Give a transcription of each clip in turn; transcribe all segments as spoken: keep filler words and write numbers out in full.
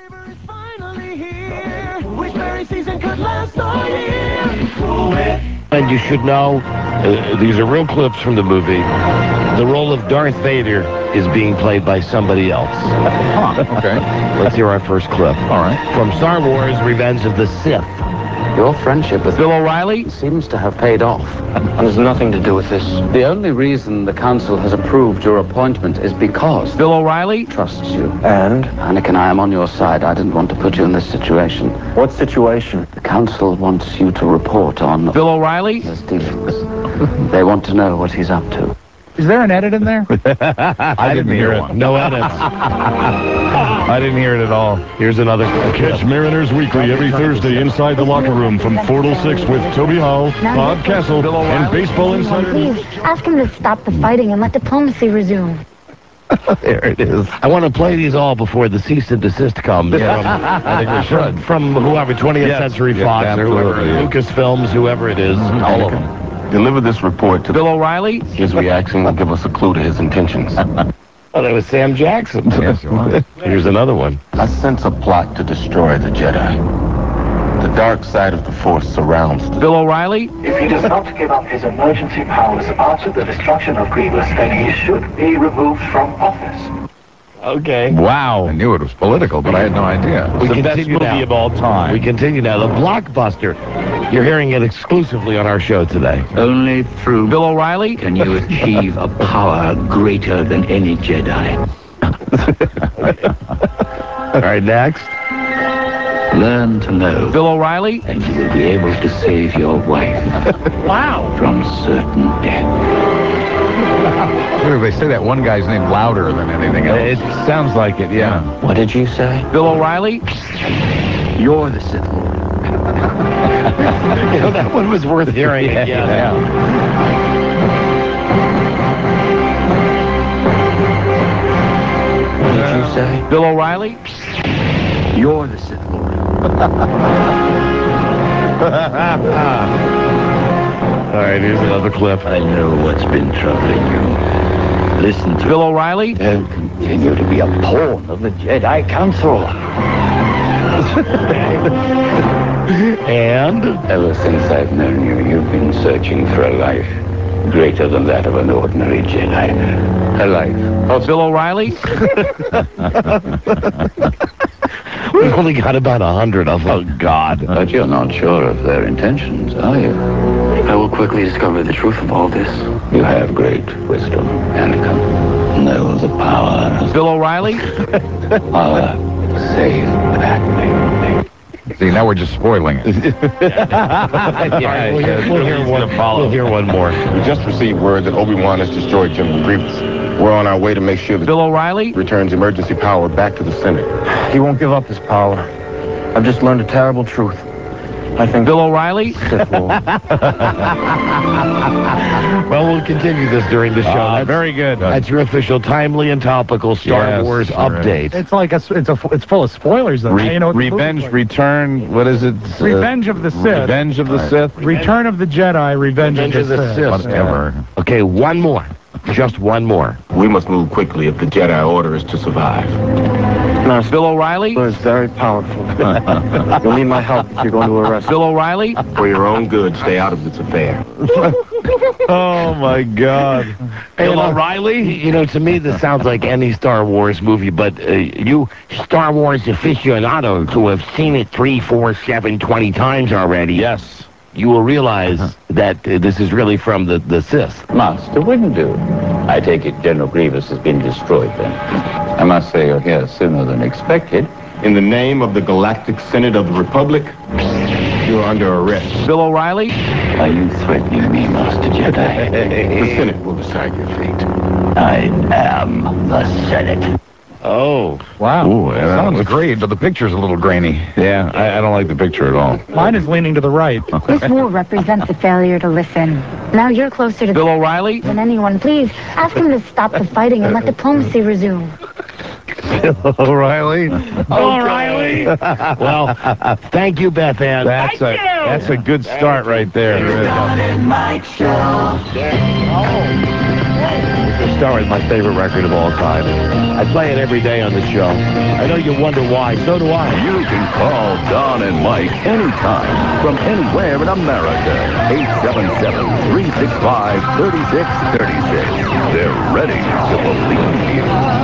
Flavor is finally here. Wishberry season could last all year. Cool Whip. And you should know, uh, these are real clips from the movie. The role of Darth Vader is being played by somebody else. Huh, okay. Let's hear our first clip. All right. From Star Wars, Revenge of the Sith. Your friendship with Bill O'Reilly seems to have paid off. Has nothing to do with this. The only reason the council has approved your appointment is because Bill O'Reilly trusts you. And? Anakin, I am on your side. I didn't want to put you in this situation. What situation? The council wants you to report on Bill O'Reilly. his dealings. They want to know what he's up to. Is there an edit in there? I didn't hear it. No edits. I didn't hear it at all. Here's another. Catch Mariners Weekly every Thursday inside the locker room from four till six with Toby Howell, Bob Castle, and Baseball Insider. Please ask him to stop the fighting and let diplomacy resume. There it is. I want to play these all before the cease and desist comes. Yeah, from, I think we should. From whoever, twentieth Yes, Century yes, Fox or whoever, absolutely, yeah. Lucasfilms, whoever it is, all of them. Deliver this report to Bill O'Reilly. His reaction will give us a clue to his intentions. Oh, that was Sam Jackson. Yes, it was. Here's another one. I sense a plot to destroy the Jedi. The dark side of the Force surrounds the... Bill O'Reilly. If he does not give up his emergency powers after the destruction of Grievous, then he should be removed from office. Okay. Wow. I knew it was political, but I had no idea. We It's the best continue movie now. of all time. We continue now. The blockbuster. You're hearing it exclusively on our show today. Only through Bill O'Reilly. can you achieve a power greater than any Jedi. All right, next. Learn to know, Bill O'Reilly. and you will be able to save your wife Wow. from certain death. They say that one guy's name louder than anything else. It sounds like it, yeah. What did you say? Bill O'Reilly. You're the Sith Lord. You know, that one was worth hearing again. Yeah. What did you say? Bill O'Reilly. You're the Sith Lord. All right, here's another clip. I know what's been troubling you. Listen to Bill O'Reilly. Don't continue to be a pawn of the Jedi Council. And Ever since I've known you, you've been searching for a life greater than that of an ordinary Jedi. A life. oh, Bill O'Reilly. We've only got about a hundred of them. Oh, God. But you're not sure of their intentions, are you? I will quickly discover the truth of all this. You have great wisdom, Anakin. Know the power. Bill O'Reilly. Power save that. See, now we're just spoiling it. yeah, we'll, hear, we'll, hear one, we'll hear one more. We just received word that Obi-Wan has destroyed General Grievous. We're on our way to make sure that Bill O'Reilly returns emergency power back to the Senate. He won't give up his power. I've just learned a terrible truth. I think Bill O'Reilly. Sith Lord. Well, we'll continue this during the show. Ah, That's- very good. That's your official timely and topical Star Yes, Wars all right. update. It's like a, it's a, it's full of spoilers though. Re- you know what the Revenge, movie's like. Return, what is it? Uh, Revenge of the Sith. Revenge of the Sith. Return of the Jedi. Revenge, Revenge of the, of the Sith. Sith. Whatever. Okay, one more. Just one more. We must move quickly if the Jedi Order is to survive. Now, Bill O'Reilly. Bill is very powerful. You'll need my help if you're going to arrest him. Bill O'Reilly. For your own good, stay out of this affair. Oh, my God. Bill O'Reilly. You know, to me, this sounds like any Star Wars movie, but uh, you Star Wars aficionados who have seen it three, four, seven, twenty times already. Yes. You will realize that uh, this is really from the, the Sith. Master Windu. I take it General Grievous has been destroyed then. I must say you're here sooner than expected. In the name of the Galactic Senate of the Republic, you're under arrest. Bill O'Reilly. Are you threatening me, Master Jedi? The Senate will decide your fate. I am the Senate. Oh. Wow. Ooh, that sounds great, but the picture's a little grainy. Yeah, I, I don't like the picture at all. Mine is leaning to the right. This war represents a failure to listen. Now you're closer to Bill O'Reilly. than anyone. Please ask him to stop the fighting and let diplomacy resume. O'Reilly. O'Reilly. Well, uh, thank you, Beth Ann. That's a that's a good start right there. Oh. Ringo Starr is my favorite record of all time. I play it every day on the show. I know you wonder why. So do I. You can call Don and Mike anytime from anywhere in America. eight seven seven, three six five, three six three six. They're ready to believe you.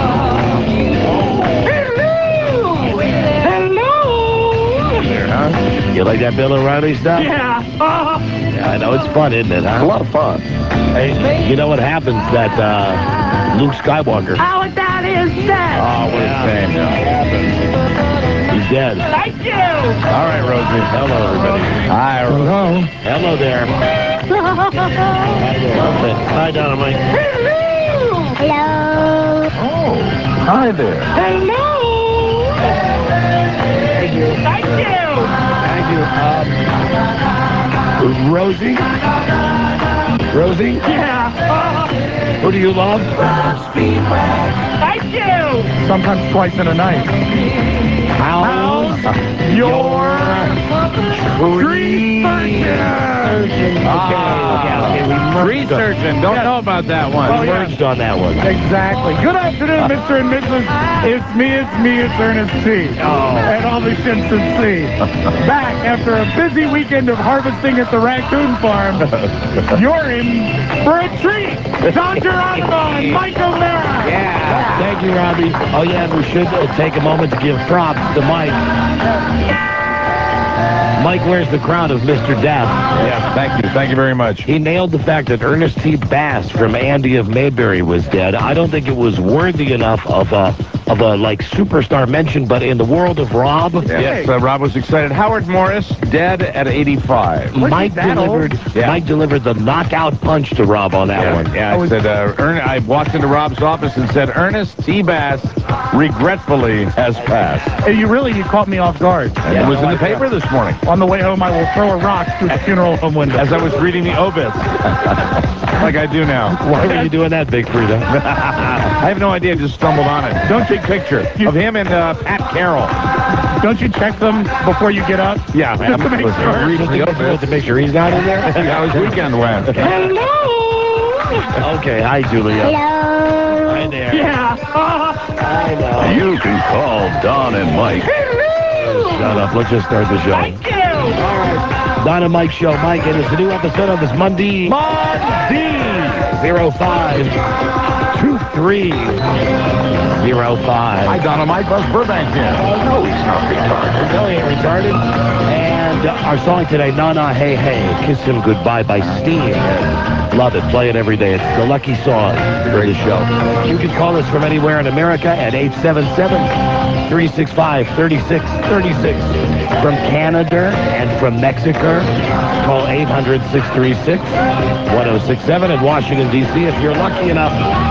There, huh? You like that Bill O'Reilly stuff? Yeah. Uh, Yeah, I know. It's fun, isn't it, huh? A lot of fun. Hey, you know what happens that uh, Luke Skywalker... our dad is dead. Oh, what a shame. He's dead. Thank you. All right, Rosie. Hello, everybody. Hi, Rosie. Hello. Hello there. Hi there. Hi, Dynamite. Hello. Oh, hi there. Hello. Thank you. Thank you. Thank you. Um, Rosie? Rosie? Yeah. Uh, Who do you love? thank you. Sometimes twice in a night. How's Your tree surgeon? Okay, okay, okay. We merged Tree on- surgeon. Don't know about that one. Oh, We yeah. merged on that one. Exactly. Good afternoon, Mister and Missus It's me, it's me, it's Ernest C. Oh. And all the ships at sea. Back after a busy weekend of harvesting at the raccoon farm. You're in for a treat. Don Geronimo and Mike O'Mara. Yeah. Thank you, Robbie. Oh, yeah, and we should uh, take a moment to give props to Mike. Mike wears the crown of Mister Death. Yeah, thank you. Thank you very much. He nailed the fact that Ernest T. Bass from Andy of Mayberry was dead. I don't think it was worthy enough of a, of a like, superstar mention, but in the world of Rob... Yes, uh, Rob was excited. Howard Morris, dead at eighty-five. Mike that delivered, Yeah. Mike delivered the knockout punch to Rob on that Yeah, one. yeah I said, uh, Ern- I walked into Rob's office and said, Ernest T. Bass regretfully has passed. Hey, you really, you caught me off guard. And Yeah, it was no, in the I- paper this morning On the way home, I will throw a rock through the funeral home window. as I was reading the obits. Like I do now. Why were you doing that, Big Frida? I have no idea. I just stumbled on it. Don't take picture of him and uh, Pat Carroll. Don't you check them before you get up? Yeah, Just to make listen, sure. reading the obits. To make sure he's not in there? How his weekend went. Hello. Okay, hi, Julia. Hello. Hi there. Yeah. Uh, I know. You can call Don and Mike. Shut up. Let's just start the show. thank you. Don and Mike Show. Mike, and it's a new episode of this Monday. Monday! Zero five two three zero five. Hi, Donna Mike. Buzz Burbank here. No, he's not retarded. No, he ain't retarded. And uh, our song today, Na Na Hey Hey, Kiss Him Goodbye by Steen. Love it. Play it every day. It's the lucky song for the show. You can call us from anywhere in America at eight seven seven, three six five, three six three six. From Canada and from Mexico, call eight hundred, six three six, one oh six seven. In Washington, D C, if you're lucky enough,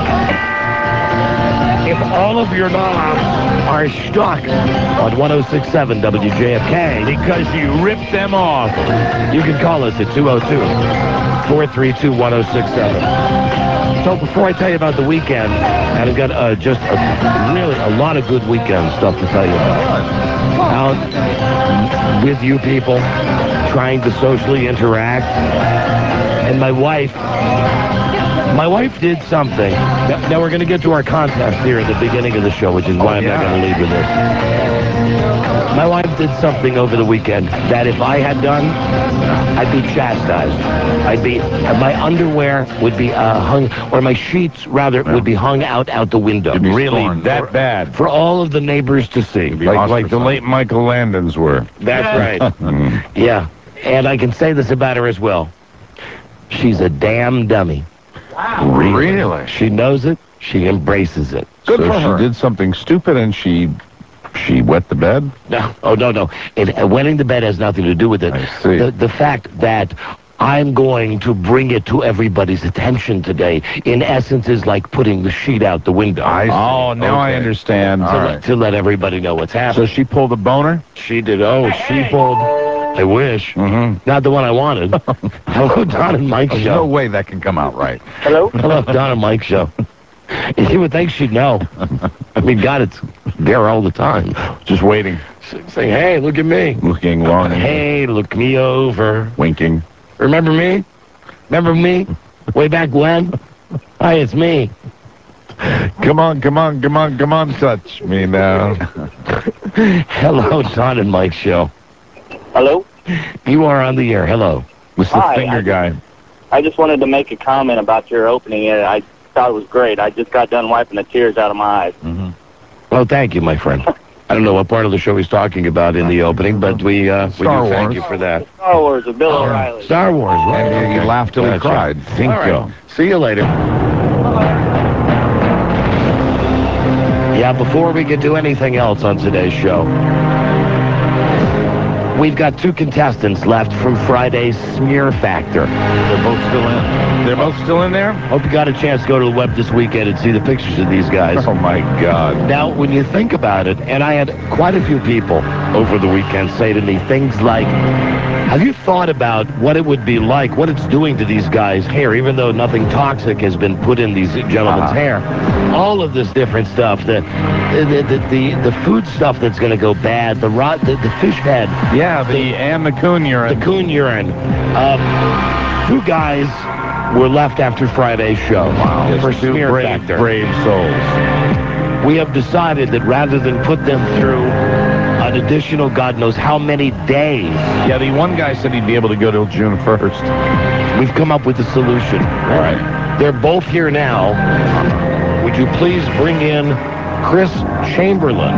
if all of your knobs are stuck on one oh six seven W J F K because you ripped them off, you can call us at two oh two, four three two, one oh six seven. So before I tell you about the weekend, and I've got uh, just a, really a lot of good weekend stuff to tell you about. Out with you people, trying to socially interact. And my wife, my wife did something. Now, now we're going to get to our contest here at the beginning of the show, which is why Oh, I'm yeah. not going to lead with this. My wife did something over the weekend that if I had done, I'd be chastised. I'd be, my underwear would be uh, hung, or my sheets, rather, would be hung out out the window. You'd be Really, scorned. That bad. for all of the neighbors to see. Like, like the late Michael Landons were. That's right. Yeah. And I can say this about her as well. She's a damn dummy. Really? She knows it. She embraces it. Good so for her. she did something stupid and she she wet the bed? No. Oh, no, no. It, uh, wetting the bed has nothing to do with it. I see. The, the fact that I'm going to bring it to everybody's attention today, in essence, is like putting the sheet out the window. I see. Oh, now I Okay. understand. to, All let, right. to let everybody know what's happening. So she pulled a boner? She did. Oh, she pulled. I wish. Mm-hmm. Not the one I wanted. Hello, Don and Mike There's Show. no way that can come out right. Hello? Hello, Don and Mike Show. You would think she'd know. I mean, God, it's there all the time. Just waiting, Saying, hey, look at me. looking long, Hey, look me over. winking. Remember me? Remember me? Way back when? Hi, it's me. Come on, come on, come on, come on, touch me now. Hello, Don and Mike show. Hello? You are on the air. Hello. What's the Hi, finger I guy? Just, I just wanted to make a comment about your opening. I thought it was great. I just got done wiping the tears out of my eyes. Mm-hmm. Well, thank you, my friend. I don't know what part of the show he's talking about in the opening, but we, uh, we do Star thank Wars. you for that. Star Wars with Bill O'Reilly. Star Wars, right? And he Okay. laughed till he Gotcha. cried. Think All right. so. See you later. Yeah, before we can do anything else on today's show, we've got two contestants left from Friday's Smear Factor. They're both still in. They're both still in there? Hope you got a chance to go to the web this weekend and see the pictures of these guys. Oh, my God. Now, when you think about it, and I had quite a few people over the weekend say to me things like, have you thought about what it would be like, what it's doing to these guys' hair, even though nothing toxic has been put in these gentlemen's Uh-huh. hair? All of this different stuff, the the the, the, the food stuff that's going to go bad, the rot, the, the fish head. Yeah, the, and the coon urine. The coon urine. Um, two guys were left after Friday's show. Wow. For Just two Smear brave, Factor. brave souls. We have decided that rather than put them through an additional God knows how many days. Yeah, the one guy said he'd be able to go till June first. We've come up with a solution. All right. They're both here now. Would you please bring in Chris Chamberlain?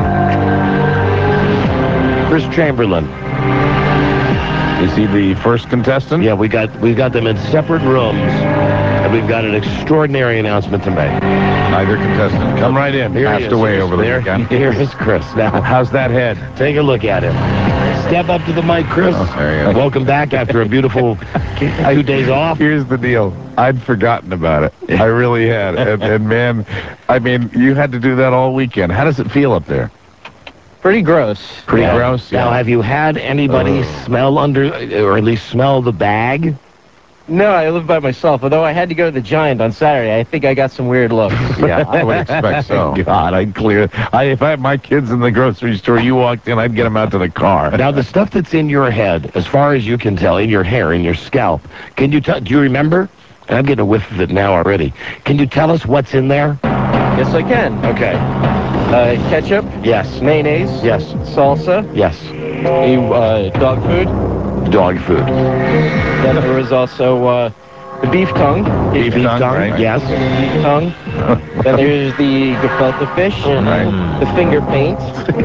Chris Chamberlain. Is he the first contestant? Yeah, we got we got them in separate rooms, and we've got an extraordinary announcement to make. Either contestant. Come right in. Here he Passed is. away Here's- over the there, weekend. Here is Chris. Now, how's that head? Take a look at him. Step up to the mic, Chris. Oh, there you go. Welcome back after a beautiful two days off. Here's the deal. I'd forgotten about it. I really had. And, and, man, I mean, you had to do that all weekend. How does it feel up there? Pretty gross. Pretty Yeah. gross? Now, Yeah. have you had anybody Oh. smell under, or at least smell the bag? No, I live by myself. Although I had to go to the Giant on Saturday, I think I got some weird looks. Yeah, I would expect so. God, I'd clear. I, if I had my kids in the grocery store, you walked in, I'd get them out to the car. Now, the stuff that's in your head, as far as you can tell, in your hair, in your scalp, can you tell, do you remember? I'm getting a whiff of it now already. Can you tell us what's in there? Yes, I can. Okay. Uh, ketchup, Yes. mayonnaise, Yes. salsa, Yes. a uh, dog food. Dog food. Then there was also uh, the beef tongue. Beef, Beef tongue, tongue, right? yes. Beef tongue. Then there's the gefilte fish. Right. The finger paint.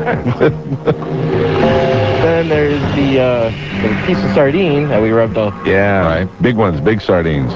Then there's the, uh, the piece of sardine that we rubbed off. Yeah, right. Big ones, big sardines.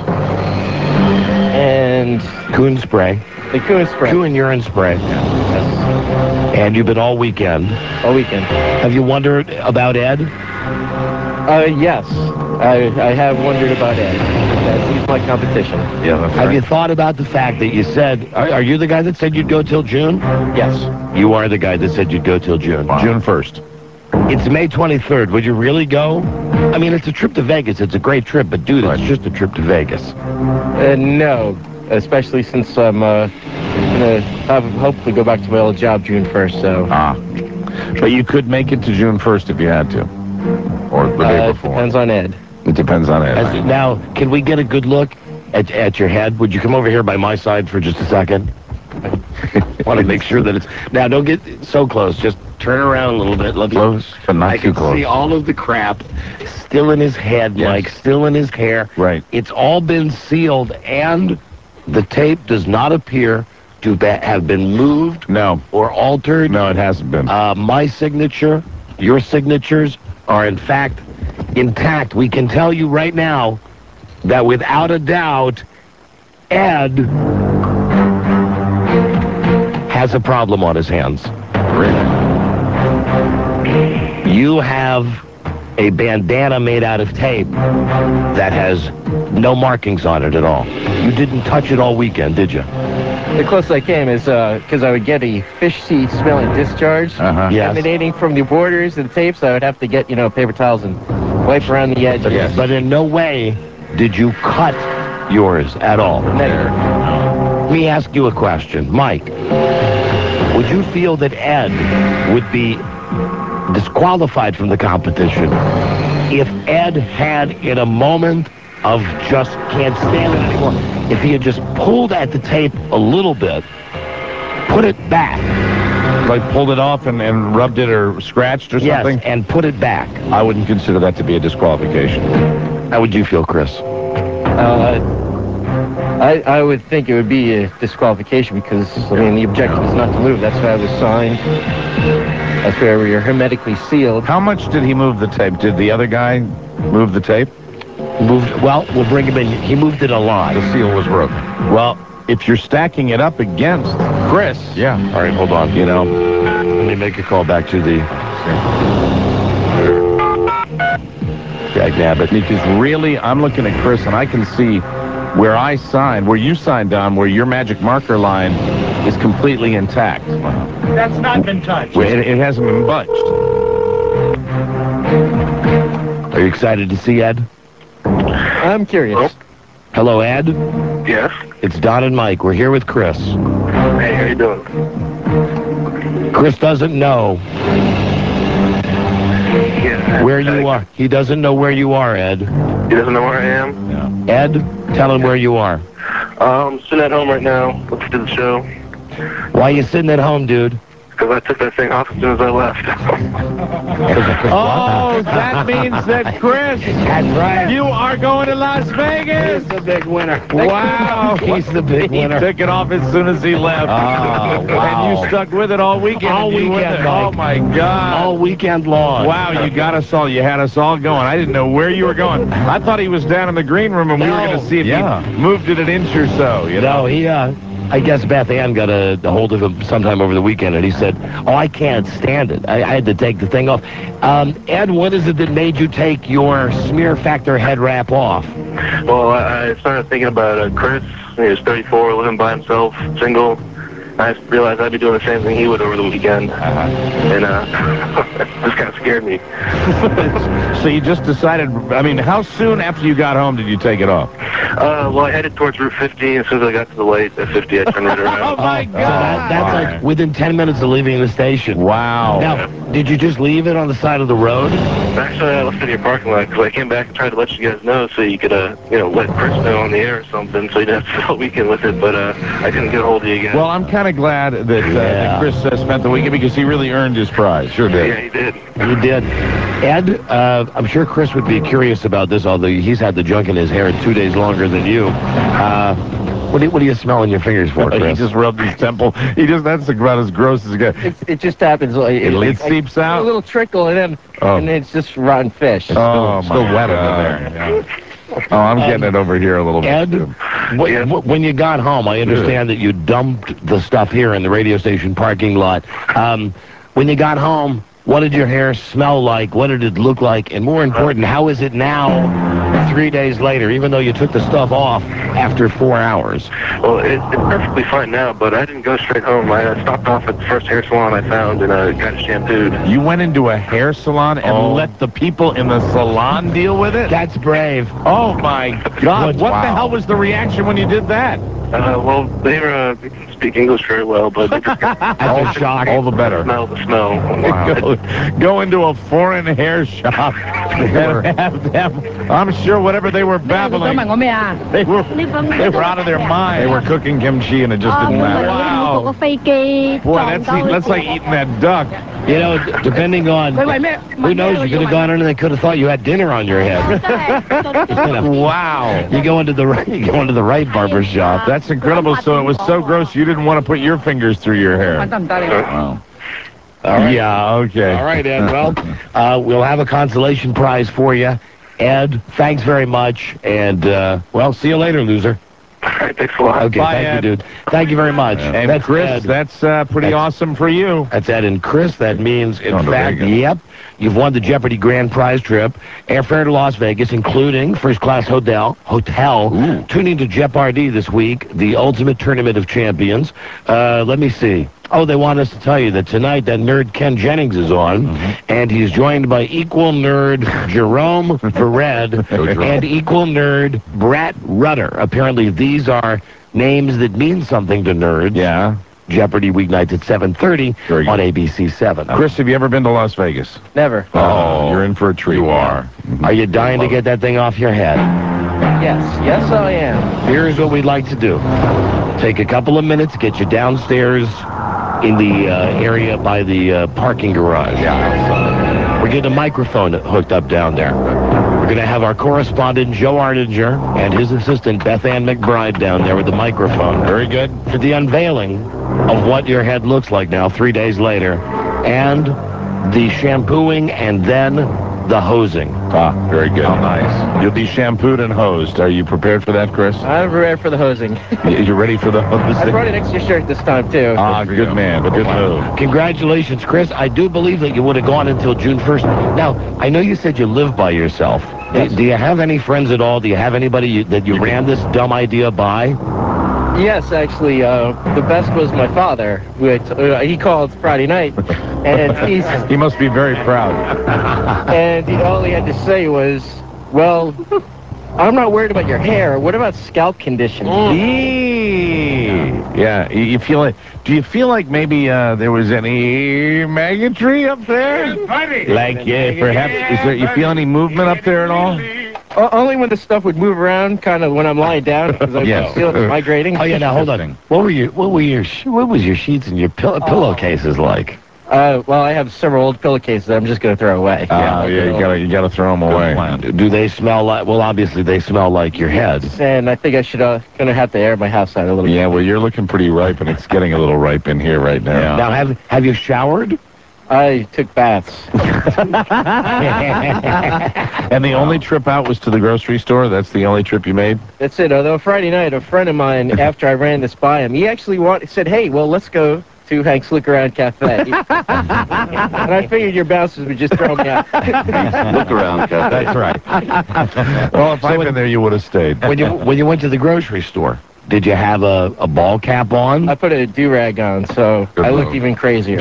And Coon spray. the coon spray. Coon urine spray. And you've been all weekend. All weekend. Have you wondered about Ed? Uh, yes. I, I have wondered about Ed. As he's my competition. Yeah, that's Have right. you thought about the fact that you said, are, are you the guy that said you'd go till June? Yes. You are the guy that said you'd go till June. June first. It's May twenty-third. Would you really go? I mean, it's a trip to Vegas. It's a great trip, but dude, Right. it's just a trip to Vegas. Uh, no. Especially since I'm uh, going to have hopefully go back to my old job June first, so... Ah. But you could make it to June first if you had to. Or the day Uh, before. depends on Ed. It depends on it. As, now, can we get a good look at, at your head? Would you come over here by my side for just a second? Want to make sure that it's... Now, don't get so close. Just turn around a little bit. Let me, Close, but not I too can close. see all of the crap still in his head, Yes. Mike, still in his hair. Right. It's all been sealed, and the tape does not appear to be, have been moved No. or altered. No, it hasn't been. Uh, my signature, your signatures are in fact intact. We can tell you right now that without a doubt, Ed has a problem on his hands. You have a bandana made out of tape that has no markings on it at all. You didn't touch it all weekend, did you? The closest I came is because I would get a fishy smelling discharge Uh-huh. Yes. emanating from the borders of the tape, so I would have to get, you know, paper towels and wipe around the edges. Yes. But in no way did you cut yours at all. Negative. Let me ask you a question. Mike, would you feel that Ed would be disqualified from the competition if Ed had, in a moment of just can't stand it anymore, if he had just pulled at the tape a little bit put it back. Like pulled it off and, and rubbed it or scratched or Yes, something? and put it back. I wouldn't consider that to be a disqualification. How would you feel, Chris? Uh, I, I would think it would be a disqualification because, I mean, the objective is not to move. That's why it was signed. That's where we are hermetically sealed. How much did he move the tape? Did the other guy move the tape? Moved. Well, we'll bring him in. He moved it a lot. The seal was broken. Well, if you're stacking it up against Chris. Yeah. All right, hold on. You know. Let me make a call back to the Jack Nabbit. Because really, I'm looking at Chris, and I can see where I signed, where you signed, Don, where your magic marker line is completely intact. That's not been touched. It, it hasn't been budged. Are you excited to see Ed? I'm curious. Hello, Ed. Yes. It's Don and Mike. We're here with Chris. Hey, how you doing? Chris doesn't know Yeah. where you are. He doesn't know where you are, Ed. He doesn't know where I am? Ed, tell him where you are. Um, sitting at home right now. Let's do the show. Why are you sitting at home, dude? Because I took that thing off as soon as I left. Oh, that means that Chris, That's right. you are going to Las Vegas. He's the big winner. Wow. He's the big He winner. took it off as soon as he left. Oh, wow. And you stuck with it all weekend. All and you went weekend, there. Oh, Mike. my God. All weekend long. Wow, you got us all. You had us all going. I didn't know where you were going. I thought he was down in the green room, and we were No. going to see if Yeah. he moved it an inch or so. You know? No, he, uh, I guess Beth Ann got a, a hold of him sometime over the weekend, and he said, oh, I can't stand it. I, I had to take the thing off. Um, Ed, what is it that made you take your smear factor head wrap off? Well, I, I started thinking about uh, Chris. He was thirty-four, living by himself, single. I realized I'd be doing the same thing he would over the weekend. Uh-huh. And uh, this kind of scared me. So you just decided, I mean, how soon after you got home did you take it off? Uh, well, I headed towards Route fifty. As soon as I got to the light at fifty, I turned right around. Oh, my So that, that's like within ten minutes of leaving the station. Wow. Now, did you just leave it on the side of the road? Actually, I left it in your parking lot because I came back and tried to let you guys know so you could, uh, you know, let Chris know on the air or something so you didn't have to spend the weekend with it, but uh, I couldn't get a hold of you again. Well, I'm kind of glad that, uh, that Chris uh, spent the weekend because he really earned his prize. Sure did. Yeah, he did. You did. Ed, uh, I'm sure Chris would be curious about this, although he's had the junk in his hair two days longer than you. Uh, what, do, what are you smelling your fingers for, Chris? He just rubbed his temple. He just, that's about as gross as it gets. It's, it just happens. Like, It, it, it seeps out? A little trickle, and then Oh. and it's just rotten fish. Oh, It's still wet under there. Oh, I'm getting it over here a little bit. Ed, too. wh- wh- when you got home, I understand that you dumped the stuff here in the radio station parking lot. Um, when you got home, what did your hair smell like? What did it look like? And more important, how is it now, three days later, even though you took the stuff off after four hours? Well, it, it's perfectly fine now, but I didn't go straight home. I uh, stopped off at the first hair salon I found and uh, got it shampooed. You went into a hair salon and Oh. let the people in the salon deal with it? That's brave. Oh, my God. What Wow. the hell was the reaction when you did that? Uh, well, they were, uh, they didn't speak English very well, but they just got That's a shock. All the better. smell the smell. Go, go into a foreign hair shop and have them, I'm sure whatever they were babbling, they were, they were out of their mind. They were cooking kimchi and it just didn't matter. Wow. Boy, that's, eat- that's like eating that duck. You know, d- depending on, who knows, you could have gone in and they could have thought you had dinner on your head. Wow. You go into the right, you go into the right barber shop. That's incredible. So it was so gross you didn't want to put your fingers through your hair. Wow. All right. Yeah, okay. All right, Ed. Well, uh, we'll have a consolation prize for you. Ed, thanks very much. And, uh, well, see you later, loser. All right, thanks a lot. Okay, Bye, thank Ed. you, dude. Thank you very much. And that's Chris, Ed. that's uh, pretty That's- awesome for you. That's Ed and Chris. That means, in Going to fact, Vegas. yep, you've won the Jeopardy Grand Prize trip, airfare to Las Vegas, including first-class hotel, hotel, Ooh. tuning to Jeopardy this week, the ultimate tournament of champions. Uh, let me see. Oh, they want us to tell you that tonight that nerd Ken Jennings is on, and he's joined by equal nerd Jerome Vered and equal nerd Brett Rutter. Apparently, these are names that mean something to nerds. Yeah. Jeopardy weeknights at seven thirty Very good. on A B C seven. Chris, have you ever been to Las Vegas? Never. Oh, you're in for a treat. You are. Are you dying to get that thing off your head? Yes. Yes, I am. Here's what we'd like to do. Take a couple of minutes, get you downstairs in the uh, area by the uh, parking garage. Yeah. We're getting a microphone hooked up down there. We're going to have our correspondent, Joe Ardinger, and his assistant, Beth Ann McBride, down there with the microphone. Very good. For the unveiling of what your head looks like now, three days later, and the shampooing and then the hosing. Ah, very good. How nice. You'll be shampooed and hosed. Are you prepared for that, Chris? I'm prepared for the hosing. You ready for the hosing? I brought an extra shirt this time, too. Ah, good man. Good move. Congratulations, Chris. I do believe that you would have gone until June first. Now, I know you said you live by yourself. Yes. Do, do you have any friends at all? Do you have anybody you, that you ran this dumb idea by? Yes, actually, uh, the best was my father. Which, uh, he called Friday night, and he's... He must be very proud. And he, all he had to say was, well, I'm not worried about your hair. What about scalp condition? Eee. Yeah, you, you feel like... Do you feel like maybe uh, there was any maggotry up there? Like, yeah, perhaps... Is there? You feel any movement up there at all? O- only when the stuff would move around, kind of when I'm lying down, because I Yes. feel it migrating. Oh yeah, now hold on. What were your what were your sh- what was your sheets and your pill- pillowcases like? Uh, well, I have several old pillowcases that I'm just going to throw away. Ah, yeah, you gotta you gotta throw them away. Do they smell like? Well, obviously they smell like your head. And I think I should uh, going to have to air my house out a little Yeah, bit. well, you're looking pretty ripe, and it's getting a little ripe in here right now. Now, have have you showered? I took baths. And the only trip out was to the grocery store? That's the only trip you made? That's it. Although Friday night, a friend of mine, after I ran this by him, he actually want, said, hey, well, let's go to Hank's Look Around Cafe. And I figured your bouncers would just throw me out. Look around, Cafe. That's right. Well, if I'd been there, you would have stayed. When you when you went to the grocery store, did you have a, a ball cap on? I put a do-rag on, so Good I looked move. even crazier.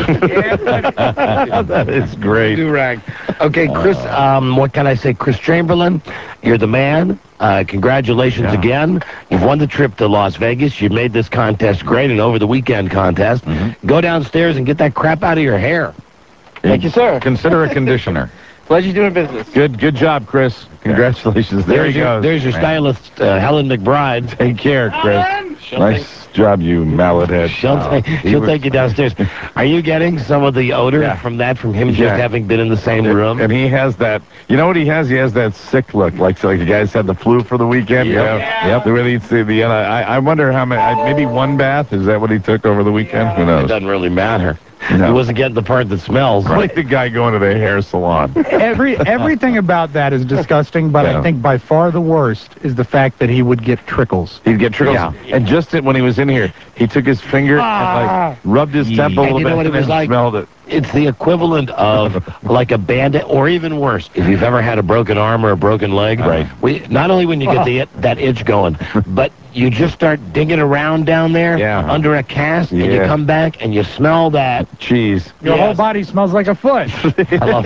That is great. Do-rag. Okay, Chris, um, what can I say? Chris Chamberlain, you're the man. Uh, congratulations Yeah. again. You've won the trip to Las Vegas. You made this contest great, an over-the-weekend contest. Mm-hmm. Go downstairs and get that crap out of your hair. Thank you, sir. Consider a conditioner. Pleasure doing business. Good good job, Chris. Congratulations. There There's he your, goes. There's your Man. stylist, uh, Helen McBride. Take care, Chris. Nice job, you mallet head. She'll, Oh, take, he she'll was- take you downstairs. Are you getting some of the odor Yeah. from that, from him just Yeah. having been in the same room? And he has that, you know what he has? He has that sick look, like like the guy's had the flu for the weekend. Yep. Yeah. Yep. The way he'd see the, uh, I, I wonder how many, I- maybe one bath? Is that what he took over the weekend? Who It knows? doesn't really matter. No. He wasn't getting the part that smells. Like the guy going to the hair salon. Every everything about that is disgusting, but Yeah. I think by far the worst is the fact that he would get trickles. He'd get trickles. Yeah. And just when he was in here, he took his finger and like rubbed his temple a And little you know bit what it and was then like? smelled it. It's the equivalent of like a bandit, or even worse, if you've ever had a broken arm or a broken leg. Right. We, not only when you get the that itch going, but you just start digging around down there Yeah. under a cast, and you Yeah. come back and you smell that. Cheese. Your Yes. whole body smells like a foot. Hello.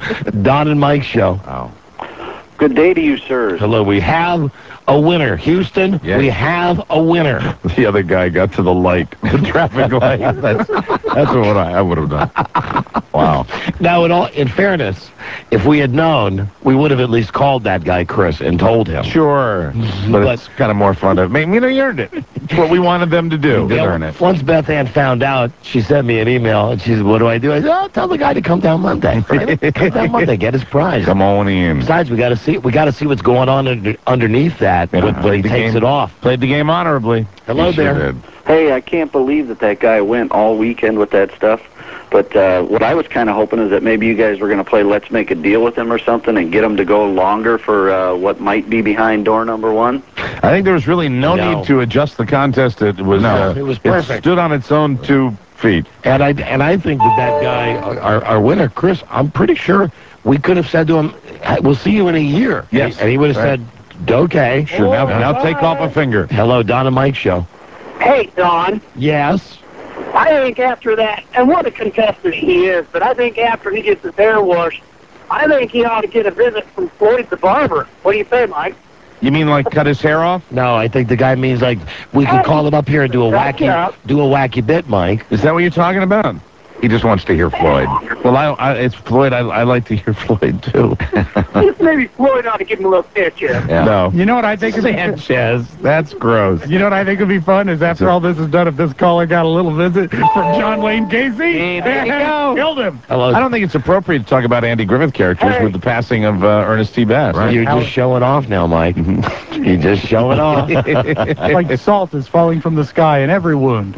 Don and Mike show. Oh. Good day to you, sirs. Hello, we have a winner. Houston, Yes. we have a winner. The other guy got to the light, the traffic light. That's, that's what I, I would have done. Wow. Now, in all, in fairness, if we had known, we would have at least called that guy Chris and told him. Sure. But, it's kind of more fun to, I mean, you know, you earned it. It's what we wanted them to do. You know, Once Beth Ann found out, she sent me an email, and she said, what do I do? I said, oh, tell the guy to come down Monday. Come down Monday, get his prize. Come on in. Besides, we got to see we got to see what's going on under, underneath that Yeah, when, when he played the takes game- it off. Played the game honorably. Hello He sure there. did. Hey, I can't believe that that guy went all weekend with that stuff. But uh, what I was kind of hoping is that maybe you guys were going to play Let's Make a Deal with him or something and get him to go longer for uh, what might be behind door number one. I think there was really no, No. need to adjust the contest. It was, No, uh, it was perfect. stood on its own two feet. And I and I think that that guy, our, our winner, Chris, I'm pretty sure we could have said to him, we'll see you in a year. Yes. And he would have Right. said, okay. Sure. Now, now take off a finger. Hello, Don and Mike show. Hey, Don. Yes. I think after that, and what a contestant he is, but I think after he gets his hair washed, I think he ought to get a visit from Floyd the barber. What do you say, Mike? You mean like cut his hair off? No, I think the guy means like we can call him up here and do a That's wacky right. do a wacky bit, Mike. Is that what you're talking about? He just wants to hear Floyd. Well, I, I it's Floyd. I, I like to hear Floyd, too. Maybe Floyd ought to give him a little Sanchez. Yeah. No. You know what I think is Sanchez. That's gross. You know what I think would be fun is after all this is done, if this caller got a little visit from John Wayne Gacy. Hey, there you go. Killed him. Hello. I don't think it's appropriate to talk about Andy Griffith characters Hey. with the passing of uh, Ernest T. Bass. Right. You're just showing off now, Mike. You're just showing off. Like salt is falling from the sky in every wound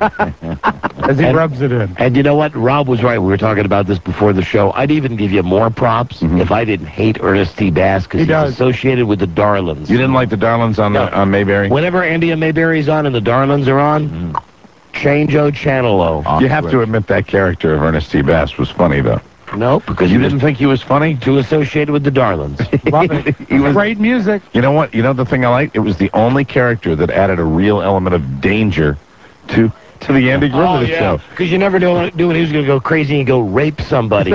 as he and, rubs it in. And you know what? Rob was right. We were talking about this before the show. I'd even give you more props mm-hmm. if I didn't hate Ernest T. Bass because He he's does. associated with the Darlings. You didn't like the Darlings on No. the, on Mayberry? Whenever Andy and Mayberry's on and the Darlings are on, mm. change-o, channel-o. You have to admit that character of Ernest T. Bass was funny, though. No, because You he didn't was think he was funny? too associated with the Darlings. Love it. He was- Great music. You know what? You know the thing I like? It was the only character that added a real element of danger to to the Andy Griffith Oh, yeah. show. Because you never knew, knew when he was going to go crazy and go rape somebody.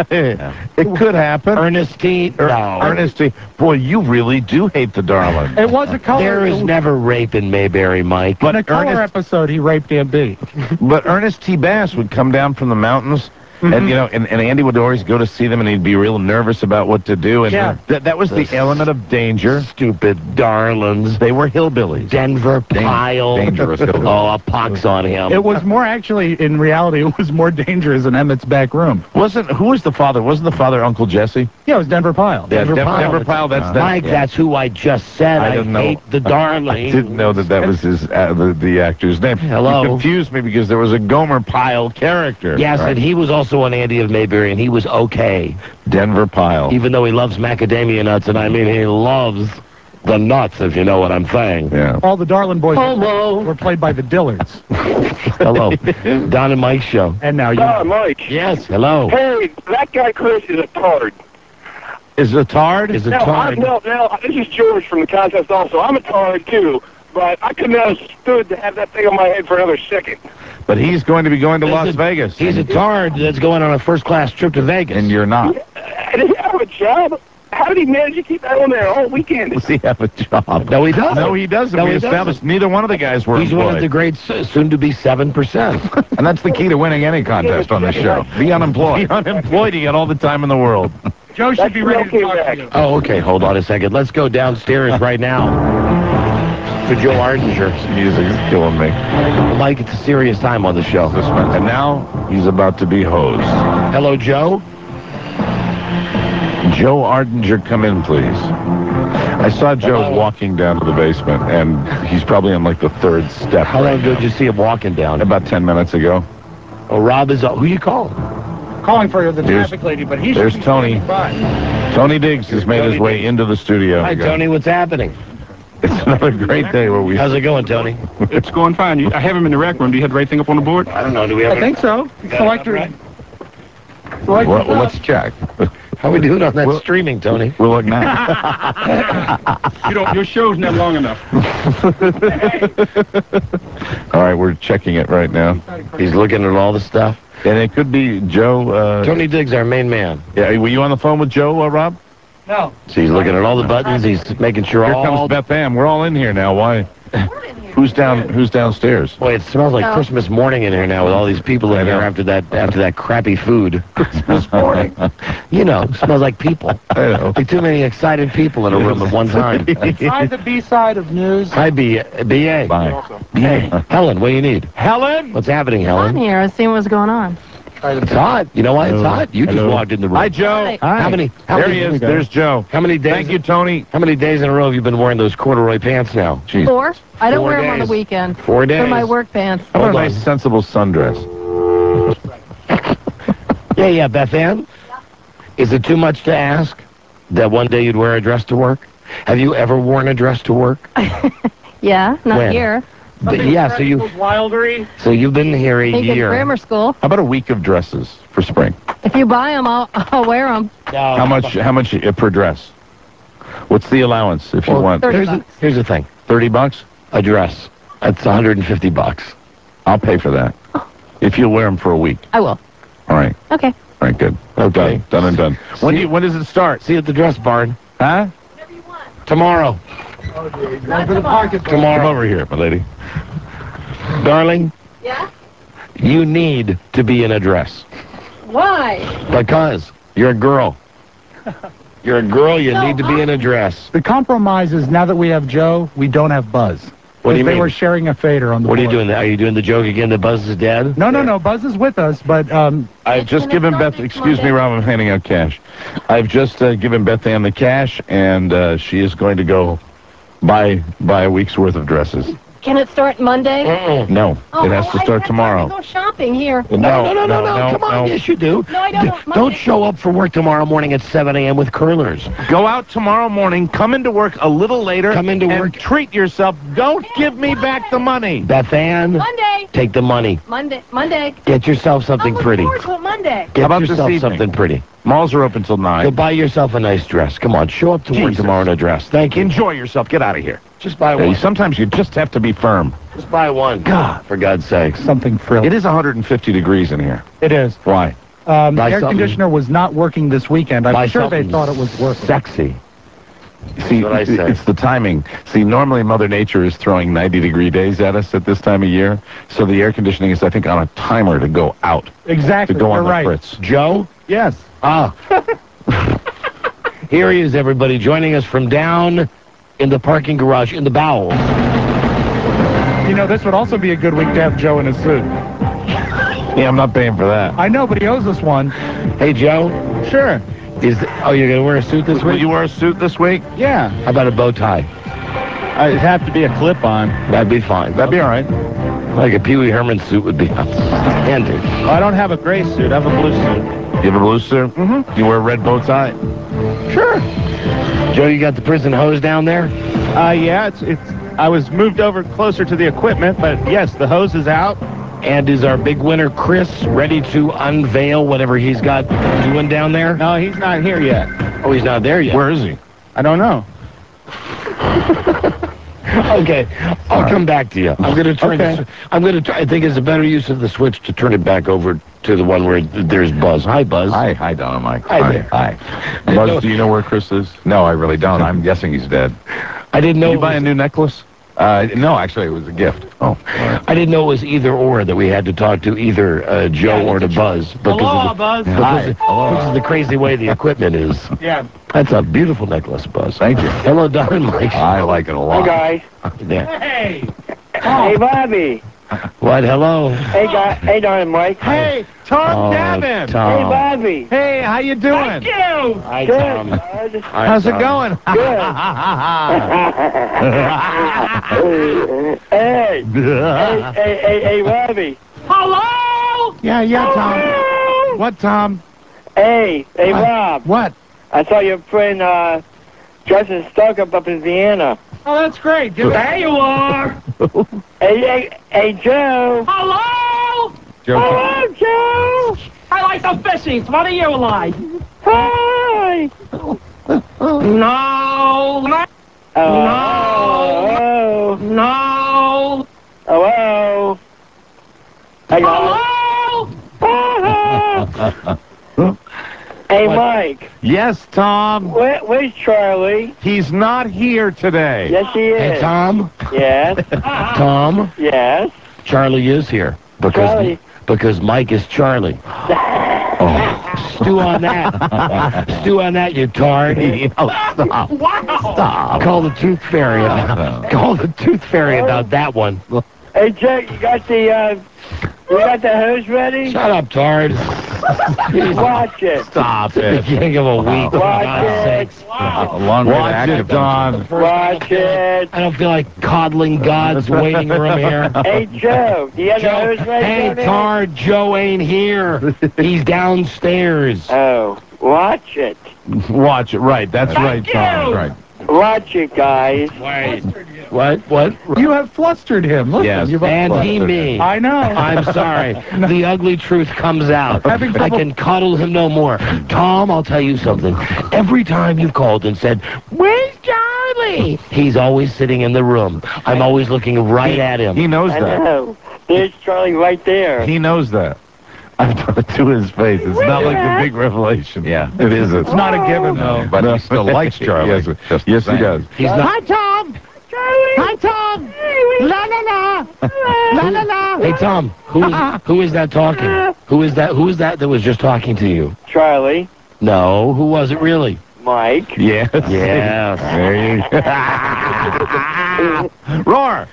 It could happen. Ernest T. Er- No. Ernest T. Boy, you really do hate the Darlings. It was a color. There is never rape in Mayberry, Mike. In a color Ernest- episode, he raped Aunt B. But Ernest T. Bass would come down from the mountains, and you know, and, and Andy would always go to see them, and he'd be real nervous about what to do. And Yeah. that that was the element of danger. Stupid Darlings. They were hillbillies. Denver Pile. dangerous hillbillies. Oh, a pox on him. It was more actually, in reality, it was more dangerous in Emmett's back room. Wasn't who was the father? Wasn't the father Uncle Jesse? Yeah, it was Denver Pyle. Yeah, Denver Denver, Pyle. Denver Pyle. That's that. Mike, that's who I just said. I I, didn't know. hate the Darlings. I didn't know that that was his uh, the the actor's name. Hello. You confused me because there was a Gomer Pyle character. Yes, Right. and he was also on Andy of Mayberry, and he was okay. Denver Pyle. Even though he loves macadamia nuts, and I mean he loves the nuts, if you know what I'm saying. Yeah. All the Darlin boys Homo. were played by the Dillards. Hello. Don and Mike's show. And now you. Ah, Mike. Yes, hello. Hey, that guy Chris is a tard. Is it tard? Is it Now, I, tard? no, now, this is George from the contest also. I'm a tard, too, but I couldn't have stood to have that thing on my head for another second. But he's going to be going to He's Las a- Vegas. He's a tard that's going on a first-class trip to Vegas. and you're not. Uh, Does he have a job? How did he manage to keep that on there all weekend? Does he have a job? No, he doesn't. No, he doesn't. No, we he established doesn't. neither one of the guys were He's one of the employed. great, s- soon-to-be seven percent. And that's the key to winning any contest on this show. Be unemployed. Be unemployed, you get all the time in the world. Joe should That's be ready to okay, talk Mac. to you. Oh, okay, hold on a second. Let's go downstairs right now to Joe Ardinger. This music is killing me. Mike, it's a serious time on the show. And now he's about to be hosed. Hello, Joe. Joe Ardinger, come in, please. I saw Joe Hello. walking down to the basement, and he's probably on like the third step. How right long ago now. did you see him walking down? About ten minutes ago. Oh, Rob is up. Who you calling? Calling for the There's- traffic lady, but he there's should be Tony. standing by. Tony Diggs has made his Tony way Diggs. into the studio. Hi, Tony. What's happening? It's another great day where we... How's it going, Tony? It's going fine. You, I have him in the rec room. Do you have everything up on the board? I don't know. Do we have I think so. Selector. right? Selector. Well, well, let's check. How we doing on that Well- streaming, Tony? We'll look now. You don't. Your show's not long enough. All right, we're checking it right now. He's looking at all the stuff. And it could be Joe... Uh, Tony Diggs, our main man. Yeah, were you on the phone with Joe, uh, Rob? No. So he's looking at all the buttons. He's making sure Here all... comes Beth Ann. We're all in here now. Why? Who's down? Who's downstairs? Boy, it smells like Oh. Christmas morning in here now with all these people in here after that after that crappy food. Christmas morning. You know, it smells like people. I know. Like too many excited people in a room at one time. Try the B-side of news. Hi, B B A. Bye. Hey, Helen, what do you need? Helen. What's happening, I'm Helen? here. I was seeing what's going on. It's hot. You know why it's hot? You just Hello. walked in the room. Hi, Joe. Hi. How many? How There many, he is. There's Joe. How many days? Thank you, Tony. How many days in a row have you been wearing those corduroy pants now? Jeez. Four? I don't Four wear them on the days. weekend. Four days. They're my work pants. How about Hold a on. nice, sensible sundress? Yeah, yeah, Beth Ann? Is it too much to ask that one day you'd wear a dress to work? Have you ever worn a dress to work? Yeah, not When? here. Th- yeah, so you Wildery. so you've been here a I think in year. grammar school. How about a week of dresses for spring? If you buy them, I'll, I'll wear them. How much? How much uh, per dress? What's the allowance if you Well, want? thirty Here's the, bucks. here's the thing. Thirty bucks. A dress. That's one hundred fifty bucks. I'll pay for that. If you'll wear them for a week. I will. All right. Okay. All right. Good. Okay. Done. Done and done. When do you, when does it start? See you at the dress barn. Huh? Tomorrow. One for the pocket. Come Tomorrow. over here, my lady. Darling, Yeah? You need to be in a dress. Why? Because you're a girl. You're a girl, you No, need to be in a dress. The compromise is now that we have Joe, we don't have Buzz. What do you They mean? were sharing a fader on the What are you board. doing? Are you doing the joke again that Buzz is dead? No, no, no. Buzz is with us, but um, I've just Can it given start Beth, next excuse me, Monday? Rob, I'm handing out cash. I've just uh, given Beth Ann the cash, and uh, she is going to go buy buy a week's worth of dresses. Can it start Monday? Mm-mm. No, Oh, it has oh, to I start have tomorrow. time to go shopping here. No, no, no, no, no, come on, yes you do. No, I don't. want Don't Monday. show up for work tomorrow morning at seven a.m. with curlers. Go out tomorrow morning, come into work a little later, Come into and work. treat yourself. Don't give me back the money. Beth Ann, Monday. take the money. Monday. Monday. Get yourself something I'll pretty. look forward to it Monday. Get How about this yourself evening? something pretty. Malls are open till Go nine. buy yourself a nice dress. Come on, show up to work Jesus. tomorrow in a dress. Thank you. Enjoy yourself. Get out of here. Just buy Uh, one. sometimes you just have to be firm. Just buy one. God. For God's sakes. something frilly. It is one hundred fifty degrees in here. It is. Why? Um, Buy air something. conditioner was not working this weekend. I'm Buy sure they something thought it was working. Sexy. See, what I say. it's the timing. See, normally Mother Nature is throwing ninety degree days at us at this time of year, so the air conditioning is, I think, on a timer to go out, Exactly. to go You're on the right. fritz. Joe? Yes. Ah. Here he is, everybody, joining us from down in the parking garage in the bowels. You know, this would also be a good week to have Joe in a suit. Yeah, I'm not paying for that. I know, but he owes us one. Hey, Joe. Sure. Is oh, you're gonna wear a suit this Will week? you wear a suit this week? Yeah. How about a bow tie? It'd have to be a clip-on. That'd be fine. That'd be all right. Like a Pee Wee Herman suit would be outstanding. I don't have a gray suit. I have a blue suit. You have a blue suit? Mm-hmm. You wear a red bow tie? Sure. Joe, you got the prison hose down there? Uh, yeah, it's, it's, I was moved over closer to the equipment, but yes, the hose is out. And is our big winner, Chris, ready to unveil whatever he's got doing down there? No, he's not here yet. Oh, he's not there yet. Where is he? I don't know. Okay, I'll come back to you. I'm going to turn Okay. this. I'm going to. I think it's a better use of the switch to turn it back over to the one where there's Buzz. Hi, Buzz. Hi, hi, Donna Mike. Hi there. Hi. Buzz, do you know where Chris is? No, I really don't. I'm guessing he's dead. I didn't know. Did you it buy a was- new necklace? Uh, no, actually, it was a gift. Oh. I didn't know it was either or that we had to talk to either uh, Joe or to Buzz. Because Hello, of the, Buzz. because Hi. of- Which is the crazy way the equipment is. Yeah. That's a beautiful necklace, Buzz. Thank you. Hello, Don and Mike. I like it a lot. Hey, Yeah. Hey. guys. Hey, Bobby. What? Hello. Hey, guy. Hey, Don, Mike. Hey, Tom Oh, Gavin. Hey, Tom. Bobby. Hey, how you doing? Hi, Good, Tom. bud. Hi, How's it Tom. going? hey, hey, hey, hey, hey, Bobby. Hello? Yeah, yeah, Tom. What, Tom? Hey, hey, What? Rob. What? I saw your friend uh, Justin Stoke up, up in Vienna. Oh, that's great. Give There you are. Hey, hey, hey, Joe. Hello? Joe, Hello, Joe. I like the fishies. What do you like? Hi. No. Oh. No. Hello. Hello. Hello? Hey, Mike. Yes, Tom. Where, where's Charlie? He's not here today. Yes, he is. Hey, Tom. Yes. Tom. Yes. Charlie is here because Charlie. because Mike is Charlie. Oh, stew on that. Stew on that, you tard. Oh, stop. Wow. Stop. Call the tooth fairy. About, call the tooth fairy about that one. Hey, Jack, you got the uh, you got the hose ready? Shut up, tard. Watch it. Stop The it. beginning of a week. For Watch God's it. sakes. A long way to Watch it, Don. Watch it. I don't feel like coddling God's waiting room here. Hey, Joe, do you have the Joe, hose ready? hey, down there? Tard, Joe ain't here. He's downstairs. Oh, watch it. Watch it. Right. That's right, Thank Tom. you. Right. Watch it, guys. Wait. What? What? You have flustered him. Listen, Yes. you've And he flustered me. him. I know. I'm sorry. The ugly truth comes out. Having I trouble- can coddle him no more. Tom, I'll tell you something. Every time you've called and said, "Where's Charlie?" he's always sitting in the room. I'm always looking right at him. He knows I that. know. There's Charlie right there. He knows that. I've done it to his face. It's not like the big revelation. Yeah, it isn't. It's not a given, though. But he still likes Charlie. Yes, yes he does. He's not. Tom. Charlie. Hi, Tom. Hey, Charlie. La la la. La la la. Hey, Tom, who is, who is that talking? Who is that? Who is that that was just talking to you? Charlie. No, who was it really? Mike. Yes. Yes. There you go. Roar.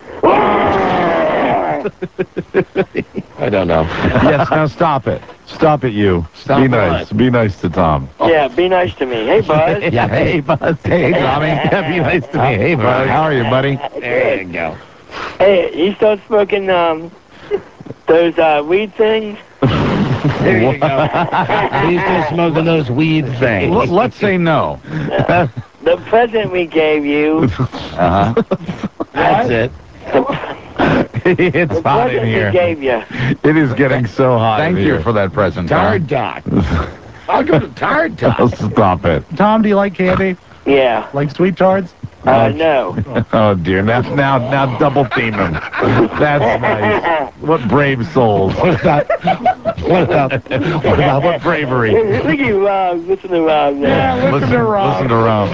I don't know. Yes, now stop it. Stop it, you. Stop Be nice. what? Be nice to Tom. Yeah, be nice to me. Hey, Buzz. Yeah, Hey, Buzz. Hey, Tommy. Yeah, be nice to me. Hey, Buzz. How are you, buddy? There you go. Hey, you still smoking um those uh weed things? There you go. He's still smoking those weed things. L- let's say no. The present we gave you. Uh-huh. That's it. It's The hot in present here. we gave you. It is getting so hot. Thank in you here. for that present, Tard Doc. Welcome to Tard Doc. Stop it. Tom, do you like candy? Yeah. Like sweet tards? Uh, no. Oh dear! Now, now, now, double team him. That's nice. What brave souls. What about, what about, what about, What bravery. Look at Rob. Listen to Rob now. Yeah, listen, Listen, to Rob. listen to Rob.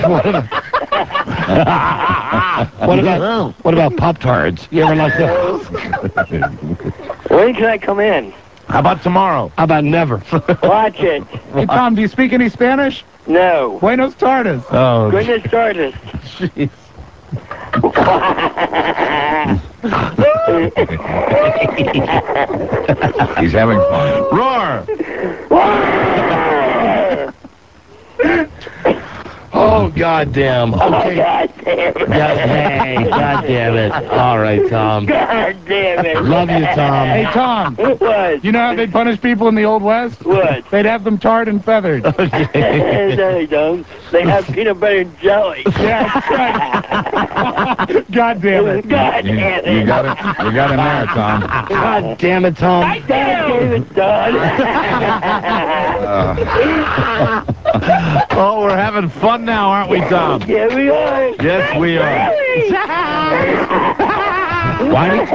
what about, what about Pop-Tards? You ever like those? When can I come in? How about tomorrow? How about never? Watch it. Hey, Tom, do you speak any Spanish? No. Buenos tardes. Oh, Goodness started. jeez. He's having fun. Roar! Oh, goddamn. Okay. God damn it. Yeah, hey, goddamn it. All right, Tom. God damn it. Love you, Tom. Hey, Tom, What? you know how they punish people in the Old West? What? They'd have them tarred and feathered. No, they don't. They have peanut butter and jelly. Yeah, that's right. God damn it. God You, damn it. you got it. You got him there, Tom. God damn it, Tom. God damn it, Don. Oh, we're having fun now, aren't we, Tom? Yeah, we are. Yes, we are. Why did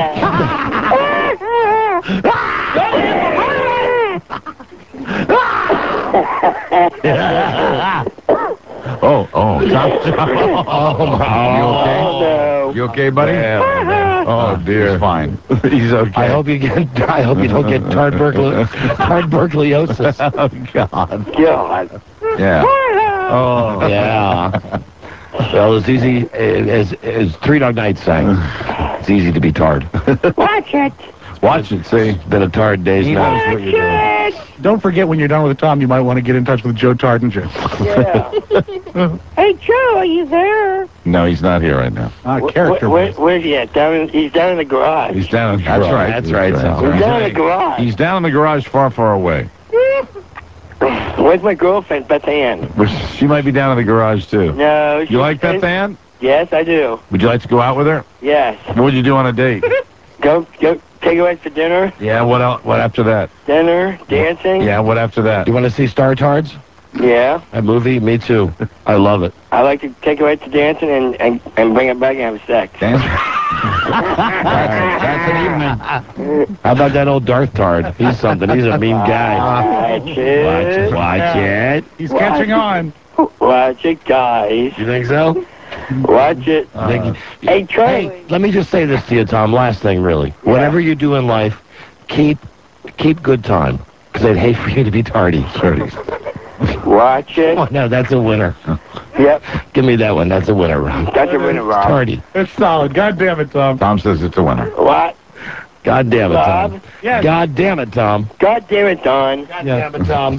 Oh, oh, Tom. Oh, my. You okay? Oh, no. You okay, buddy? Oh dear. He's fine. He's okay. I hope you get. I hope you don't get tard burglar, tard burgliosis. Oh God. God. Yeah. Oh Yeah. Well, it's easy as as Three Dog Night sang. It's easy to be tarred. Watch it. Watch it. See. It's been a tarred days He now. knows what you're doing. Don't forget, when you're done with Tom, you might want to get in touch with Joe Tardinger. Yeah. Hey, Joe, are you there? No, he's not here right now. Ah, Wh- character wh- where, voice. where's he at? Down in, he's down in the garage. He's down in the That's garage. right, that's right, Tom. He's down in the garage. He's down in the garage, far, far away. Where's my girlfriend, Beth Ann? She might be down in the garage too. No. You like Beth Ann? Yes, I do. Would you like to go out with her? Yes. What would you do on a date? Go, go, take her out for dinner. Yeah. What else? What after that? Dinner, dancing. Yeah. What after that? You want to see Star Tards? Yeah. That movie? Me too. I love it. I like to take her out to dancing and, and, and bring her back and have sex. Dance. that's, that's an evening. How about that old Darth Tard? He's something. He's a mean guy. Watch it. Watch, watch it. He's catching on. Watch it, guys. You think so? Watch it. I think you- Hey, Charlie. Hey, let me just say this to you, Tom. Last thing, really. Whatever you do in life, keep keep good time. Because I'd hate for you to be tardy. Tardy. Watch it. Oh, no, that's a winner. Yep. Give me that one. That's a winner, Rob. That's a winner, Rob. Tardy. It's solid. God damn it, Tom. Tom says it's a winner. What? God damn it, Tom. Bob? Yes. God damn it, Tom. God damn it, Don. God damn it, Tom.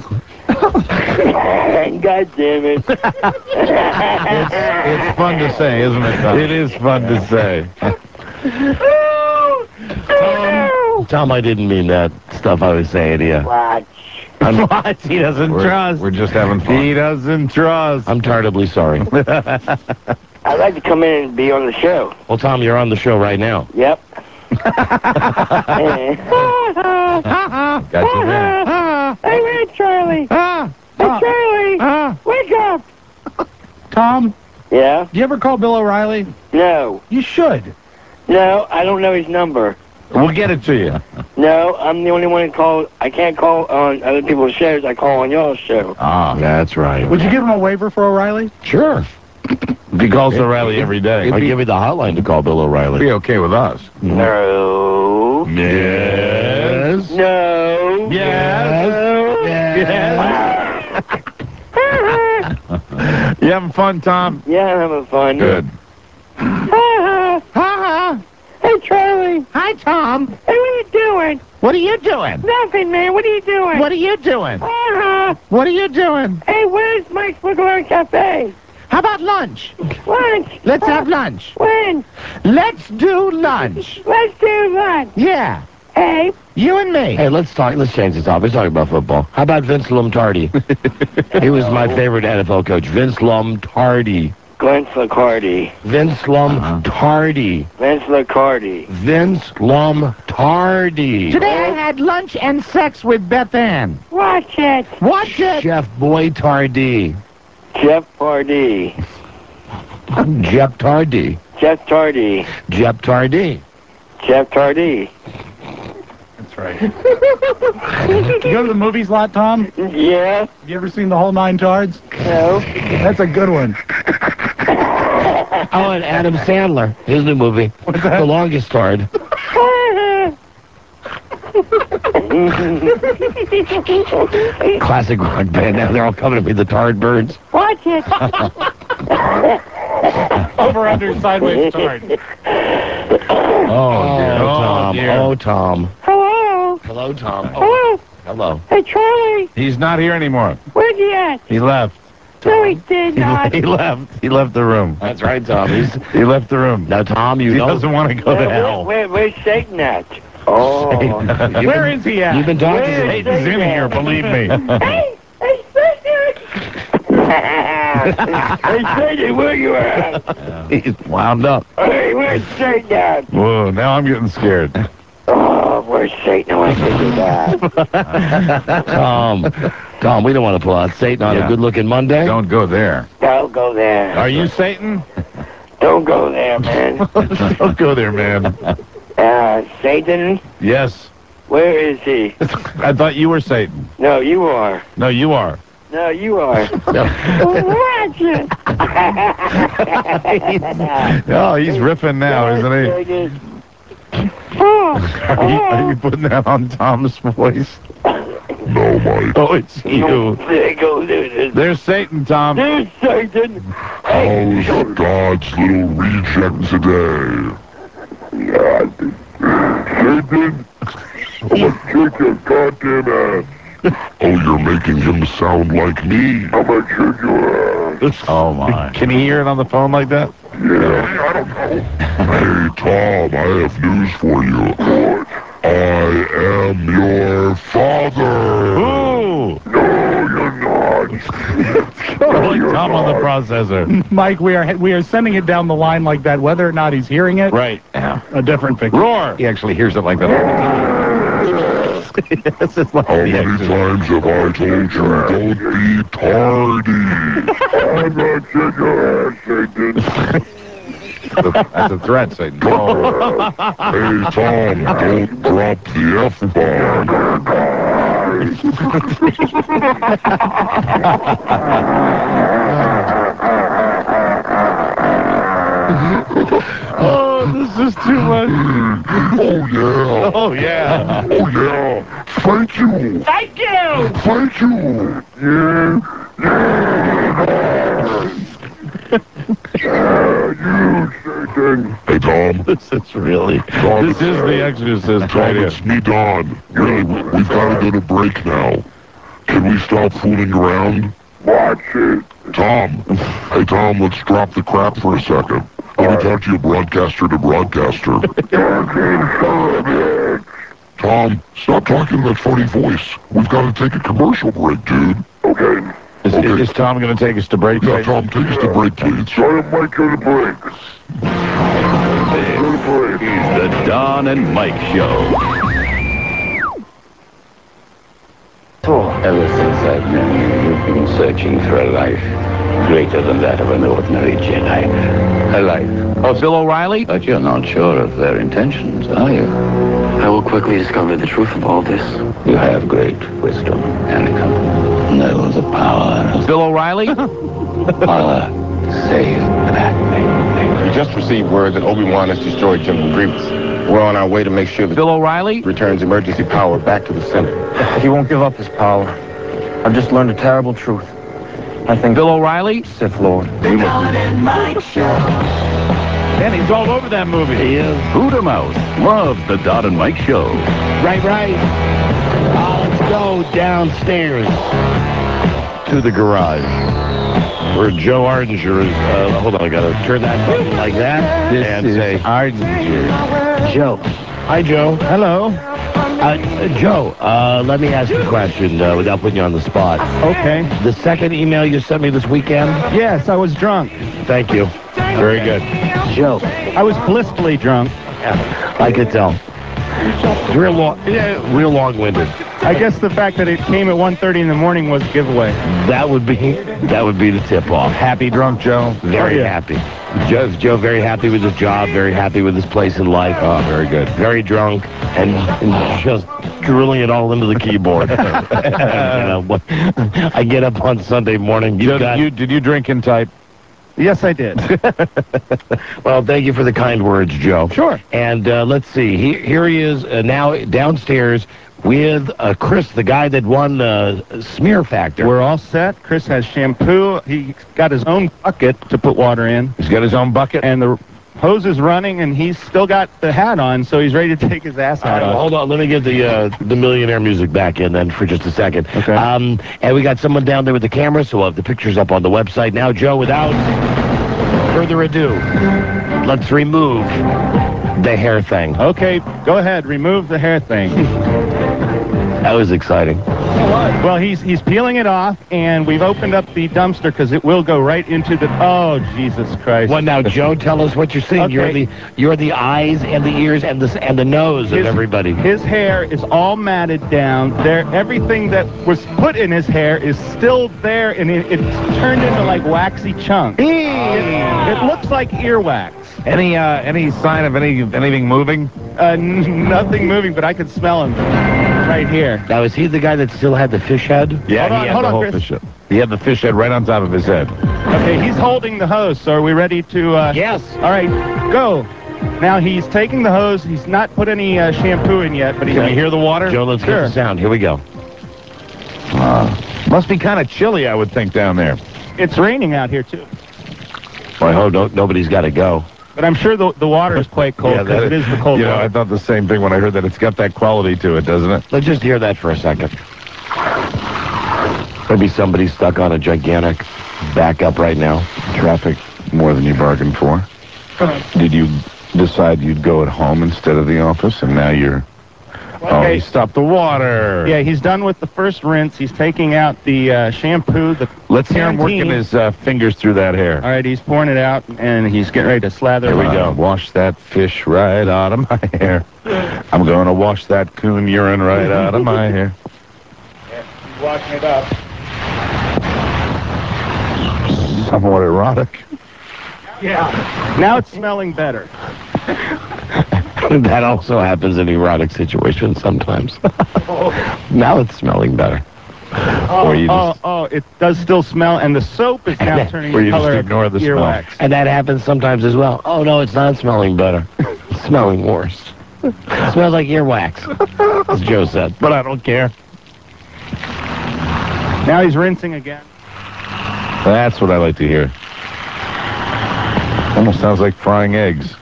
God damn it. It's, it's fun to say, isn't it, Tom? It is fun to say. Tom, Tom, I didn't mean that stuff I was saying to you. Watch. I'm, what? He doesn't We're, trust. we're just having fun. He doesn't trust. I'm terribly sorry. I'd like to come in and be on the show. Well, Tom, you're on the show right now. Yep. Got you there. Hey, wait, Charlie. Ah, Hey, ah, Charlie. ah. Wake up. Tom, Yeah? do you ever call Bill O'Reilly? No. You should. No, I don't know his number. We'll get it to you. No, I'm the only one who calls. I can't call on other people's shows. I call on y'all's show. Ah, That's right. Would you give him a waiver for O'Reilly? Sure. He calls O'Reilly every day. I'll give you the hotline to call Bill O'Reilly. Be okay with us. No. Yes. No. Yes. Yes. You having fun, Tom? Yeah, I'm having fun. Good. Ha ha. Hey, Charlie. Hi, Tom. Hey, what are you doing? What are you doing? Nothing, man. What are you doing? What are you doing? Uh-huh. What are you doing? Hey, where's Mike's Cigar Cafe? How about lunch? Lunch. Let's have lunch. When? Let's do lunch. Let's do lunch. Yeah. Hey. You and me. Hey, let's talk. Let's change the topic. Let's talk about football. How about Vince Lombardi? He was my favorite N F L coach. Vince Lombardi. Vince Lombardi. Vince Lombardi. Vince Lombardi. Vince Lombardi. Today I had lunch and sex with Beth Ann. Watch it. Watch it. Chef Boy Tardy. Jeff Tardy. Jeff Tardy. Jeff Tardy. Jeff Tardy. Jeff Tardy. That's right. You go to the movies a lot, Tom? Yeah. Have you ever seen The Whole Nine Yards? No. That's a good one. Oh, and Adam Sandler. His new movie. The Longest Yard. Classic rock band. Now they're all coming to be the Tardbirds. Watch it. Over, under, sideways, tard. Oh, dear. Oh, Tom. dear. Oh, Tom. Hello. Hello, Tom. Oh, Hello. hello. Hey, Charlie. He's not here anymore. Where's he at? He left. No, he did He, not. he left. He left the room. That's right, Tom. He's, He left the room. now, Tom, you He know. doesn't want to go to Where, hell. where, where's Satan at? Oh. You've Where been- is he at? You've been talking Where to is him. Satan's in here, believe me. Hey, hey, Satan. Hey, Satan, where you at? He's wound up. Hey, where's Satan at? Whoa, now I'm getting scared. Oh, where's Satan? I think he's at. Tom, Tom, we don't want to pull out Satan on Yeah. a good-looking Monday. Don't go there. Don't go there. Are you Satan? Don't go there, man. Don't go there, man. Uh, Satan? Yes. Where is he? I thought you were Satan. No, you are. No, you are. No, you are. Watch it. Oh, he's riffing now, isn't he? Oh. Are you, are you putting that on Tom's voice? No, Mike. Oh, it's you. There goes it. There's Satan, Tom. There's Satan. How's God's little reject today? Satan, I'm gonna kick your goddamn ass. Oh, you're making him sound like me. I'm gonna kick your ass. Oh, my. Can he hear it on the phone like that? Yeah, I don't know. Hey, Tom, I have news for you. What? I am your father. Ooh! No, you're not. Like Tom on the processor. Mike, we are we are sending it down the line like that, whether or not he's hearing it. Right. A different picture. Roar! He actually hears it like that all the time. This is like How the many exit. times have I told you, don't be tardy? I'm not kicking your ass, Satan. That's a threat, Satan. Oh. Hey, Tom, don't drop the Oh, this is too much. Oh, yeah. Oh, yeah. Oh, yeah. Thank you. Thank you. Thank you. Yeah. Yeah, you, Satan. Hey, Tom. This is really... Tom, This is the exorcist Tom, right it's here. me, Don. Really, we- we've got to go to break now. Can we stop fooling around? Watch it. Tom. Hey, Tom, let's drop the crap for a second. Let me talk to you broadcaster to broadcaster. Tom, stop talking in that funny voice. We've got to take a commercial break, dude. Okay. Is, Okay. is Tom going to take us to break? Yeah, Satan? Tom, take us to break, please. Sorry, Mike, go to break. This is the Don and Mike Show. Ever since I've known you, you've been searching for a life greater than that of an ordinary Jedi. A life. Oh, Bill O'Reilly? But you're not sure of their intentions, are you? I will quickly discover the truth of all this. You have great wisdom, Anakin. Know the power of Bill O'Reilly? power Save that man. We just received word that Obi-Wan has destroyed General Grievous. We're on our way to make sure that Bill O'Reilly returns emergency power back to the Senate. He won't give up his power. I've just learned a terrible truth. I think Bill O'Reilly, Sith Lord. We must And he's all over that movie. He is. Buddha Mouse loves the Don and Mike Show. Right, right. Uh, let's go downstairs to the garage where Joe Ardinger is. Uh, hold on, I gotta turn that button like that This and is say Ardinger. Joe. Hi, Joe. Hello. Uh, Joe, uh, let me ask you a question uh, without putting you on the spot. Okay. The second email you sent me this weekend? Yes, I was drunk. Thank you. Very good. Joe. I was blissfully drunk. Yeah, I could tell. It's real long, yeah, real long-winded. I guess the fact that it came at one thirty in the morning was a giveaway. That would be that would be the tip-off. Happy drunk Joe. Very Oh, yeah. happy. Joe, Joe, very happy with his job, very happy with his place in life. Oh, very good. Very drunk and, and just drilling it all into the keyboard. You know, what- I get up on Sunday morning. You Joe, got, did you, did you drink and type? Yes, I did. well, thank you for the kind words, Joe. Sure. And uh, let's see. He, here he is uh, now downstairs with uh, Chris, the guy that won uh, Smear Factor. We're all set. Chris has shampoo. He got his own bucket to put water in. He's got his own bucket. And the hose is running, and he's still got the hat on, so he's ready to take his ass All out right, well, off. hold on. Let me get the uh, the millionaire music back in then for just a second. Okay. Um, and we got someone down there with the camera, so we'll have the pictures up on the website now. Joe, without further ado, let's remove the hair thing. Okay, go ahead. Remove the hair thing. That was exciting. Well, he's he's peeling it off, and we've opened up the dumpster because it will go right into the... Oh, Jesus Christ. Well, now, Joe, tell us what you're seeing. Okay. You're the you're the eyes and the ears and the and the nose His- of everybody. His hair is all matted down. There, everything that was put in his hair is still there, and it, it's turned into like waxy chunks. It, it looks like earwax. Any uh, any sign of any anything moving? Uh, n- nothing moving, but I could smell him right here. Now, is he the guy that still had the fish head? Yeah, Hold he on, had hold the on, whole Chris. fish head. He had the fish head right on top of his head. Okay, he's holding the hose, so are we ready to... Uh, Yes. All right, go. Now, he's taking the hose. He's not put any uh, shampoo in yet, but he's... Can we hear the water? Joe, let's Sure. get the sound. Here we go. Uh, must be kind of chilly, I would think, down there. It's raining out here, too. Well, I hope no, nobody's got to go. But I'm sure the, the water is quite cold Yeah, because that- it is the cold You know, water. I thought the same thing when I heard that. It's got that quality to it, doesn't it? Let's just hear that for a second. Maybe somebody's stuck on a gigantic backup right now. Traffic more than you bargained for. Did you decide you'd go at home instead of the office, and now you're... Oh, Okay. he stopped the water. Yeah, he's done with the first rinse. He's taking out the uh, shampoo, the Let's hear him working Pantene. his uh, fingers through that hair. All right, he's pouring it out, and he's getting ready to slather Here we it go. on. Wash that fish right out of my hair. I'm going to wash that coon urine right out of my hair. He's washing it up. Somewhat erotic. Yeah. Now it's smelling better. That also happens in erotic situations sometimes. Now it's smelling better. Oh, Or you oh, just- oh, it does still smell, and the soap is now turning Or the you just color ignore of the smell. earwax. And that happens sometimes as well. Oh, no, it's not smelling better. It's smelling worse. It smells like earwax, as Joe said. But I don't care. Now he's rinsing again. That's what I like to hear. Almost sounds like frying eggs.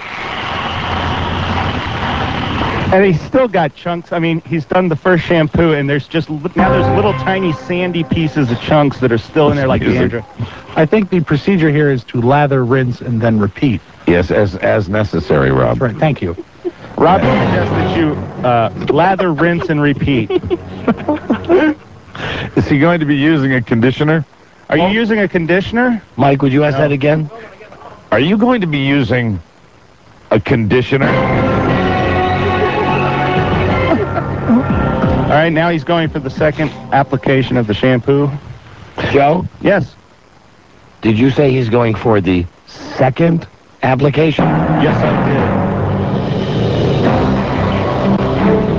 And he's still got chunks. I mean, he's done the first shampoo, and there's just li- now there's little tiny sandy pieces of chunks that are still in there like Music. dandruff. I think the procedure here is to lather, rinse, and then repeat. Yes, as as necessary, Rob. Right, thank you. Rob suggests that you uh, lather, rinse, and repeat. Is he going to be using a conditioner? Are you using a conditioner? Mike, would you ask that again? Are you going to be using a conditioner? All right, now he's going for the second application of the shampoo. Joe, Yes. did you say he's going for the second application? Yes,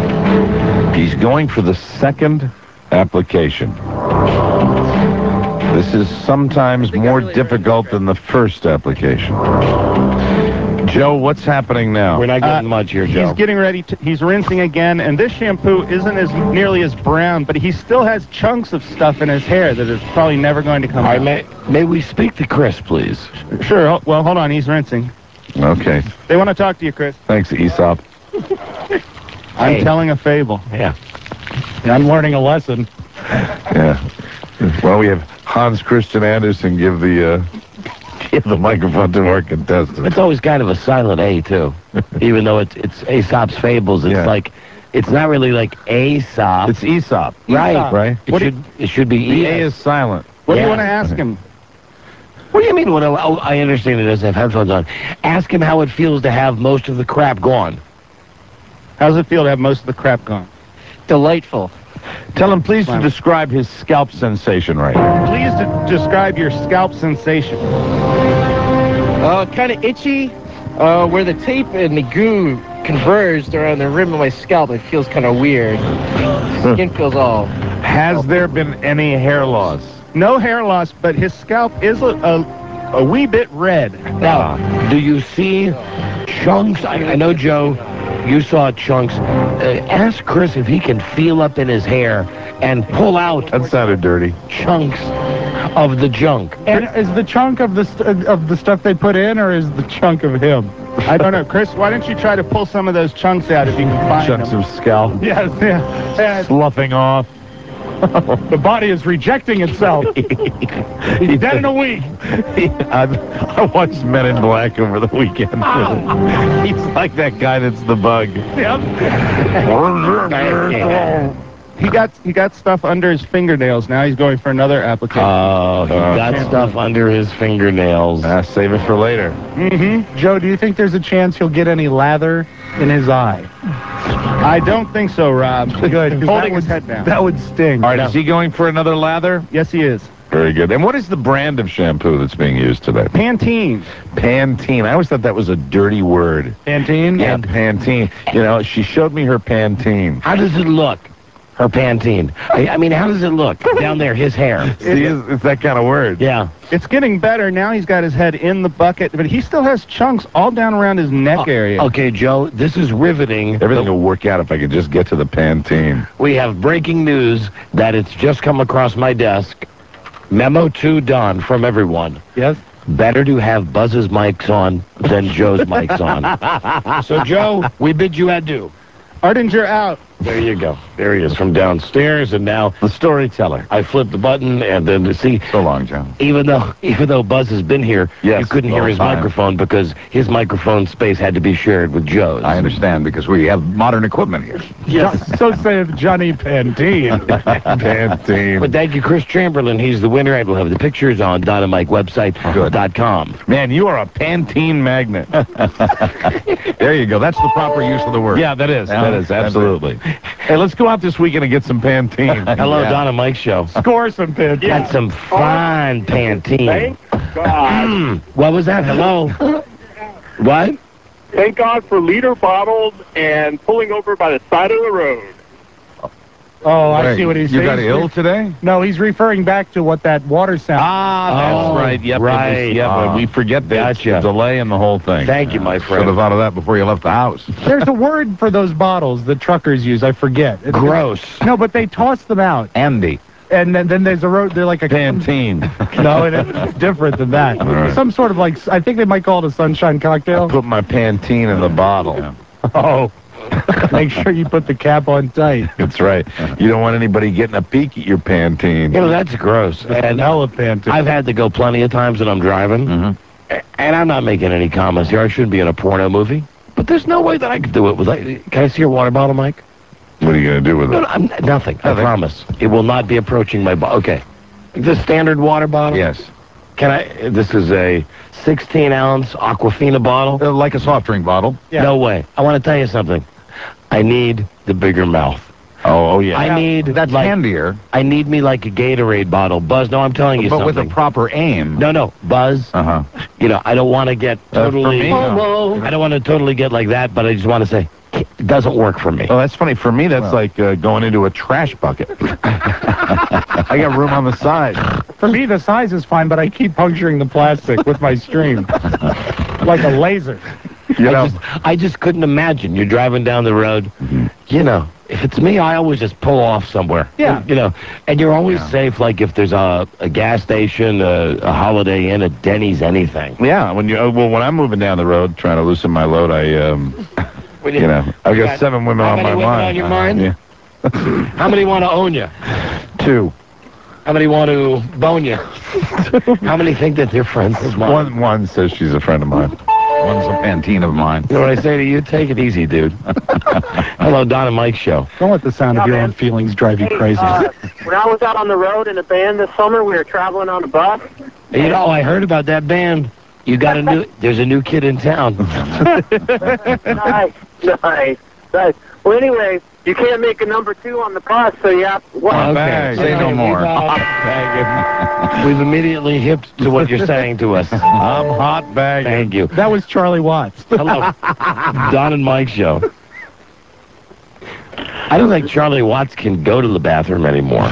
I He's going for the second application. This is sometimes more difficult than the first application. Joe, what's happening now? We're not getting Uh, much here, Joe. He's getting ready to, he's rinsing again, and this shampoo isn't as nearly as brown, but he still has chunks of stuff in his hair that is probably never going to come All right, out. may, may we speak to Chris, please? Sure, oh, well, hold on, he's rinsing. Okay. They want to talk to you, Chris. Thanks, Aesop. I'm Hey. telling a fable. Yeah. I'm learning a lesson. Yeah. Well, we have Hans Christian Andersen give the uh, give the microphone to our contestant. It's always kind of a silent A, too. Even though it's it's Aesop's Fables, it's Yeah. like, it's not really like Aesop. It's Aesop. Right. Aesop. Right? It What do should, it should be The E. A is silent. What do Yeah. you want to ask him? What do you mean? What, oh, I understand it doesn't have headphones on. Ask him how it feels to have most of the crap gone. How does it feel to have most of the crap gone? Delightful. Tell him, please, to Wow. describe his scalp sensation right now. Please de- describe your scalp sensation. Uh, kind of itchy. Uh, where the tape and the goo converged around the rim of my scalp, it feels kind of weird. Skin feels all... Has there been any hair loss? No hair loss, but his scalp is a, a, a wee bit red. Now, do you see chunks? I, I know, Joe, you saw chunks. Uh, ask Chris if he can feel up in his hair and pull out That sounded dirty. chunks of the junk. And is the chunk of the st- of the stuff they put in, or is the chunk of him? I don't know, Chris. Why don't you try to pull some of those chunks out if you can find Chunks them? of scalp. Yes, yeah. yeah. Sloughing off. The body is rejecting itself. He's dead in a week. I, I watched Men in Black over the weekend. He's like that guy that's the bug. Yep. He got he got stuff under his fingernails. Now he's going for another application. Oh, he got stuff under his fingernails. Uh, save it for later. Mm-hmm. Joe, do you think there's a chance he'll get any lather in his eye? I don't think so, Rob. Good. 'cause Holding that his would, head down. That would sting. All right, is he going for another lather? Yes, he is. Very good. And what is the brand of shampoo that's being used today? Pantene. Pantene. I always thought that was a dirty word. Pantene? Yeah, Pantene. You know, she showed me her Pantene. How does it look? Her Pantene. I, I mean, how does it look down there? His hair. See, it's, it's that kind of word. Yeah. It's getting better. Now he's got his head in the bucket, but he still has chunks all down around his neck area. Okay, Joe, this is riveting. Everything will work out if I could just get to the Pantene. We have breaking news that it's just come across my desk. Memo to Don from everyone. Yes? Better to have Buzz's mics on than Joe's mics on. So, Joe, we bid you adieu. Ardinger out. There you go. There he is from downstairs, and now The storyteller. I flipped the button, and then to see, So long, John. even though even though Buzz has been here, Yes, you couldn't the hear whole his time. microphone because his microphone space had to be shared with Joe's. I understand, because we have modern equipment here. Yes. So saith Johnny Pantene. Pantene. But thank you, Chris Chamberlain. He's the winner, and we'll have the pictures on Dynamite website dot com. Man, you are a Pantene magnet. There you go. That's the proper use of the word. Yeah, that is. Yeah, that is, that's absolutely. Hey, let's go out this weekend and get some Pantene. Hello, Yeah. Donna Mike Show. Score some Pantene. Got some fine Pantene. God. What was that? Hello? What? Thank God for liter bottles and pulling over by the side of the road. Oh, I Wait, see what he's You saying. got ill today? No, he's referring back to what that water sound. Ah, that's Oh, right. Yep, it was- right. yeah, but Ah. we forget the, Gotcha. the delay in the whole thing. Thank you, my Should friend. have thought of that before you left the house. There's a word for those bottles that truckers use. I forget. It- Gross. No, but they toss them out. Andy. And then, then there's a road. They're like a Pantene. No, it, it's different than that. right. Some sort of like, I think they might call it a sunshine cocktail. Put my Pantene in the bottle. Yeah. Oh, make sure you put the cap on tight. That's right. You don't want anybody getting a peek at your Pantene. You know, that's gross. And Hell of Pantene. I've had to go plenty of times when I'm driving, Mm-hmm. and I'm not making any comments here. I shouldn't be in a porno movie, but there's no way that I could do it. With Can I see your water bottle, Mike? What are you going to do with No, it? no, I'm, nothing. I Nothing. promise. It will not be approaching my bottle. Okay. The standard water bottle? Yes. Can I? This is a sixteen ounce Aquafina bottle? Uh, like a soft drink bottle. Yeah. No way. I want to tell you something. I need the bigger mouth. Oh, oh yeah. I need That's like, handier, I need me like a Gatorade bottle. Buzz, no, I'm telling you but something. with a proper aim. No, no, Buzz. Uh-huh. You know, I don't want to get Uh, for totally. me, no. Whoa. I don't want to totally get like that, but I just want to say it doesn't work for me. Oh, that's funny. For me, that's Well. like uh, going into a trash bucket. I got room on the side. For me, the size is fine, but I keep puncturing the plastic with my stream. Like a laser. You know, I just, I just couldn't imagine. You're driving down the road. Mm-hmm. You know, if it's me, I always just pull off somewhere. Yeah. You know, and you're always Yeah. safe, like if there's a, a gas station, a, a Holiday Inn, a Denny's, anything. Yeah, when you uh, well, when I'm moving down the road trying to loosen my load, I um, you, you know, I've you got, got seven women how on many my women mind. on your mind? Yeah. How many want to own you? Two. How many want to bone you? How many think that they're friends of mine? One one says she's a friend of mine. One's a Pantene of mine. You know what I say to you? Take it easy, dude. Hello, Don and Mike Show. Don't let the sound Yeah, of your man. own feelings drive you Hey, crazy. uh, when I was out on the road in a band this summer, we were traveling on a bus. You know, I heard about that band. You got a new, there's a new kid in town. Nice, nice, nice. Well, anyway, you can't make a number two on the bus, so you have to... Hot bag. Say no more. We've, uh, we've immediately hipped to what you're saying to us. I'm hot bag. Thank you. That was Charlie Watts. Hello. Don and Mike Show. I don't think Charlie Watts can go to the bathroom anymore.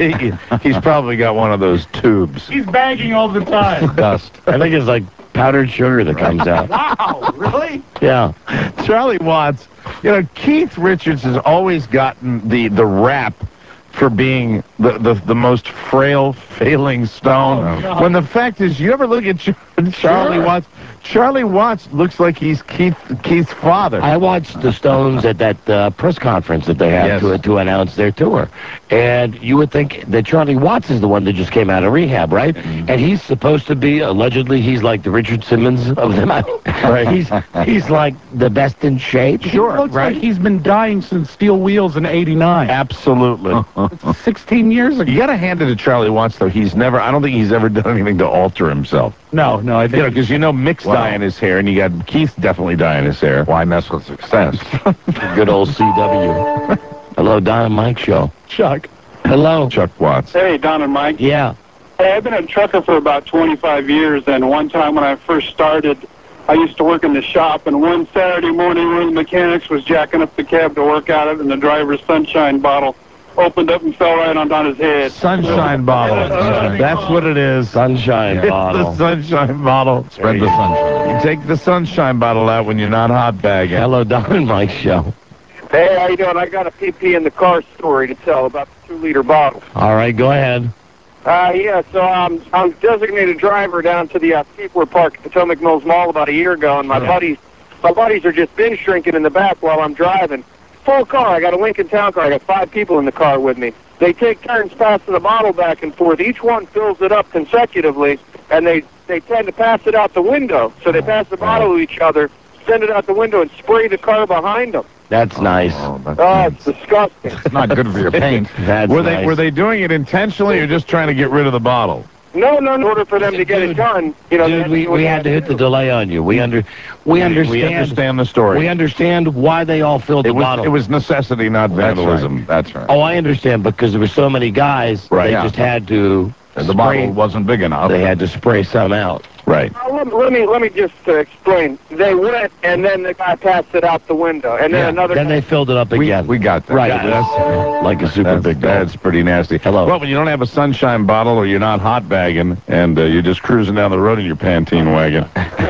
He's probably got one of those tubes. He's bagging all the time. Dust. I think it's like powdered sugar that comes out. Wow, really? Yeah. Charlie Watts. You know, Keith Richards has always gotten the, the rap for being the, the, the most frail, failing stone. Oh, no. When the fact is, you ever look at Ch- Charlie Sure. Watts? Charlie Watts looks like he's Keith Keith's father. I watched the Stones at that uh, press conference that they had Yes. to to announce their tour, and you would think that Charlie Watts is the one that just came out of rehab, right? Mm-hmm. And he's supposed to be allegedly he's like the Richard Simmons of them. Right. He's he's like the best in shape. Sure, looks right? like he's been dying since Steel Wheels in eighty-nine. Absolutely. sixteen years ago. You got to hand it to Charlie Watts, though. He's never, I don't think he's ever done anything to alter himself. No, no, I You think... know, because you know Mick's Wow. dyeing his hair, and you got Keith definitely dyeing his hair. Why mess with success? Good old C W. Hello, Don and Mike Show. Chuck. Hello. Chuck Watts. Hey, Don and Mike. Yeah. Hey, I've been a trucker for about twenty-five years, and one time when I first started, I used to work in the shop, and one Saturday morning, one of the mechanics was jacking up the cab to work out it, and the driver's sunshine bottle opened up and fell right on, on his head. Sunshine bottle. That's what it is. Sunshine It's bottle. the sunshine bottle. Spread the sunshine. You take the sunshine bottle out when you're not hot bagging. Hello, Don and Mike Show. Hey, how you doing? I got a pee pee in the car story to tell about the two-liter bottle. All right, go ahead. Uh, yeah, so um, I'm designated driver down to the uh, people were parked at Potomac Mills Mall about a year ago, and my buddies, my buddies are just binge drinking in the back while I'm driving. Full car. I got a Lincoln Town Car. I got five people in the car with me. They take turns passing the bottle back and forth. Each one fills it up consecutively, and they they tend to pass it out the window. So they pass the bottle to each other, send it out the window, and spray the car behind them. That's nice. Oh, that's Oh, it's disgusting. It's not good for your paint. That's Were they nice. were they doing it intentionally or just trying to get rid of the bottle? No, no, in order for them to get Dude, it done, you know. they Dude, had we, to do what we they had to hit the do. delay on you. We under we understand. We understand the story. We understand why they all filled it the was bottle. it was necessity, not That's vandalism. right. That's right. Oh, I understand because there were so many guys. Right, They yeah. just had to. And the spray, bottle wasn't big enough. They had to spray some out. Right. Uh, let, let me let me just uh, explain. They went, and then the guy passed it out the window, and then Yeah. another. Then guy, they filled it up We, again. we got that. right. Yeah, It was like a super That's, big that's gulp. pretty nasty. Hello. Well, when you don't have a sunshine bottle or you're not hot bagging and uh, you're just cruising down the road in your Pantene wagon.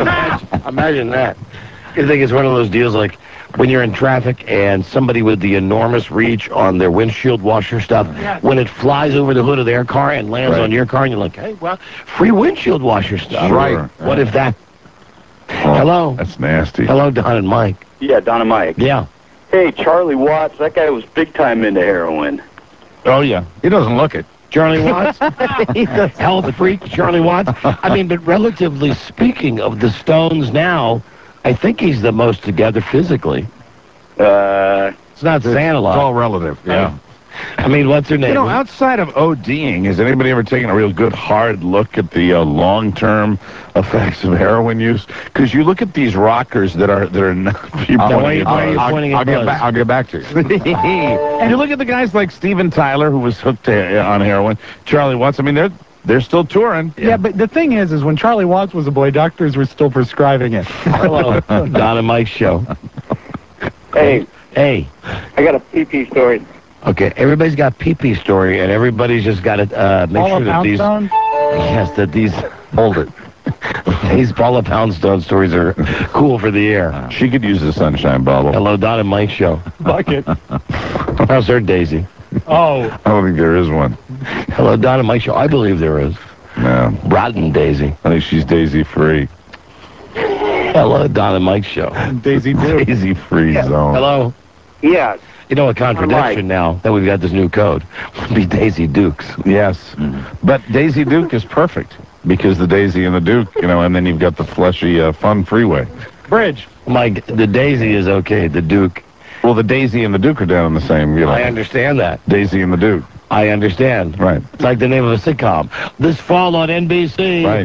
Imagine that. You think it's one of those deals like when you're in traffic and somebody with the enormous reach on their windshield washer stuff, when it flies over the hood of their car and lands Right. on your car, and you're like, hey, well, free windshield washer stuff. Sure. Right. What if that? Oh, Hello. That's nasty. Hello, Don and Mike. Yeah, Don and Mike. Yeah. Hey, Charlie Watts, that guy was big time into heroin. Oh, yeah. He doesn't look it. Charlie Watts? Health freak, Charlie Watts. I mean, but relatively speaking of the Stones now, I think he's the most together physically. Uh, It's not saying a It's lot. all relative. Yeah. I mean, what's her name? You know, outside of ODing, has anybody ever taken a real good hard look at the uh, long-term effects of heroin use? Because you look at these rockers that are that are not. You're Now, pointing why are you- at why are you those. pointing I'll, at get Buzz? back, I'll get back to you. You look at the guys like Steven Tyler, who was hooked to, on heroin, Charlie Watts. I mean, they're they're still touring. Yeah, but the thing is, is when Charlie Watts was a boy, doctors were still prescribing it. Hello, Don and Mike's show. hey, Hey, I got a pee pee story. Okay, everybody's got pee-pee story, and everybody's just got to uh, make Paula sure that these... Poundstone? Yes, that these... Hold it. These Paula Poundstone stories are cool for the air. She could use the sunshine bottle. Hello, Don and Mike show. Bucket. How's her Daisy? Oh. I don't think there is one. Hello, Don and Mike show. I believe there is. No. Rotten Daisy. I think she's Daisy-free. Hello, Don and Mike show. Daisy Duke. Daisy-free Yeah. zone. Hello. Yeah. You know, a contradiction now that we've got this new code would be Daisy Dukes. Yes. Mm-hmm. But Daisy Duke is perfect because the Daisy and the Duke, you know, and then you've got the fleshy, uh, fun freeway. Bridge. Mike, the Daisy is okay. The Duke. Well, the Daisy and the Duke are down in the same, you know. I understand that. Daisy and the Duke. I understand. Right. It's like the name of a sitcom. This fall on N B C. Right.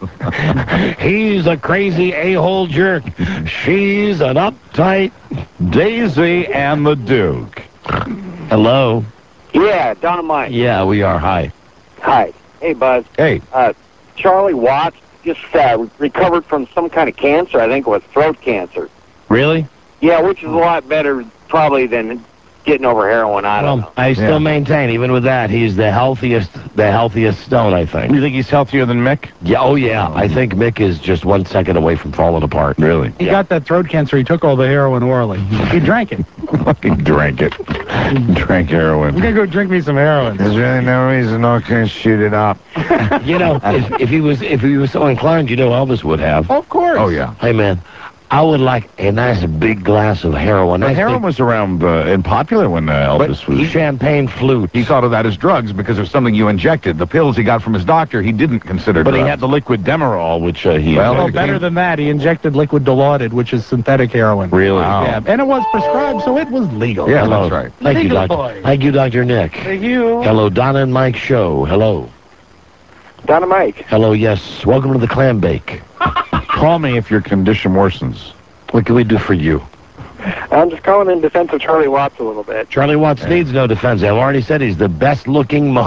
He's a crazy a-hole jerk. She's an uptight Daisy and the Duke. Hello. Yeah, Don and Mike. Yeah, we are. Hi. Hi. Hey, Buzz. Hey. Uh, Charlie Watts just uh, recovered from some kind of cancer. I think it was throat cancer. Really? Yeah, which is a lot better probably than getting over heroin. I don't Well, know. I still Yeah. maintain, even with that, he's the healthiest, the healthiest Stone, I think. You think he's healthier than Mick? Yeah. Oh, yeah. I think Mick is just one second away from falling apart. Really? He got that throat cancer. He took all the heroin orally. He drank it. Fucking drank it. Drank heroin. I'm going to go drink me some heroin. There's really no reason not to shoot it up. You know, if, if he was if he was so inclined, you know Elvis would have. Of course. Oh, yeah. Hey, man, I would like a nice big glass of heroin. But Nice heroin big was around uh, and popular when uh, Elvis was... champagne flute. He thought of that as drugs because of something you injected. The pills he got from his doctor, he didn't consider But drugs. he had the liquid Demerol, which uh, he... Well, injected. better than that, he injected liquid Dilaudid, which is synthetic heroin. Really? Yeah, and it was prescribed, so it was legal. Yeah, Hello. that's right. Thank you, Legal Doctor. boy. Thank you, Doctor Nick. Thank you. Hello, Donna and Mike show. Hello. Don and Mike. Hello, yes. Welcome to the Clam Bake. Call me if your condition worsens. What can we do for you? I'm just calling in defense of Charlie Watts a little bit. Charlie Watts yeah. needs no defense. I've already said he's the best-looking. Mo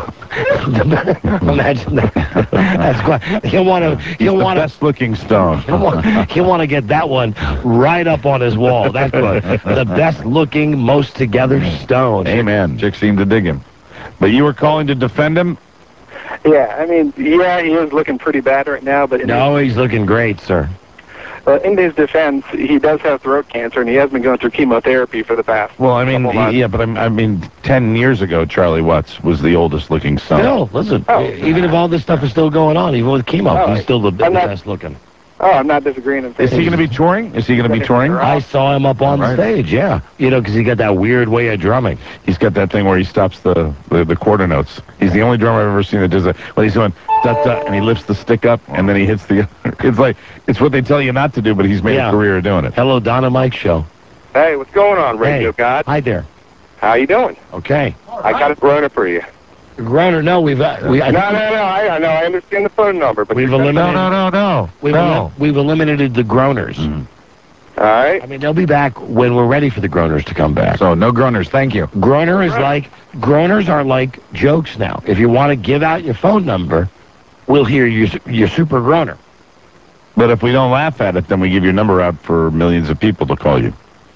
Imagine that. That's quite. He'll want to. He'll want the best-looking Stone. He'll want. He'll want to get that one right up on his wall. That's good. The best-looking, most together Stone. Amen. Chicks seem to dig him. But you were calling to defend him? Yeah, I mean, yeah, he is looking pretty bad right now, but in no, he's looking great, sir. Uh, in his defense, he does have throat cancer, and he has been going through chemotherapy for the past. Well, I mean, he, yeah, but I'm, I mean, ten years ago, Charlie Watts was the oldest-looking son. Still, listen, oh. even if all this stuff is still going on, even with chemo, oh, he's still the, the best-looking. Oh, I'm not disagreeing. Is he going to be touring? Is he going to be touring? I saw him up on right. stage, yeah. You know, because he got that weird way of drumming. He's got that thing where he stops the, the, the quarter notes. He's the only drummer I've ever seen that does that. When he's doing da-da, and he lifts the stick up, and then he hits the... It's like, it's what they tell you not to do, but he's made yeah. a career of doing it. Hello, Donna Mike show. Hey, what's going on, Radio hey. God? Hi there. How you doing? Okay. I got a groaner for you. Groaner, no, we've... Uh, we, no, no, no, I know, I understand the phone number, but... We've eliminated... No, no, no, no. We've, no. Elim we've eliminated the groaners. Mm. All right. I mean, they'll be back when we're ready for the groaners to come back. So, no groaners, thank you. Groaner is like... Groaners are like jokes now. If you want to give out your phone number, we'll hear your, your super groaner. But if we don't laugh at it, then we give your number out for millions of people to call you.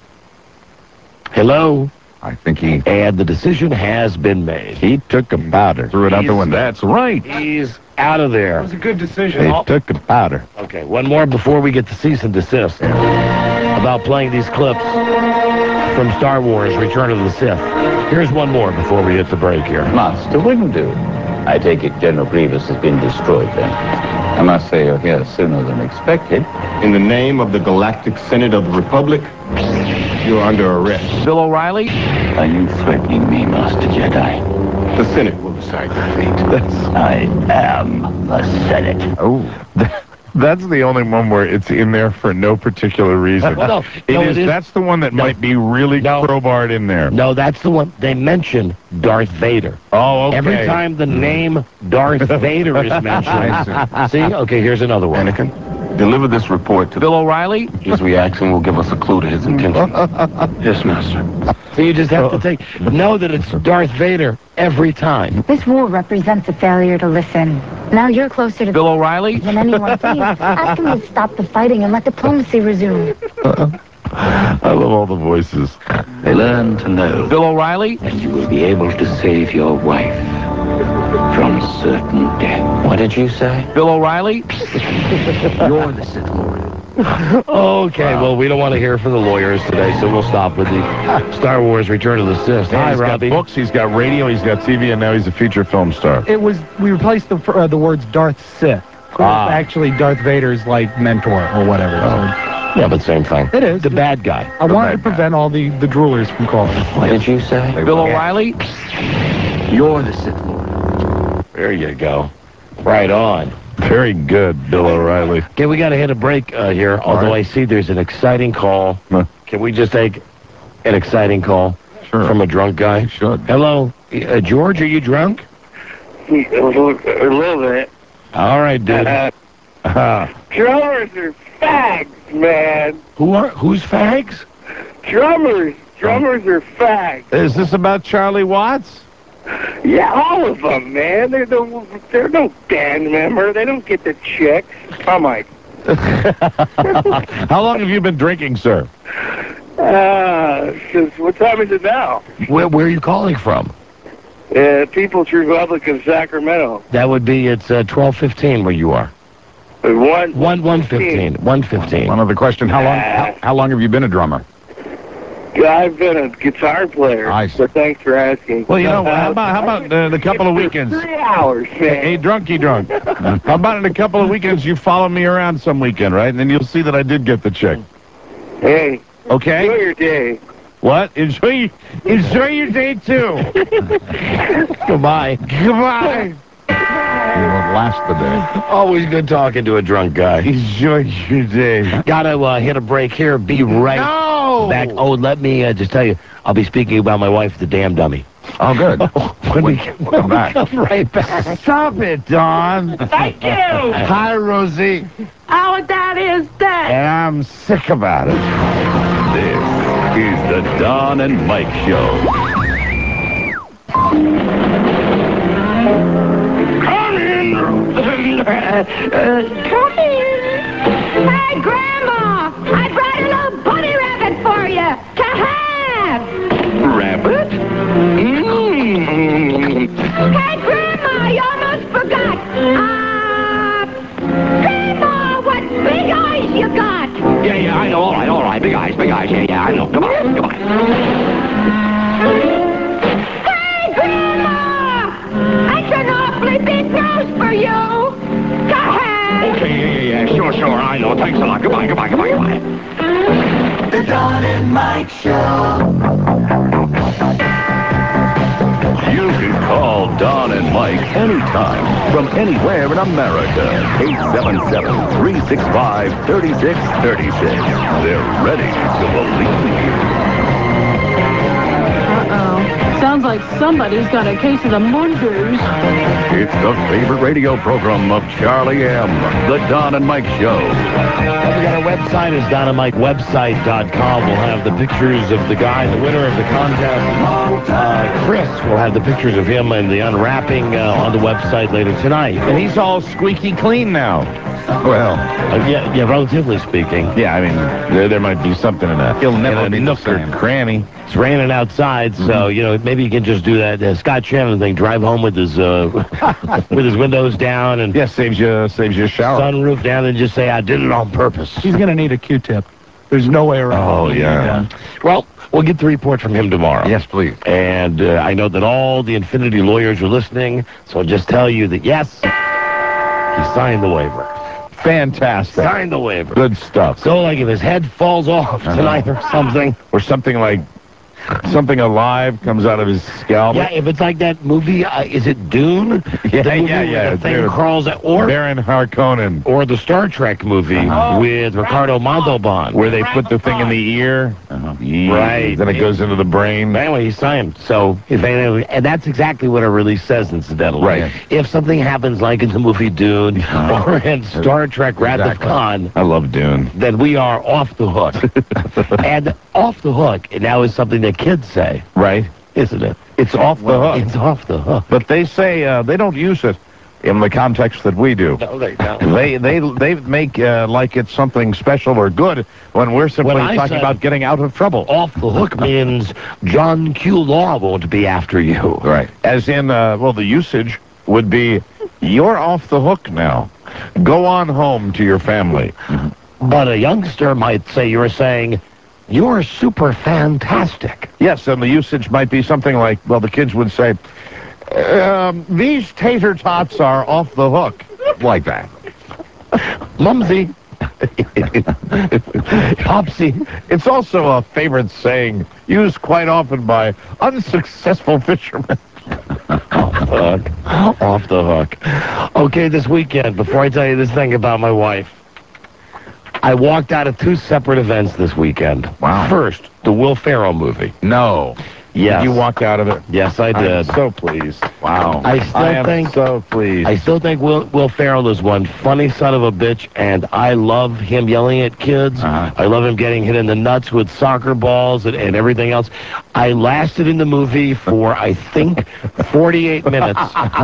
Hello? I think he... And the decision has been made. He took a powder. Threw it out the window. That's right. He's out of there. That was a good decision. He I'll... took a powder. Okay, one more before we get to cease and desist about playing these clips from Star Wars, Return of the Sith. Here's one more before we hit the break here. Master Windu. I take it General Grievous has been destroyed then. I must say you're here sooner than expected. In the name of the Galactic Senate of the Republic, you're under arrest. Bill O'Reilly? Are you threatening me, Master Jedi? The Senate will decide your fate. That's... I am the Senate. Oh, that's the only one where it's in there for no particular reason. Well, no, it no, is, it is. That's the one that no, might be really no, crowbarred in there. No, that's the one. They mention Darth Vader. Oh, okay. Every time the name Darth Vader is mentioned. See? Okay, here's another one. Anakin, deliver this report to Bill O'Reilly. His reaction will give us a clue to his intention. Yes, Master. So you just have to take know that it's Darth Vader every time. This war represents a failure to listen. Now you're closer to Bill O'Reilly than anyone. Please ask him to stop the fighting and let diplomacy resume. Uh-uh. I love all the voices. Learn to know. Bill O'Reilly? And you will be able to save your wife from certain death. What did you say? Bill O'Reilly? You're the Sith Lord. Okay, well, we don't want to hear from the lawyers today, so we'll stop with the Star Wars Return of the Sith. Yeah, Hi, he's Robbie. got books, he's got radio, he's got T V, and now he's a feature film star. It was, we replaced the uh, the words Darth Sith. Ah. It's actually Darth Vader's, like, mentor or whatever. Oh. Yeah, but same thing. It is. The bad guy. I The wanted bad to prevent all the, the droolers from calling. What did you say? Bill O'Reilly? You're the Sith Lord. There you go. Right on. Very good, Bill O'Reilly. Okay, we got to hit a break uh, here, although right. I see there's an exciting call. Huh. Can we just take an exciting call Sure. from a drunk guy? Should. Hello, uh, George, are you drunk? A little, a little bit. All right, dude. Uh, Uh, drummers are fags, man. who are, who's fags? Drummers. Drummers are fags. Is this about Charlie Watts? Yeah, all of them, man. They're no, they're no band member. They don't get the checks. I'm like, How long have you been drinking, sir? uh, since what time is it now? Where, where are you calling from? Uh, People's Republic of Sacramento. That would be, it's uh, twelve fifteen where you are. Uh, One, One, one fifteen. One fifteen. One other question. How long how, how long have you been a drummer? I've been a guitar player, I see. so thanks for asking. Well, you know, Uh, how about, how about uh, the couple of weekends? Three hours, man. Hey, drunky drunk. How about in a couple of weekends you follow me around some weekend, right? And then you'll see that I did get the check. Hey, Okay? enjoy your day. What? Enjoy, enjoy your day, too. Goodbye. Goodbye. You won't last the day. Always good talking to a drunk guy. Enjoy your day. Gotta uh, hit a break here. Be right No! back. Oh, let me uh, just tell you, I'll be speaking about my wife, the damn dummy. Oh, good. when we come back. Come right back. Stop it, Don. Thank you. Hi, Rosie. Oh, that is that. And I'm sick about it. This is the Don and Mike Show. Come in. Come in. Hey, Grandma, I brought a little bunny rabbit for you to have. Rabbit? Mm. Hey, Grandma, you almost forgot. Uh, Grandma, what big eyes you got? Yeah, yeah, I know. All right, all right. Big eyes, big eyes. Yeah, yeah, I know. Come on, come on. Hey, Grandma! That's an awfully big nose for you to have. Okay, yeah, yeah, yeah. Sure, sure. I know. Thanks a lot. Goodbye, goodbye, goodbye, goodbye. The Don and Mike Show. You can call Don and Mike anytime from anywhere in America. eight seven seven, three six five, three six three six. They're ready to believe. Uh-oh. Sounds like somebody's got a case of the Mondays. It's the favorite radio program of Charlie M. The Don and Mike Show. Well, we got our website is don and mike website dot com. We'll have the pictures of the guy, the winner of the contest. Uh, Chris will have the pictures of him and the unwrapping uh, on the website later tonight. And he's all squeaky clean now. Well, uh, yeah, yeah, relatively speaking. Yeah, I mean, there, there might be something in that. He'll never in a be nook the or same. Cranny. It's raining outside, so Mm-hmm. you know maybe you can just do that uh, Scott Shannon thing. Drive home with his uh, with his windows down and yeah, saves you saves you a shower. Sunroof down, and just say I did it on purpose. He's going to need a Q-tip. There's no way around. Oh yeah. Well, we'll get the report from him tomorrow. Yes, please. And uh, I know that all the Infinity lawyers are listening, so I'll just tell you that yes, he signed the waiver. Fantastic. Signed the waiver. Good stuff. So, like, if his head falls off Uh-huh. tonight or something. Or something like something alive comes out of his scalp. Yeah, if it's like that movie, uh, is it Dune? Yeah, the movie yeah, where yeah. The thing Dude. crawls out, or Baron Harkonnen. or the Star Trek movie Uh-huh. with Ricardo Montalban, Where they put the thing in the ear. Uh-huh. Right. Then it goes into the brain. But anyway, he signed. So, if anything, and that's exactly what our release says, incidentally. Right. If something happens like in the movie Dune or in Star Trek Wrath of Exactly. Khan, I love Dune. then we are off the hook. And off the hook now is something that kids say, Right. isn't it? It's off the hook. It's off the hook. But they say uh, they don't use it in the context that we do. No, they don't. They they they make uh, like it's something special or good when we're simply When I talking said about getting out of trouble. Off the hook means John Q. Law won't be after you. Right. As in, uh, well, the usage would be, you're off the hook now. Go on home to your family. But a youngster might say you're saying, you're super fantastic. Yes, and the usage might be something like, well, the kids would say, um, these tater tots are off the hook. Like that. Mumsy. Popsy. It's also a favorite saying used quite often by unsuccessful fishermen. Off the hook. Off the hook. Okay, this weekend, before I tell you this thing about my wife, I walked out of two separate events this weekend. Wow. First, the Will Ferrell movie. No. Yes. Did you walk out of it? Yes, I did. I'm so pleased. Wow. I still I am think so pleased. I still think Will Will Ferrell is one funny son of a bitch, and I love him yelling at kids. Uh-huh. I love him getting hit in the nuts with soccer balls and, and everything else. I lasted in the movie for, I think, forty-eight minutes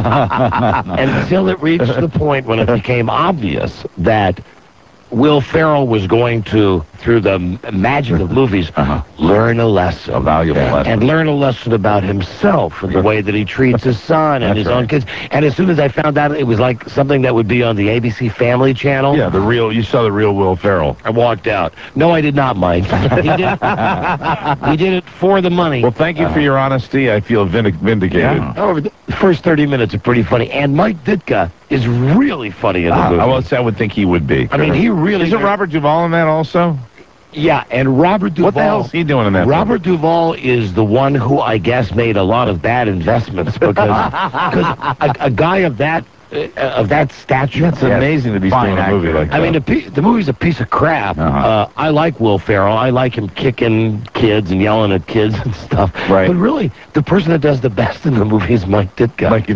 until it reached the point when it became obvious that Will Ferrell was going to, through the magic of movies, uh-huh. learn a lesson. A valuable yeah. lesson. And learn a lesson about himself and the way that he treats his son and his right. own kids. And as soon as I found out it was like something that would be on the A B C Family Channel. Yeah, the real, you saw the real Will Ferrell. I walked out. No, I did not, Mike. He did, he did it for the money. Well, thank you uh, for your honesty. I feel vindic- vindicated. Yeah. Over the first thirty minutes are pretty funny. And Mike Ditka is really funny in the ah, movie. I, would, I would think he would be. I mean, he really... Isn't Robert Duvall in that also? Yeah, and Robert Duvall... What the hell is he doing in that Robert movie? Duvall is the one who, I guess, made a lot of bad investments because a, a guy of that uh, of that stature... That's yeah, amazing to be doing a movie like that. I mean, the, the movie's a piece of crap. Uh-huh. Uh, I like Will Ferrell. I like him kicking kids and yelling at kids and stuff. Right. But really, the person that does the best in the movie is Mike Ditka. Mike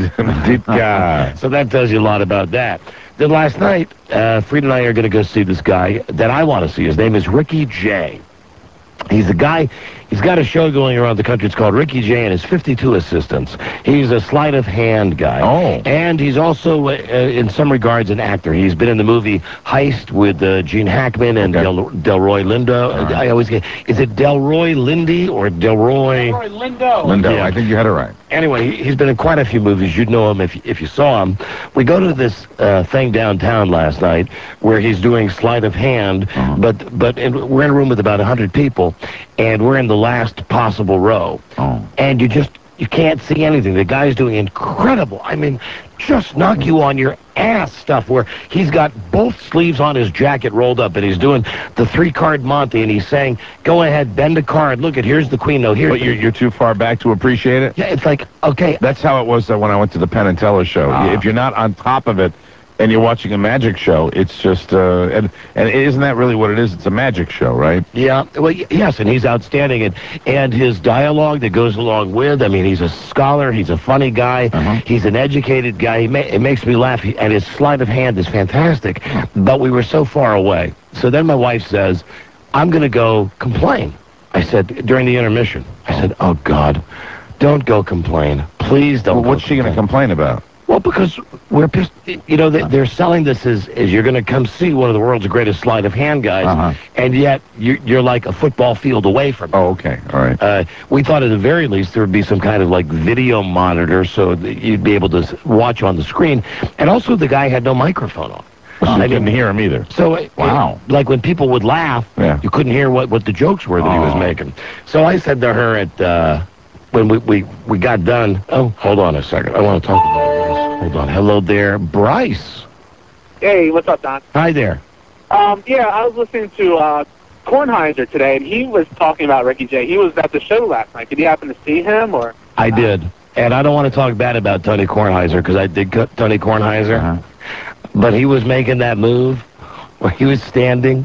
Ditka. So that tells you a lot about that. Then last night, uh, Frieda and I are going to go see this guy that I want to see. His name is Ricky Jay. He's a guy, he's got a show going around the country. It's called Ricky Jay and his fifty-two Assistants. He's a sleight of hand guy. Oh. And he's also, uh, in some regards, an actor. He's been in the movie Heist with uh, Gene Hackman and okay. Del, Delroy Lindo. Right. I always get, is it Delroy Lindy or Delroy? Delroy Lindo. Lindo, yeah. I think you had it right. Anyway, he's been in quite a few movies. You'd know him if if you saw him. We go to this uh, thing downtown last night where he's doing sleight of hand, uh-huh. but but in, we're in a room with about one hundred people, and we're in the last possible row. Oh. And you just, you can't see anything. The guy's doing incredible, I mean, just knock you on your ass stuff where he's got both sleeves on his jacket rolled up and he's doing the three-card Monte and he's saying, go ahead, bend a card. Look at, here's the queen. No, here's But you're, you're too far back to appreciate it? Yeah, it's like, okay. That's how it was uh, when I went to the Penn and Teller show. Ah. If you're not on top of it and you're watching a magic show, it's just, uh, and, and isn't that really what it is? It's a magic show, right? Yeah, well, yes, and he's outstanding. And, and his dialogue that goes along with, I mean, he's a scholar, he's a funny guy, uh-huh. he's an educated guy. He ma- it makes me laugh, he, and his sleight of hand is fantastic. But we were so far away. So then my wife says, I'm going to go complain. I said, during the intermission, I said, oh, God, don't go complain. Please don't well, go what's she going to complain about? Well, because we're pissed. You know, they're selling this as, as you're going to come see one of the world's greatest sleight of hand guys, uh-huh. and yet you're, you're like a football field away from it. Oh, okay. All right. Uh, we thought at the very least there would be some kind of like video monitor so that you'd be able to watch on the screen. And also the guy had no microphone on. So you I didn't hear him either. So, it, wow. It, like when people would laugh, yeah. you couldn't hear what, what the jokes were that oh. he was making. So I said to her at, uh, when we, we, we got done, oh, hold on a second. I want to talk about this. Hold on. Hello there, Bryce. Hey, what's up, Don? Hi there. Um, yeah, I was listening to uh, Kornheiser today, and he was talking about Ricky Jay. He was at the show last night. Did you happen to see him, or? I did. And I don't want to talk bad about Tony Kornheiser, because I did cut Tony Kornheiser. Uh-huh. But he was making that move where he was standing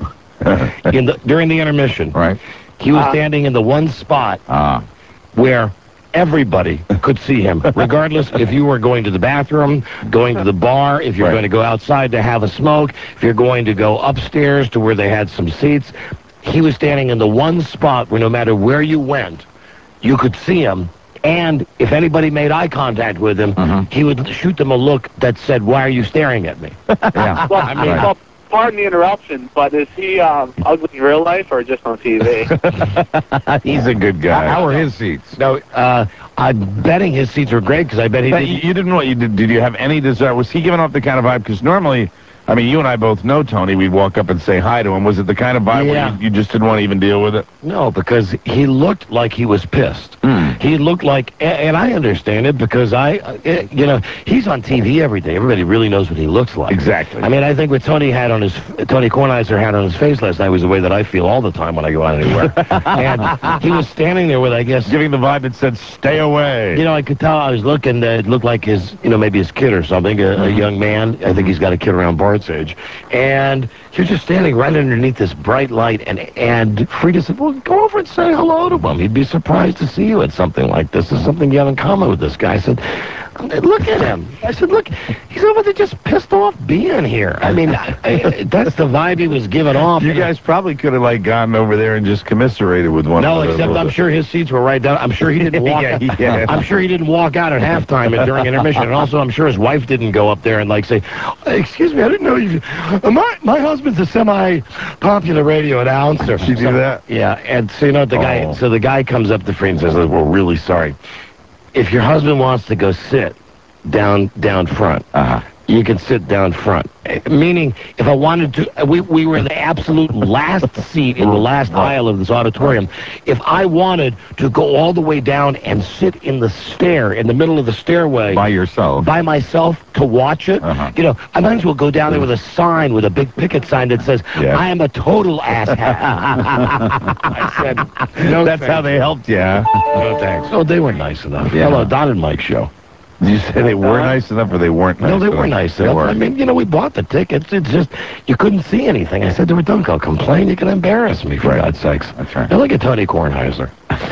in the during the intermission. Right. He was uh, standing in the one spot uh. where everybody could see him, regardless if you were going to the bathroom, going to the bar, if you're right. going to go outside to have a smoke, if you're going to go upstairs to where they had some seats. He was standing in the one spot where no matter where you went, you could see him, And if anybody made eye contact with him, Mm-hmm. he would shoot them a look that said, "Why are you staring at me?" Yeah. Well, I mean, Right. well, pardon the interruption, but is he um, ugly in real life or just on T V? He's a good guy. How are his seats? No, uh, I'm betting his seats were great because I bet he But did. you, you didn't know what you did. Did you have any desire? Was he giving off the kind of vibe? Because normally, I mean, you and I both know Tony. We'd walk up and say hi to him. Was it the kind of vibe Yeah. where you, you just didn't want to even deal with it? No, because he looked like he was pissed. Mm. He looked like, a- and I understand it because I, uh, eh, you know, he's on T V every day. Everybody really knows what he looks like. Exactly. I mean, I think what Tony had on his, Tony Kornheiser had on his face last night was the way that I feel all the time when I go out anywhere. And he was standing there with, I guess, Giving the vibe that said, stay away. you know, I could tell I was looking, uh, it looked like his, you know, maybe his kid or something, a, a young man. I think he's got a kid around Bart's age. And he was just standing right underneath this bright light, and and Frida said, well, go over and say hello to him. He'd be surprised to see you at something like this. There's something you have in common with this guy. I said, look at him. I said, look, he's over there just pissed off being here. I mean, I, I, that's the vibe he was giving off. You And I- guys probably could have, like, gone over there and just commiserated with one No, another. a except little I'm bit. sure his seats were right down. I'm sure he didn't walk. Yeah, yeah. I'm sure he didn't walk out at halftime and during intermission. And also, I'm sure his wife didn't go up there and like say, "Excuse me, I didn't know you." Uh, my my husband's a semi-popular radio announcer. She do So- that? Yeah, and so you know the guy. Oh. So the guy comes up to Free and says, "We're really sorry. If your husband wants to go sit down down front, Uh-huh. you can sit down front." Eh, Meaning, if I wanted to, we we were in the absolute last seat in the last aisle of this auditorium. If I wanted to go all the way down and sit in the stair, in the middle of the stairway, By yourself. by myself to watch it, Uh-huh. you know, I might as well go down there with a sign, with a big picket sign that says, Yeah. "I am a total asshat." I said, "No, That's thank how they you. helped you, huh? No thanks." Oh, they were nice enough. Yeah. Hello, Don and Mike show. Did you say they were nice enough or they weren't nice No, they enough? were nice They enough. were. I mean, you know, we bought the tickets. It's just, you couldn't see anything. I said to her, "Don't go complain. You can embarrass me, for Right. God's sakes." That's right. Now look at Tony Kornheiser.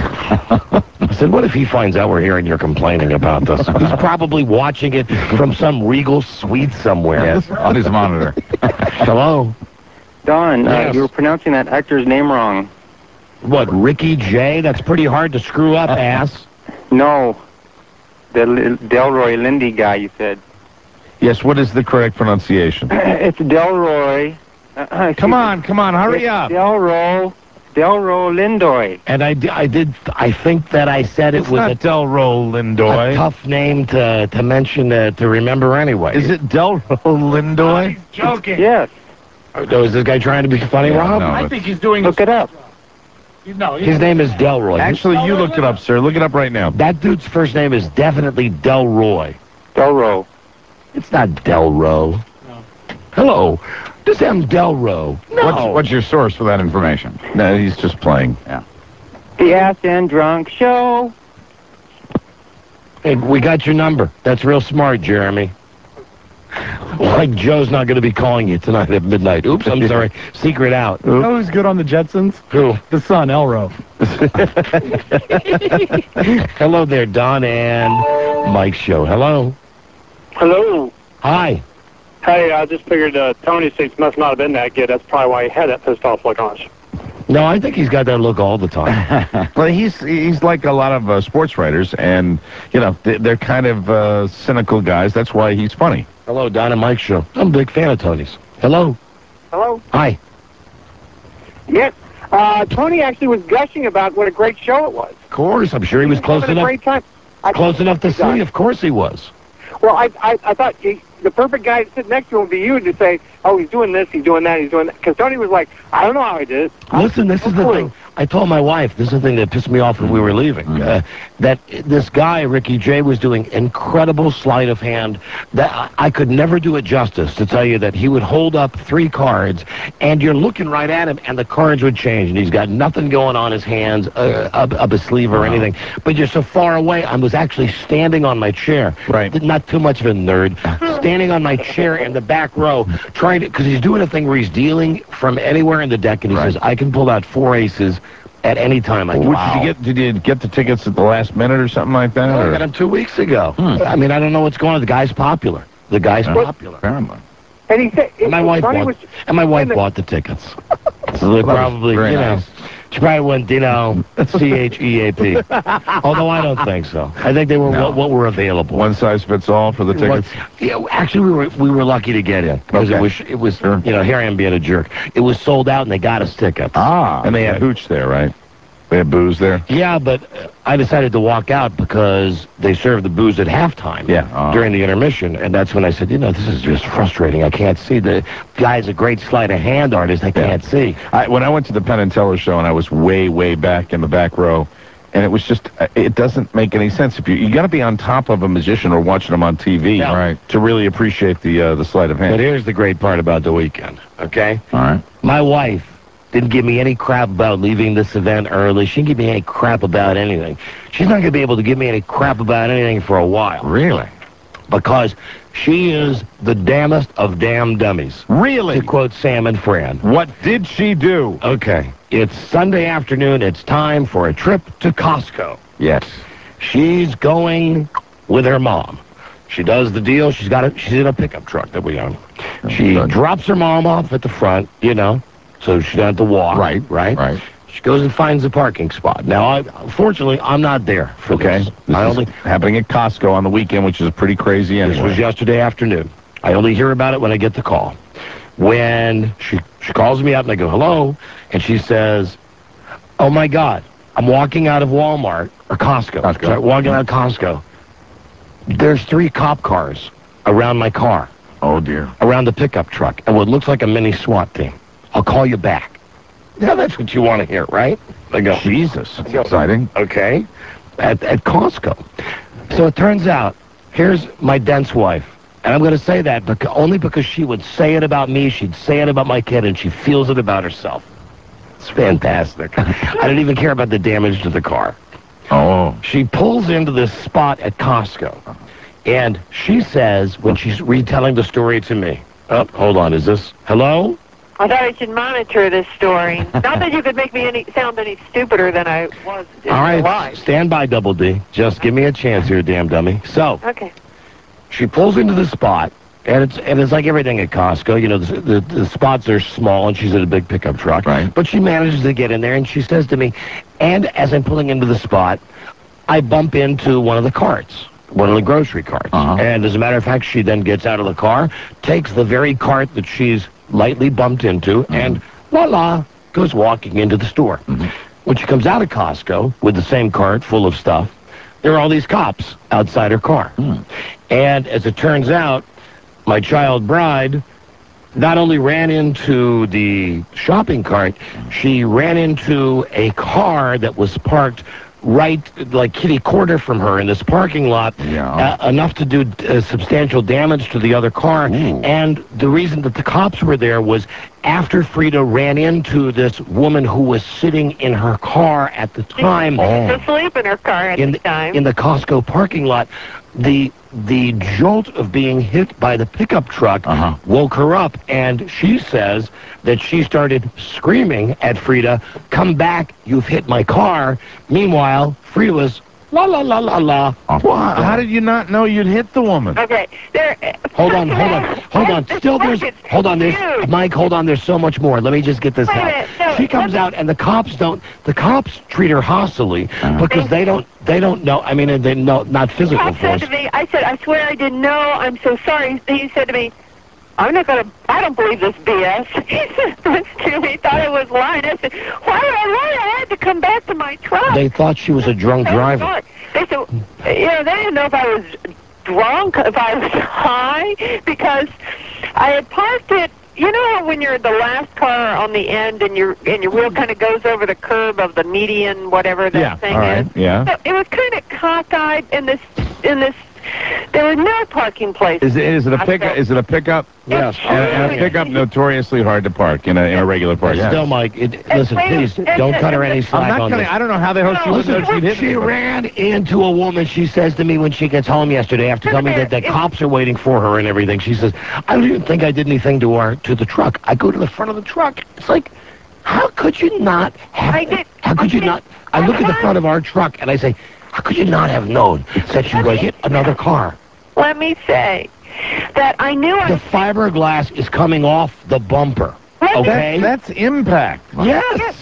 I said, what if he finds out we're here and you're complaining about this? He's probably watching it from some Regal suite somewhere. Yes, on his monitor. Hello? Don, uh, Yes. you were pronouncing that actor's name wrong. What, Ricky Jay? That's pretty hard to screw up, ass. No. The L- Delroy Lindy guy, you said. Yes, what is the correct pronunciation? It's Delroy. Uh, Come on, come on, hurry it's up. Delro. Delro Lindoy. And I, di- I did, I think that I said it It's was not a, Delro Lindoy. a tough name to, to mention, uh, to remember anyway. Is it Delro Lindoy? Joking. Yes. Oh, is this guy trying to be funny, Yeah, Rob? no. I think he's doing. Look it up. No, His name is Delroy. Actually, you looked it up, sir. Look it up right now. That dude's first name is definitely Delroy. Delro. It's not Delro. No. Hello. This am Delro. No. What's, what's your source for that information? No, he's just playing. Yeah. The Ass and Drunk Show. Hey, we got your number. That's real smart, Jeremy. Like Joe's not going to be calling you tonight at midnight. Oops, I'm sorry. Secret out. You know who's good on the Jetsons? Who? The son, Elro. Hello there, Don and Mike Show. Hello. Hello. Hi. Hey, I just figured uh, Tony's seats must not have been that good. That's probably why he had that pissed off look on. No, I think he's got that look all the time. Well, he's he's like a lot of uh, sports writers, and, you know, they, they're kind of uh, cynical guys. That's why he's funny. Hello, Don and Mike Show. I'm a big fan of Tony's. Hello. Hello. Hi. Yes. Uh, Tony actually was gushing about what a great show it was. Of course, I'm sure he was close having enough. a great time. I, Close enough to see. Of course he was. Well, I I, I thought he, the perfect guy to sit next to him would be you to say, oh, he's doing this, he's doing that, he's doing that. Because Tony was like, I don't know how he did it. Listen, this is the thing. I told my wife, this is the thing that pissed me off when we were leaving, uh, that this guy, Ricky Jay, was doing incredible sleight of hand. That I, I could never do it justice to tell you that he would hold up three cards, and you're looking right at him, and the cards would change, and he's got nothing going on his hands, uh, up, up his sleeve or anything. But you're so far away, I was actually standing on my chair. Right. Not too much of a nerd. Standing on my chair in the back row, trying to, because he's doing a thing where he's dealing from anywhere in the deck, and he Right. says, I can pull out four aces at any time. I go, Which, wow. did you get? Did you get the tickets at the last minute or something like that? No, I or? got him two weeks ago. Hmm. I mean, I don't know what's going on. The guy's popular. The guy's Yeah. popular. Apparently. And he said, And my wife Tony bought, was, and my wife the- bought the tickets. So they Well, that was probably, very you know, nice. She probably went, you know, C H E A P. Although I don't think so. I think they were No. what, what were available. One size fits all for the tickets? What, yeah, actually, we were we were lucky to get in because Okay. it was it was you know, here I am being a jerk. It was sold out and they got us tickets. Ah, and they had hooch there, right? They had booze there? Yeah, but uh, I decided to walk out because they served the booze at halftime. Yeah. Uh, During the intermission, and that's when I said, you know, this is just frustrating. I can't see. The guy's a great sleight of hand artist. I can't see. I, when I went to the Penn and Teller show, and I was way, way back in the back row, and it was just, uh, it doesn't make any sense. If you you got to be on top of a musician or watching them on T V, Yeah. right, to really appreciate the uh, the sleight of hand. But here's the great part about the weekend, okay? All right. My wife didn't give me any crap about leaving this event early. She didn't give me any crap about anything. She's not going to be able to give me any crap about anything for a while. Really? Because she is the damnest of damn dummies. Really? To quote Sam and Fran. What did she do? Okay. It's Sunday afternoon. It's time for a trip to Costco. Yes. She's going with her mom. She does the deal. She's got a, she's in a pickup truck that we own. She Good. drops her mom off at the front, you know, so she doesn't have to walk. Right, Right? right. She goes and finds a parking spot. Now, I, fortunately, I'm not there for Okay. this. This I is only, happening at Costco on the weekend, which is pretty crazy anyway. this was yesterday afternoon. I only hear about it when I get the call. When she, she calls me up and I go, hello, and she says, oh, my God, I'm walking out of Walmart, or Costco. Costco. Sorry, walking out of Costco. There's three cop cars around my car, Oh, dear. around the pickup truck, and what looks like a mini SWAT team. I'll call you back. Now, that's what you want to hear, right? I go, Jesus. That's I go, exciting. okay, at, at Costco. So it turns out, here's my dense wife. And I'm going to say that because, only because she would say it about me, she'd say it about my kid, and she feels it about herself. It's fantastic. I didn't even care about the damage to the car. Oh. She pulls into this spot at Costco, and she says, when she's retelling the story to me, oh, hold on, is this, hello? I thought I should monitor this story. Not that you could make me any sound any stupider than I was in All right, real life. stand by, Double D. Just give me a chance here, damn dummy. So, Okay. she pulls into the spot, and it's and it's like everything at Costco. You know, the, the, the spots are small, and she's in a big pickup truck. Right. But she manages to get in there, and she says to me, and as I'm pulling into the spot, I bump into one of the carts, one of the grocery carts. Uh-huh. And as a matter of fact, she then gets out of the car, takes the very cart that she's lightly bumped into, Mm-hmm. and voila, goes walking into the store. Mm-hmm. When she comes out of Costco with the same cart full of stuff, there are all these cops outside her car. Hmm. And as it turns out, my child bride not only ran into the shopping cart, she ran into a car that was parked right, like kitty corner from her in this parking lot, Yeah. uh, enough to do uh, substantial damage to the other car. Ooh. And the reason that the cops were there was after Frida ran into this woman who was sitting in her car at the time. She was asleep in her car at in the time. in the Costco parking lot, the the jolt of being hit by the pickup truck Uh-huh. woke her up, and she says that she started screaming at Frida, "Come back! You've hit my car!" Meanwhile, Frida was la la la la la. Well, how did you not know you'd hit the woman? Okay. There. Hold on, hold on, hold on. Still, there's hold on. There's huge. Mike. Hold on. There's so much more. Let me just get this Wait a out. minute, no, She comes let me- out, and the cops don't. The cops treat her hostilely because they don't. They don't know. I mean, they know not physical Cop said force. to me, I said, I swear I didn't know. I'm so sorry. He said to me, I'm not going to, I don't believe this B S. He said this to me, thought I was lying. I said, why did I lie? I had to come back to my truck. They thought she was a drunk So driver. sorry. They said, you know, they didn't know if I was drunk, if I was high, because I had parked it. You know how when you're the last car on the end and your and your wheel kind of goes over the curb of the median, whatever that Yeah, thing all right, is? yeah. So it was kind of cockeyed in this, in this, there were no parking places. Is it, is it a pickup? Is it a pickup? Yes. And, and a pickup notoriously hard to park in a in a regular park. But still, Mike, it, listen, please, don't cut her any slack I'm not on cutting. this. I don't know how the hell she would know Listen, she'd hit she me. ran into a woman. She says to me when she gets home yesterday after telling me that the cops are waiting for her and everything. She says, I don't even think I did anything to our to the truck. I go to the front of the truck. It's like, how could you not have... I did- How could you not... I look at the front of our truck and I say, how could you not have known that you would hit another car? Let me say that I knew I... The fiberglass is coming off the bumper. Okay? That's impact. Yes.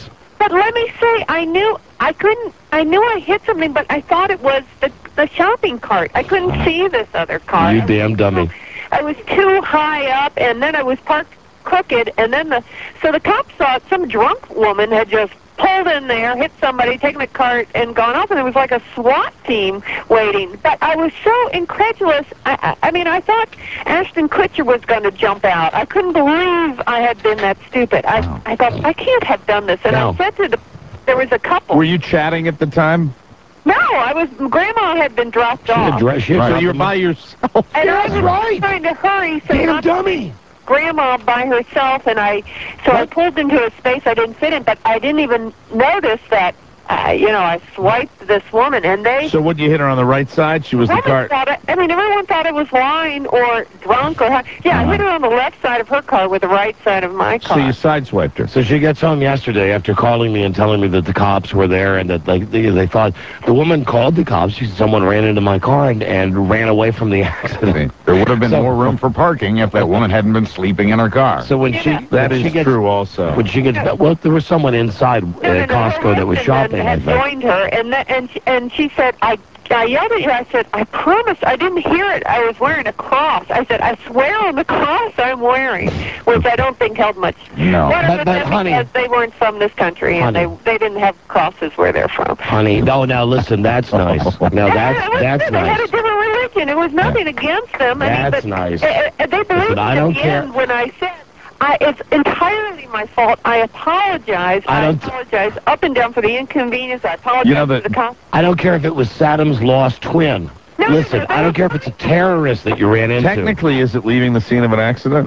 but let me say, I knew I couldn't. I knew I hit something, but I thought it was the the shopping cart. I couldn't see this other car. You damn dummy. I was too high up, and then I was parked crooked, and then the so the cops thought some drunk woman had just pulled in there, hit somebody, taken the cart, and gone off, and it was like a SWAT team waiting. But I was so incredulous. I, I, I mean, I thought Ashton Kutcher was going to jump out. I couldn't believe I had been that stupid. I, wow. I thought, I can't have done this. And no. I said to the, there was a couple. Were you chatting at the time? No, I was, Grandma had been dropped she off. Had dra- she right. So you were by yourself. And That's I was right. trying to hurry. So damn dummy. Grandma by herself, and I, so what? I pulled into a space I didn't fit in, but I didn't even notice that, uh, you know, I swiped this woman, and they... So what, you hit her on the right side? She was the car... Thought it, I mean, everyone thought I was lying or drunk or... Yeah, uh-huh. I hit her on the left side of her car with the right side of my car. So you sideswiped her. So she gets home yesterday after calling me and telling me that the cops were there and that like they, they thought... The woman called the cops. She said someone ran into my car and, and ran away from the accident. There would have been so, more room for parking if that woman hadn't been sleeping in her car. So when yeah. she... That when is she gets, true also. When she gets... Well, there was someone inside no, uh, no, no, Costco that was shopping. Had I think. joined her, and that, and she, and she said, I, I yelled at her. I said, I promise, I didn't hear it. I was wearing a cross. I said, I swear on the cross I'm wearing, which I don't think held much. No, but, but honey, because they weren't from this country, honey, and they they didn't have crosses where they're from. Honey, no, now listen, that's nice. No, that's that's good. nice. They had a different religion. It was nothing yeah. against them. That's I mean, but, nice. Uh, uh, they believed listen, I at don't the care. end when I said. I, it's entirely my fault. I apologize. I, I don't apologize up and down for the inconvenience. I apologize you know that, to the cops. I don't care if it was Saddam's lost twin. No, Listen, no, no, I don't care if it's a terrorist that you ran into. Technically, is it leaving the scene of an accident?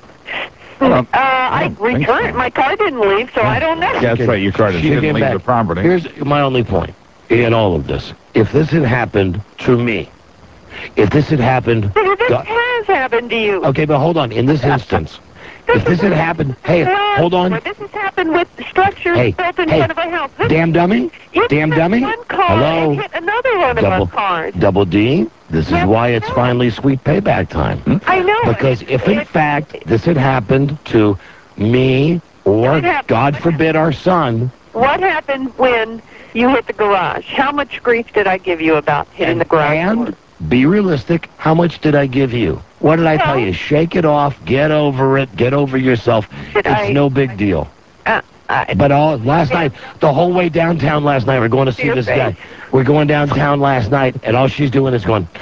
Uh, I, I returned. So. My car didn't leave, so yeah. I don't know. Yeah, that's right. Your car didn't, didn't leave back. the property. Here's my only point in all of this. If this had happened to me, if this had happened... This God, has happened to you. Okay, but hold on. In this instance... This if this had happened, hey, hold on. This has happened with structures hey, built in hey, front of a house. This damn dummy? Damn dummy? One car Hello? and hit another one double, of our cars. Double D, this yes, is why it's no. finally sweet payback time. Hmm? I know. Because it, if, in it, fact, this had happened to me or, God forbid, our son... What happened when you hit the garage? How much grief did I give you about hitting and, the garage? And be realistic. How much did I give you? What did I well, tell you? Shake it off. Get over it. Get over yourself. It's I, no big deal. Uh, I, but all last night, the whole way downtown last night, we're going to see this face. guy. We're going downtown last night, and all she's doing is going...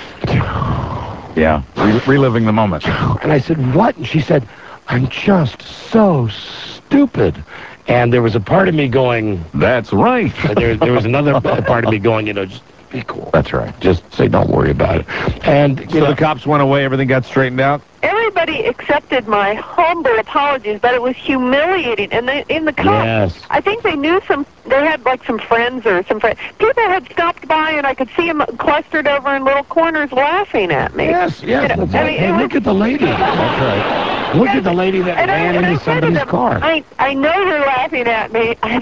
Yeah, re- reliving the moment. And I said, what? And she said, I'm just so stupid. And there was a part of me going... That's right. there, there was another part of me going, you know, just... Be cool. That's right. Just say, don't worry about it. And so know, the cops went away. Everything got straightened out. Everybody accepted my humble apologies, but it was humiliating. And they, in the cops, yes. I think they knew some. They had like some friends or some friends. People had stopped by, and I could see them clustered over in little corners laughing at me. Yes, yes. You know, I mean, hey, look was, at the lady. That's right. Look at the lady that and ran I, into somebody's them, car. I I know you're laughing at me. I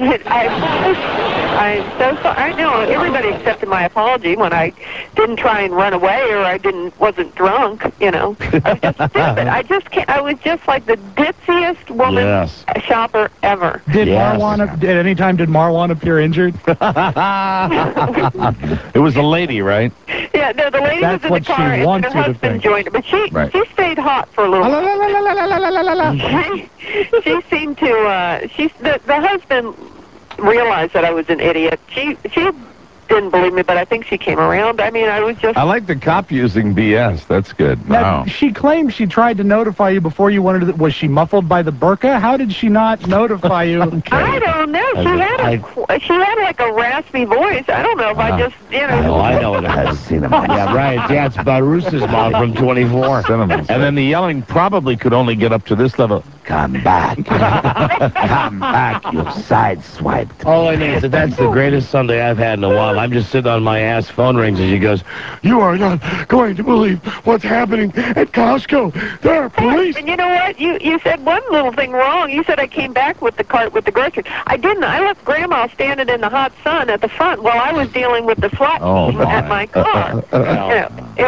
I I'm so sorry. I know everybody accepted my apology when I didn't try and run away or I didn't wasn't drunk. You know, I was just stupid. I just can't. I was just like the ditziest woman yes. shopper ever. Did yes. Marwan? At any time did Marwan appear injured? It was a lady, right? Yeah, no, the lady That's was in the car and her husband joined her, but she right. she stayed hot for a little while. she, she seemed to. Uh, she the the husband realized that I was an idiot. She she didn't believe me, but I think she came around. I mean, I was just... I like the cop using B S. That's good. Now, wow. She claimed she tried to notify you before you wanted to... Was she muffled by the burqa? How did she not notify you? okay. I don't know. She had a, she had like a raspy voice. I don't know if uh-huh. I just, you know... Oh, I know it has. Cinnamon. Yeah, right. Yeah, it's Barus's mom from twenty-four. Cinnamon. And then the yelling probably could only get up to this level. Come back. Come back, you sideswiped. All I know is that that's the greatest Sunday I've had in a while. I'm just sitting on my ass, phone rings, and she goes, you are not going to believe what's happening at Costco. There are police. And you know what? You you said one little thing wrong. You said I came back with the cart with the groceries. I didn't. I left Grandma standing in the hot sun at the front while I was dealing with the SWAT oh, team at my car. you know, it was...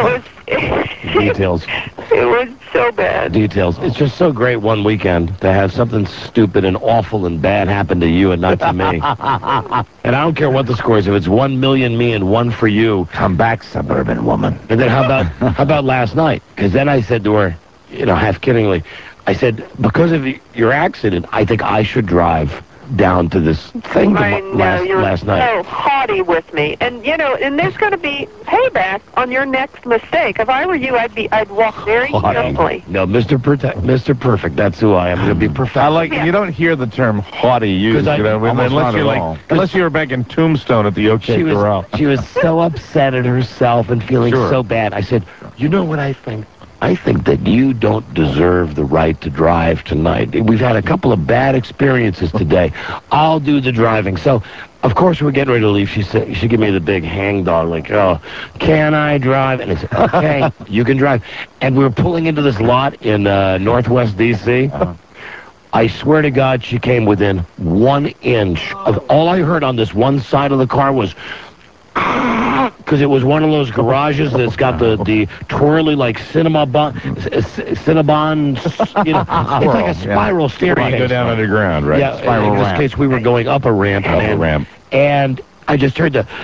Details. It was so bad. Details. It's just so great one weekend to have something stupid and awful and bad happen to you and not to me. And I don't care what the score is. If it's one million me and one for you, Come back, suburban woman. and then how about how about last night? Because then I said to her, you know, half kiddingly, I said, because of your accident, I think I should drive down to this thing I tomo- know, last, you're last night. so haughty with me. And, you know, and there's going to be payback on your next mistake. If I were you, I'd be, I'd walk very carefully. No, Mister Prote- Mister Perfect, that's who I am. I'm going to be perfect. I like, you don't hear the term haughty used, I- you know, Almost unless not you're at like, all. unless you were back in Tombstone at the OK She Corral. was, she was so upset at herself and feeling Sure. so bad. I said, you know what I think? I think that you don't deserve the right to drive tonight. We've had a couple of bad experiences today. I'll do the driving. So, of course, we're getting ready to leave. She said, she gave me the big hangdog, like, oh, can I drive? And I said, okay, you can drive. And we were pulling into this lot in uh, Northwest D C Uh-huh. I swear to God, she came within one inch of all I heard on this one side of the car was, because it was one of those garages that's got the, the twirly, like, Cinnabon, Cinnabon, you know, it's like a spiral Where staircase. you go down underground, right? Yeah, Spiral in this ramp. case, we were going up a ramp. Up a and, ramp. And I just heard the...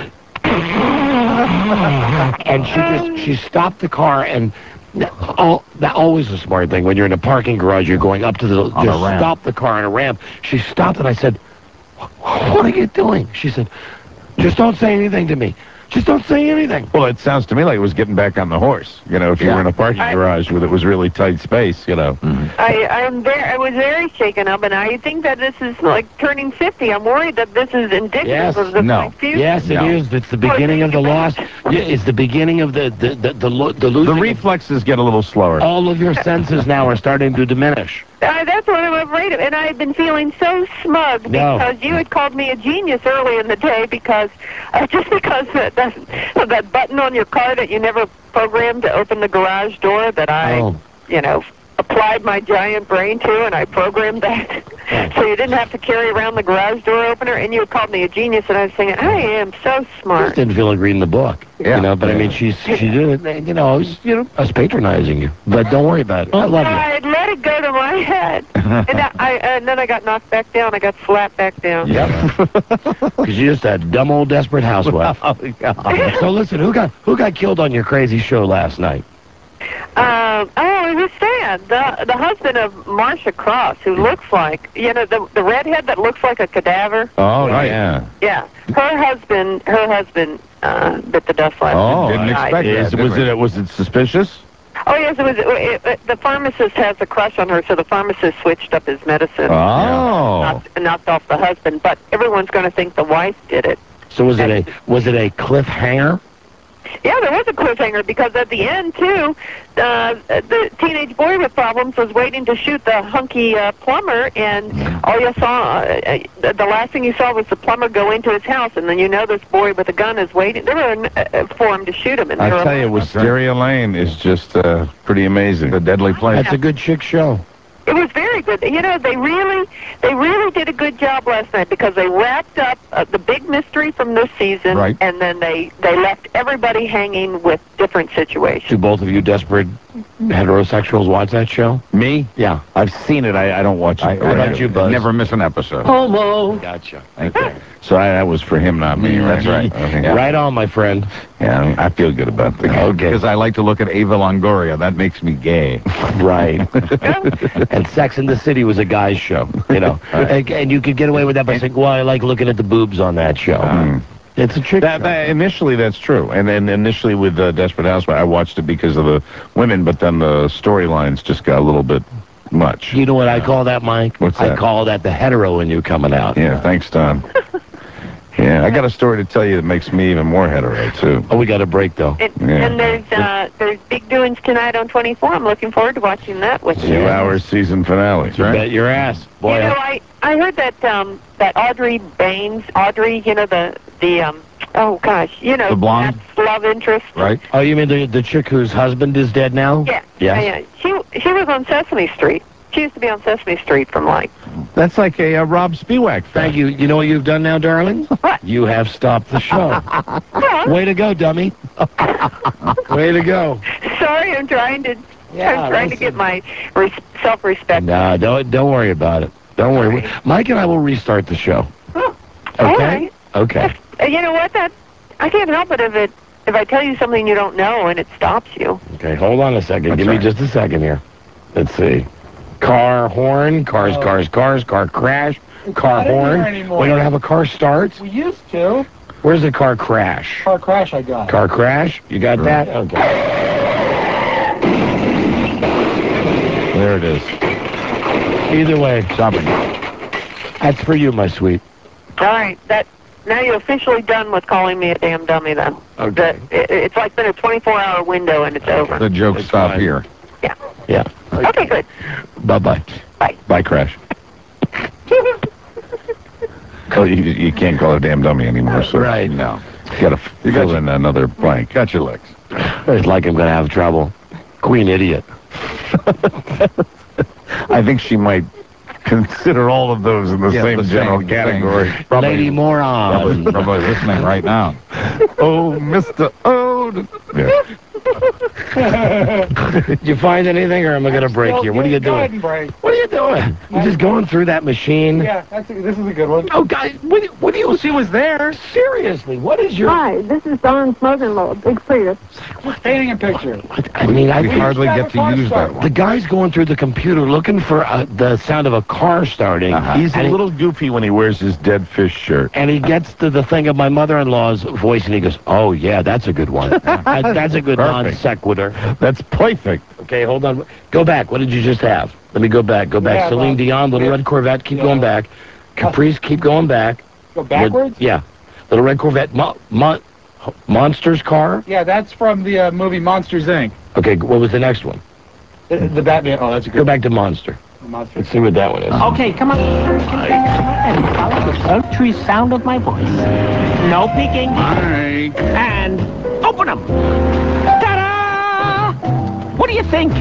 and she just, she stopped the car and... Oh, that always a smart thing. When you're in a parking garage, you're going up to the... On just a ramp. stop the car on a ramp. She stopped and I said, what are you doing? She said, just don't say anything to me. Just don't say anything. Well, it sounds to me like it was getting back on the horse. You know, if you Yeah. were in a parking I- garage with it was really tight space, you know. I, I'm very, I was very shaken up, and I think that this is like turning fifty. I'm worried that this is indicative Yes, of the no. future. Yes, it No. is. It's the beginning of the loss. Yeah, it's the beginning of the the the, the, lo- the losing. The of- reflexes get a little slower. all of your senses now are starting to diminish. Uh, that's what I'm afraid of, and I've been feeling so smug No. because you had called me a genius early in the day because uh, just because that, that of that button on your car that you never programmed to open the garage door that I, Oh. you know, applied my giant brain to, and I programmed that so you didn't have to carry around the garage door opener, and you had called me a genius, and I was saying, I am so Just smart. didn't feel like reading the book. Yeah. You know, but I mean, she's she did it. You know, I was you know I was patronizing you, but don't worry about it. I love you. I let it go to my head, and, I, I, and then I got knocked back down. I got slapped back down. Yep. Because you're just a dumb old desperate housewife. So listen, who got who got killed on your crazy show last night? Um, oh, it was Stan, the the husband of Marcia Cross, who looks like, you know, the the redhead that looks like a cadaver. Oh, yeah. Yeah, her husband, her husband uh, bit the dust last Oh, night. didn't expect Is- that. was did we? Was it suspicious? Oh yes, it was. It, it, the pharmacist has a crush on her, so the pharmacist switched up his medicine. Oh. Knocked, knocked off the husband, but everyone's going to think the wife did it. So was it a was it a cliffhanger? Yeah, there was a cliffhanger because at the end, too, uh, the teenage boy with problems was waiting to shoot the hunky uh, plumber, and all you saw, uh, uh, the last thing you saw was the plumber go into his house, and then you know this boy with a gun is waiting. They were uh, for him to shoot him. And I they were tell you, Wisteria Lane is just uh, pretty amazing. A deadly place. That's a good chick show. It was very good. You know, they really, they really did a good job last night because they wrapped up uh, the big mystery from this season, Right. and then they, they left everybody hanging with different situations. Do both of you desperate heterosexuals watch that show? Me? Yeah. I've seen it. I, I don't watch it. I- what about you, Buzz? Never miss an episode. Homo. Gotcha. Thank you. So I, that was for him, not me. That's right. Okay. Right on, my friend. Yeah, I feel good about that. Okay. Because I like to look at Ava Longoria. That makes me gay. Right. And Sex in the City was a guy's show, you know. and, and you could get away with that by saying, well, I like looking at the boobs on that show. Mm. It's a chick That, show. that, initially, that's true. And then initially with uh, Desperate Housewives, I watched it because of the women, but then the storylines just got a little bit much. You know what I call that, Mike? What's I that? call that the hetero in you coming out. Yeah, thanks, Don. Yeah, I got a story to tell you that makes me even more hetero, too. Oh, we got a break, though. And, Yeah. and there's uh, there's big doings tonight on twenty-four. I'm looking forward to watching that with you. Two hours season finale. You bet your ass. Boy, You know, I I heard that um that Audrey Baines, Audrey, you know the the um oh gosh, you know The blonde? Matt's love interest. Right? oh, you mean the, the chick whose husband is dead now? Yeah, Yes. yeah, yeah. She she was on Sesame Street. She used to be on Sesame Street from like. That's like a uh, Rob Spiewak fan. Thank you. You know what you've done now, darling? What? You have stopped the show. Well, Way to go, dummy. Way to go. sorry. I'm trying to. Yeah, I'm trying listen. to get my res- self-respect. No, don't don't worry about it. Don't worry. Right. Mike and I will restart the show. Oh, Okay. all right. Okay. Uh, you know what? That I can't help it if it if I tell you something you don't know and it stops you. Okay. Hold on a second. That's Give right. me just a second here. Let's see. Car horn. Cars. Oh. Cars. Cars. Car crash. Car not in horn. here anymore. We don't have a car start. We used to. Where's the car crash? Car crash I got. Car crash. You got that? Okay. There it is. Either way, Shopping. that's for you, my sweet. All right. That now you're officially done with calling me a damn dummy. Then. Okay. That, it, it's like been a twenty-four hour window and it's over. The jokes It's stop fine. here. Yeah. Yeah. Okay. Good. Bye-bye. Bye. Bye, Crash. Oh, you, you can't call her a damn dummy anymore, sir. Right. No. You gotta f- You got fill your- in another blank. Got your licks. It's like I'm going to have trouble. Queen idiot. I think she might consider all of those in the Yeah, same the general same category. thing. Probably- Lady moron. Probably, probably listening right now. Oh, Mister Ode. Yeah. Did you find anything, or am I going to break Still- you? What are you Go ahead doing? and break. What are you doing? You just going through that machine? Yeah, that's a, this is a good one. Oh, guys, what, what do you... She was there. Seriously, what is your... Hi, this is Don's mother-in-law, Big Prius. Painting a picture. I mean, I We think hardly have get a to car use start. that the one. guy's going through the computer looking for uh, the sound of a car starting. Uh-huh. He's a and he- little goofy when he wears his dead fish shirt. And he gets to the thing of my mother-in-law's voice, and he goes, "Oh yeah, that's a good one. That- that's a good non Perfect. sequitur." That's perfect. Okay, hold on. Go back. What did you just have? Let me go back. Go back. Yeah, Celine well, Dion, Little yeah. Red Corvette. Keep Yeah. going back. Caprice, keep going back. Go backwards? Yeah. Little Red Corvette. Mo- Mon- Monsters car. Yeah, that's from the uh, movie Monsters, Incorporated. Okay, what was the next one? The, the Batman. Oh, that's a Go good back to Monster. Monster. Let's see what that one is. Okay, come on. And follow the sultry sound of my voice. No peeking. Mike. And open them. Ta-da! What do you think?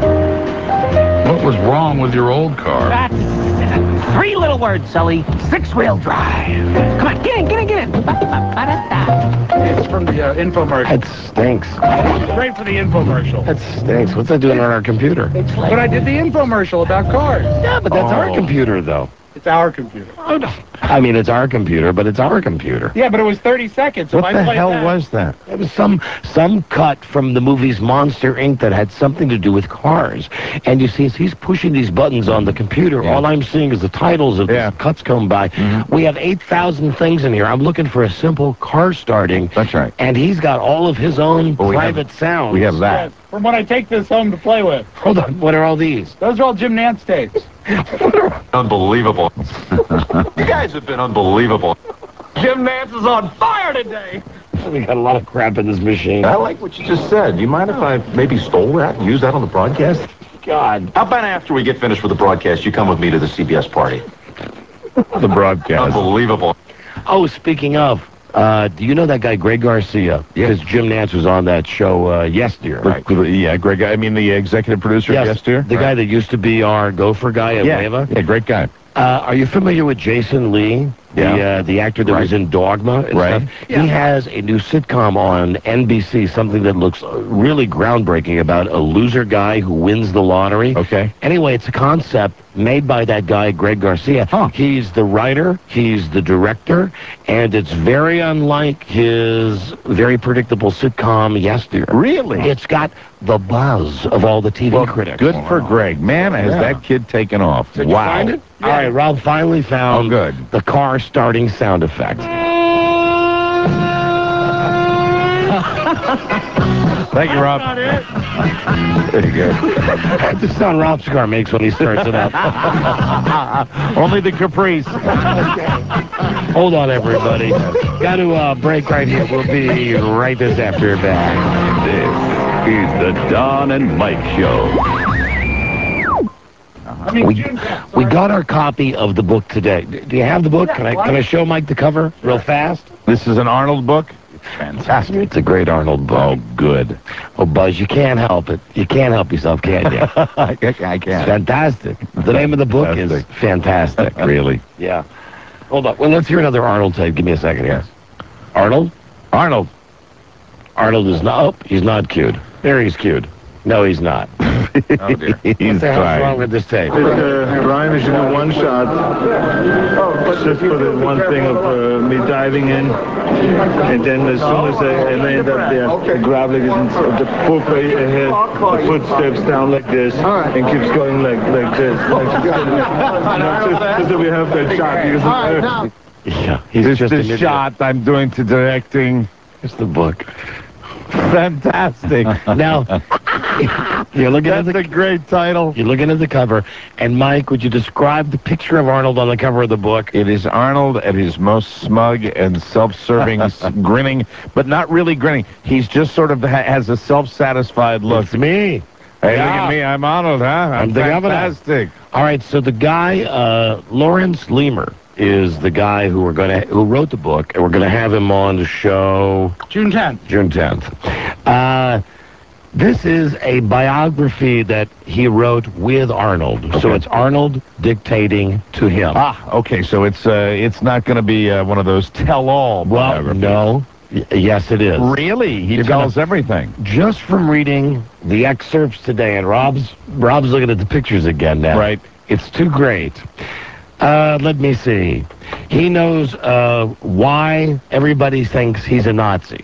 What was wrong with your old car? That's uh, three little words, Sully. Six-wheel drive. Come on, get in, get in, get in. Ba-ba-ba-da-da. It's from the uh, infomercial. That stinks. Great for the infomercial. That stinks. What's that doing on our computer? But I did the infomercial about cars. Yeah, but that's our Oh. computer, though. It's our computer. I mean, it's our computer, but it's our computer. Yeah, but it was thirty seconds. So What if the I played hell that, was that? It was some some cut from the movies Monster Incorporated that had something to do with cars. And you see, as he's pushing these buttons on the computer, Yeah. all I'm seeing is the titles of Yeah. these cuts come by. We have eight thousand things in here. I'm looking for a simple car starting. That's right. And he's got all of his own Well, we have- private sounds. We have that. Yes, from when I take this home to play with. Hold on. What are all these? Those are all Jim Nance tapes. Unbelievable. You guys have been unbelievable. Jim Nance is on fire today. We got a lot of crap in this machine. I like what you just said. Do you mind if I maybe stole that and use that on the broadcast? God. How about after we get finished with the broadcast, you come with me to the C B S party? The broadcast. Unbelievable. Oh, speaking of, uh, do you know that guy Greg Garcia? Because Jim Nance was on that show uh, yesterday, right? The- the- yeah, Greg. I mean, the executive producer Yes, yesterday. the guy that used to be our gopher guy at Yeah, Wava. yeah, great guy. Uh, are you familiar with Jason Lee, the Yeah. uh, the actor that Right. was in Dogma and Right. stuff? He has a new sitcom on N B C, something that looks uh, really groundbreaking about a loser guy who wins the lottery. Okay. Anyway, it's a concept made by that guy, Greg Garcia. Huh. He's the writer, he's the director, and it's very unlike his very predictable sitcom Yesterday. Really? It's got the buzz of all the T V Well, critics. good for Greg. Man, has Yeah. that kid taken off. Did you wow. find it? All right, Ralph finally found Oh, good. the car starting sound effect. Thank you, Rob. There you go. That's the sound Ralph's car makes when he starts it up. Only the Caprice. Hold on, everybody. Got to uh, break right here. We'll be right this after back. This is the Don and Mike Show. I mean, We, Jim Nance, we sorry. got our copy of the book today. Do you have the book? Can I can I show Mike the cover real fast? This is an Arnold book. It's fantastic. It's a great Arnold book. Oh, good. Oh, Buzz, you can't help it. You can't help yourself, can you? I, I It's can't. fantastic. The name of the book is fantastic. Really? Yeah. Hold on. Well, let's hear another Arnold tape. Give me a second here. Arnold? Arnold. Arnold is not. Oh, he's not cued. There he's cued. No, he's not. Oh, dear. What He's the hell's trying. wrong with this tape? Uh, Brian, we should do one shot. Just for the one thing of uh, me diving in. And then as soon as I, I land up there, the grappling is in, the full face ahead, the footsteps down like this, and keeps going like like this. Like, just, just so we have that shot. Because, uh, Yeah, he's This just the an idiot. shot I'm doing to directing. It's the book. Fantastic. Now, you're looking That's at the a great title. You're looking at the cover, and Mike, would you describe the picture of Arnold on the cover of the book? It is Arnold at his most smug and self-serving, s- grinning, but not really grinning. He's just sort of ha- has a self-satisfied look. It's me. Hey, Yeah. look at me. I'm Arnold, huh? I'm, I'm the governor. fantastic. All right, so the guy, uh, Lawrence Lemur, is the guy who we're going to who wrote the book, and we're going to have him on the show June tenth. June tenth. Uh, this is a biography that he wrote with Arnold, so it's Arnold dictating to him. Ah, okay. So it's uh, it's not going to be uh, one of those tell-all. Well, biographies. no. Y- yes, it is. Really? He You're tells gonna- everything. Just from reading the excerpts today, and Rob's Rob's looking at the pictures again now. Right. It's too great. Uh, let me see. He knows uh, why everybody thinks he's a Nazi.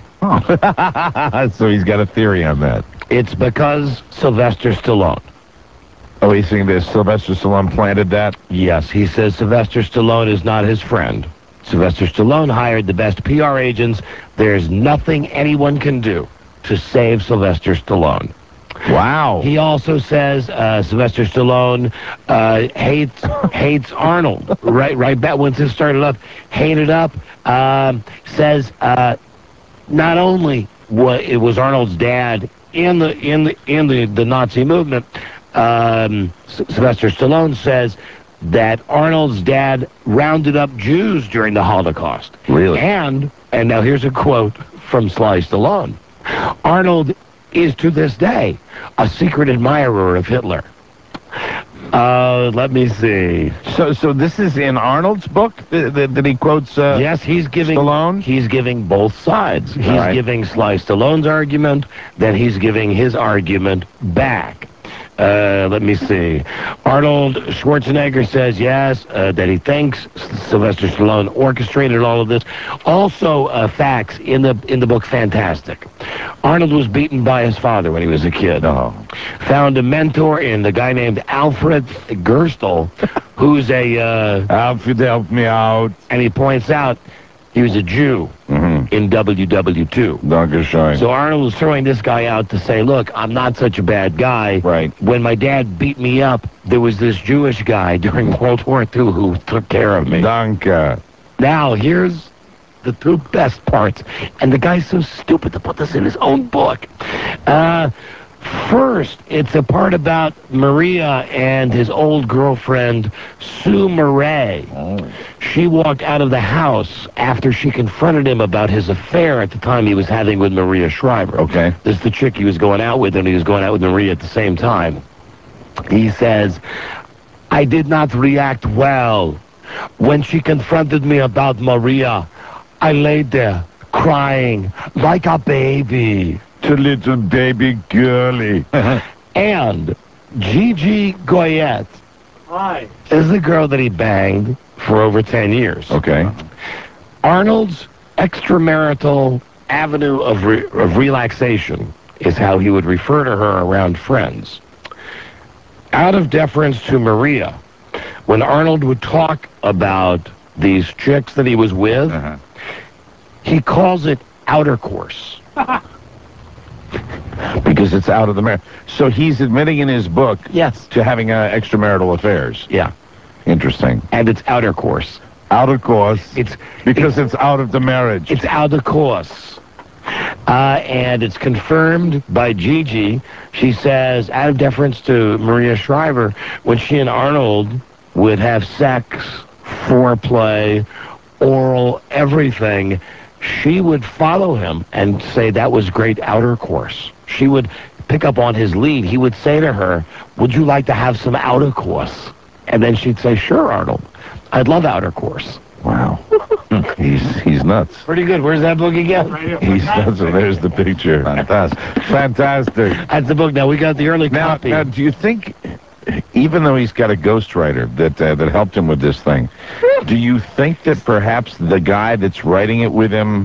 So he's got a theory on that. It's because Sylvester Stallone. Oh, he's saying this. Sylvester Stallone planted that? Yes, he says Sylvester Stallone is not his friend. Sylvester Stallone hired the best P R agents. There's nothing anyone can do to save Sylvester Stallone. Wow. He also says uh, Sylvester Stallone uh, hates hates Arnold. Right, right back once it started up, hated up. Um, says uh, not only was it was Arnold's dad in the in the in the, the Nazi movement. Um, S- Sylvester Stallone says that Arnold's dad rounded up Jews during the Holocaust. Really? And and now here's a quote from Sly Stallone. Arnold is to this day a secret admirer of Hitler. Uh, let me see. So, so this is in Arnold's book that, that, that he quotes. Uh, Yes, he's giving Stallone? He's giving both sides. He's right. giving Sly Stallone's argument, then he's giving his argument back. Uh, let me see. Arnold Schwarzenegger says yes, uh, that he thinks Sylvester Stallone orchestrated all of this. Also, uh, facts in the in the book, fantastic. Arnold was beaten by his father when he was a kid. Oh. Found a mentor in the guy named Alfred Gerstel, who's a uh, Alfred, help me out. and he points out he was a Jew Mm-hmm. in W W two. Dankeschön. So Arnold was throwing this guy out to say, look, I'm not such a bad guy. Right. When my dad beat me up, there was this Jewish guy during World War Two who took care of me. Danke. Now, here's the two best parts. And the guy's so stupid to put this in his own book. Uh, first, it's a part about Maria and his old girlfriend, Sue Murray. Oh. She walked out of the house after she confronted him about his affair at the time he was having with Maria Shriver. Okay. This is the chick he was going out with, and he was going out with Maria at the same time. He says, I did not react well. When she confronted me about Maria, I laid there crying like a baby. To little baby girly. And Gigi Goyette Hi. is the girl that he banged for over ten years. Okay. Arnold's extramarital avenue of, re- of relaxation is how he would refer to her around friends. Out of deference to Maria, when Arnold would talk about these chicks that he was with, Uh-huh. he calls it outer course. Because it's out of the marriage. So he's admitting in his book Yes. to having uh, extramarital affairs. Yeah. Interesting. And it's outer course. Out of course. It's Because it's out of the marriage. It's out of course. Uh, and it's confirmed by Gigi. She says, out of deference to Maria Shriver, when she and Arnold would have sex, foreplay, oral, everything, she would follow him and say that was great outer course. She would pick up on his lead. He would say to her, would you like to have some outer course? And then she'd say, sure, Arnold. I'd love outer course. Wow. He's he's nuts. Pretty good. Where's that book again? He's nuts, and there's the picture. Fantastic. Fantastic. That's the book. Now, we got the early Now, copy. now, do you think, even though he's got a ghostwriter that uh, that helped him with this thing, do you think that perhaps the guy that's writing it with him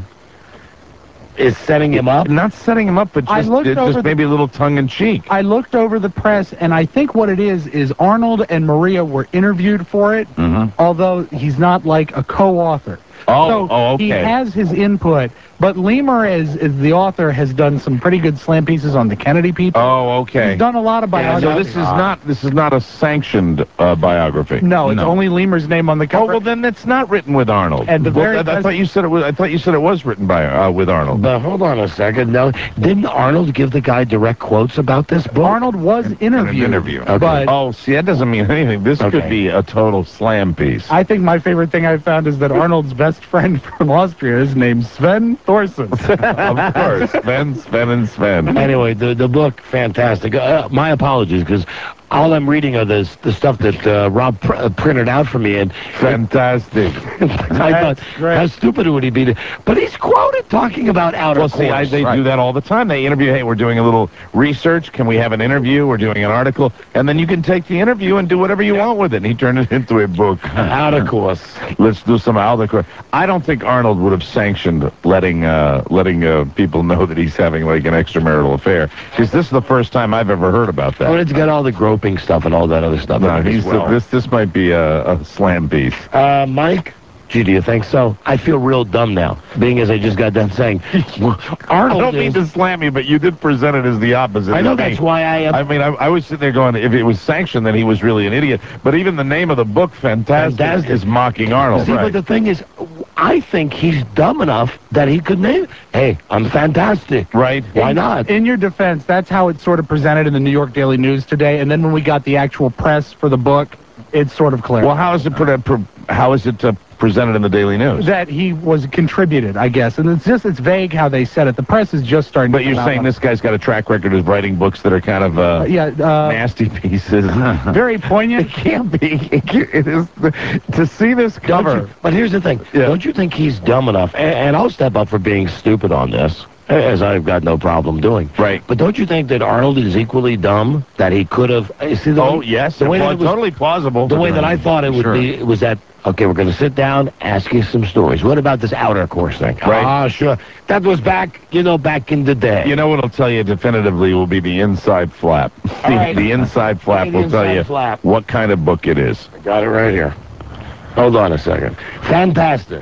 is setting him up? Not setting him up, but I just, looked it- over just the- maybe a little tongue-in-cheek. I looked over the press, and I think what it is is Arnold and Maria were interviewed for it, Mhm. although he's not like a co-author. Oh, so oh, he okay. has his input, but Lemur, as, as the author, has done some pretty good slam pieces on the Kennedy people. Oh, okay. He's done a lot of Yeah, biography. so this is not this is not a sanctioned uh, biography. No, it's only Lemur's name on the Oh cover. well, then it's not written with Arnold. And the Well, very I, I best- thought you said it was. I thought you said it was written by uh, with Arnold. But hold on a second. No, didn't Arnold give the guy direct quotes about this book? Arnold was interviewed, An interview. but Oh, see, that doesn't mean anything. This Okay. could be a total slam piece. I think my favorite thing I found is that Arnold's best friend from Austria is named Sven Thorsen. Of course, Sven, Sven, and Sven. Anyway, the the book, fantastic. Uh, my apologies, because all I'm reading are the the stuff that uh, Rob pr- uh, printed out for me, and Fantastic. I thought, how stupid would he be? To, but he's quoted talking about outer Well, see, I, course. they do that all the time. They interview, hey, we're doing a little research. Can we have an interview? We're doing an article. And then you can take the interview and do whatever you want with it. And he turned it into a book. Outer course. Let's do some outer course. I don't think Arnold would have sanctioned letting uh, letting uh, people know that he's having, like, an extramarital affair. Because this is the first time I've ever heard about that. Oh, it's got all the groping stuff and all that other stuff. No, in it as he's well. this this might be a, a slam piece. Uh, Mike? Gee, do you think so? I feel real dumb now, being as I just got done saying, well, Arnold I don't mean is- to slam you, but you did present it as the opposite. I know, of me. that's why I... Uh, I mean, I, I was sitting there going, if it was sanctioned, then he was really an idiot. But even the name of the book, Fantastic, Fantastic. is mocking Arnold. See, right. but the thing is, I think he's dumb enough that he could name it. Hey, I'm fantastic. Right. Why not? In your defense, that's how it's sort of presented in the New York Daily News today, and then when we got the actual press for the book, it's sort of clear. Well, how is it, pre- pre- how is it uh, presented in the Daily News? That he was contributed, I guess, and it's just it's vague how they said it. The press is just starting. But to you're come out saying on- this guy's got a track record of writing books that are kind of uh, yeah, uh, nasty pieces. very poignant. It can't be. It, can't, it is to see this Don't cover. you- but here's the thing. Yeah. Don't you think he's dumb enough? And, and I'll step up for being stupid on this, as I've got no problem doing. Right. But don't you think that Arnold is equally dumb that he could have... You see, the Oh way, yes, the way well, that it was, totally plausible. the way that I thought it would Sure. be was that, okay, we're going to sit down, ask you some stories. What about this outer course thing? Right. Ah, sure. That was back, you know, back in the day. You know what'll tell you definitively will be the inside flap. The, right. the inside flap Okay, the will tell inside you flap. what kind of book it is. I got it right here. Hold on a second. Fantastic.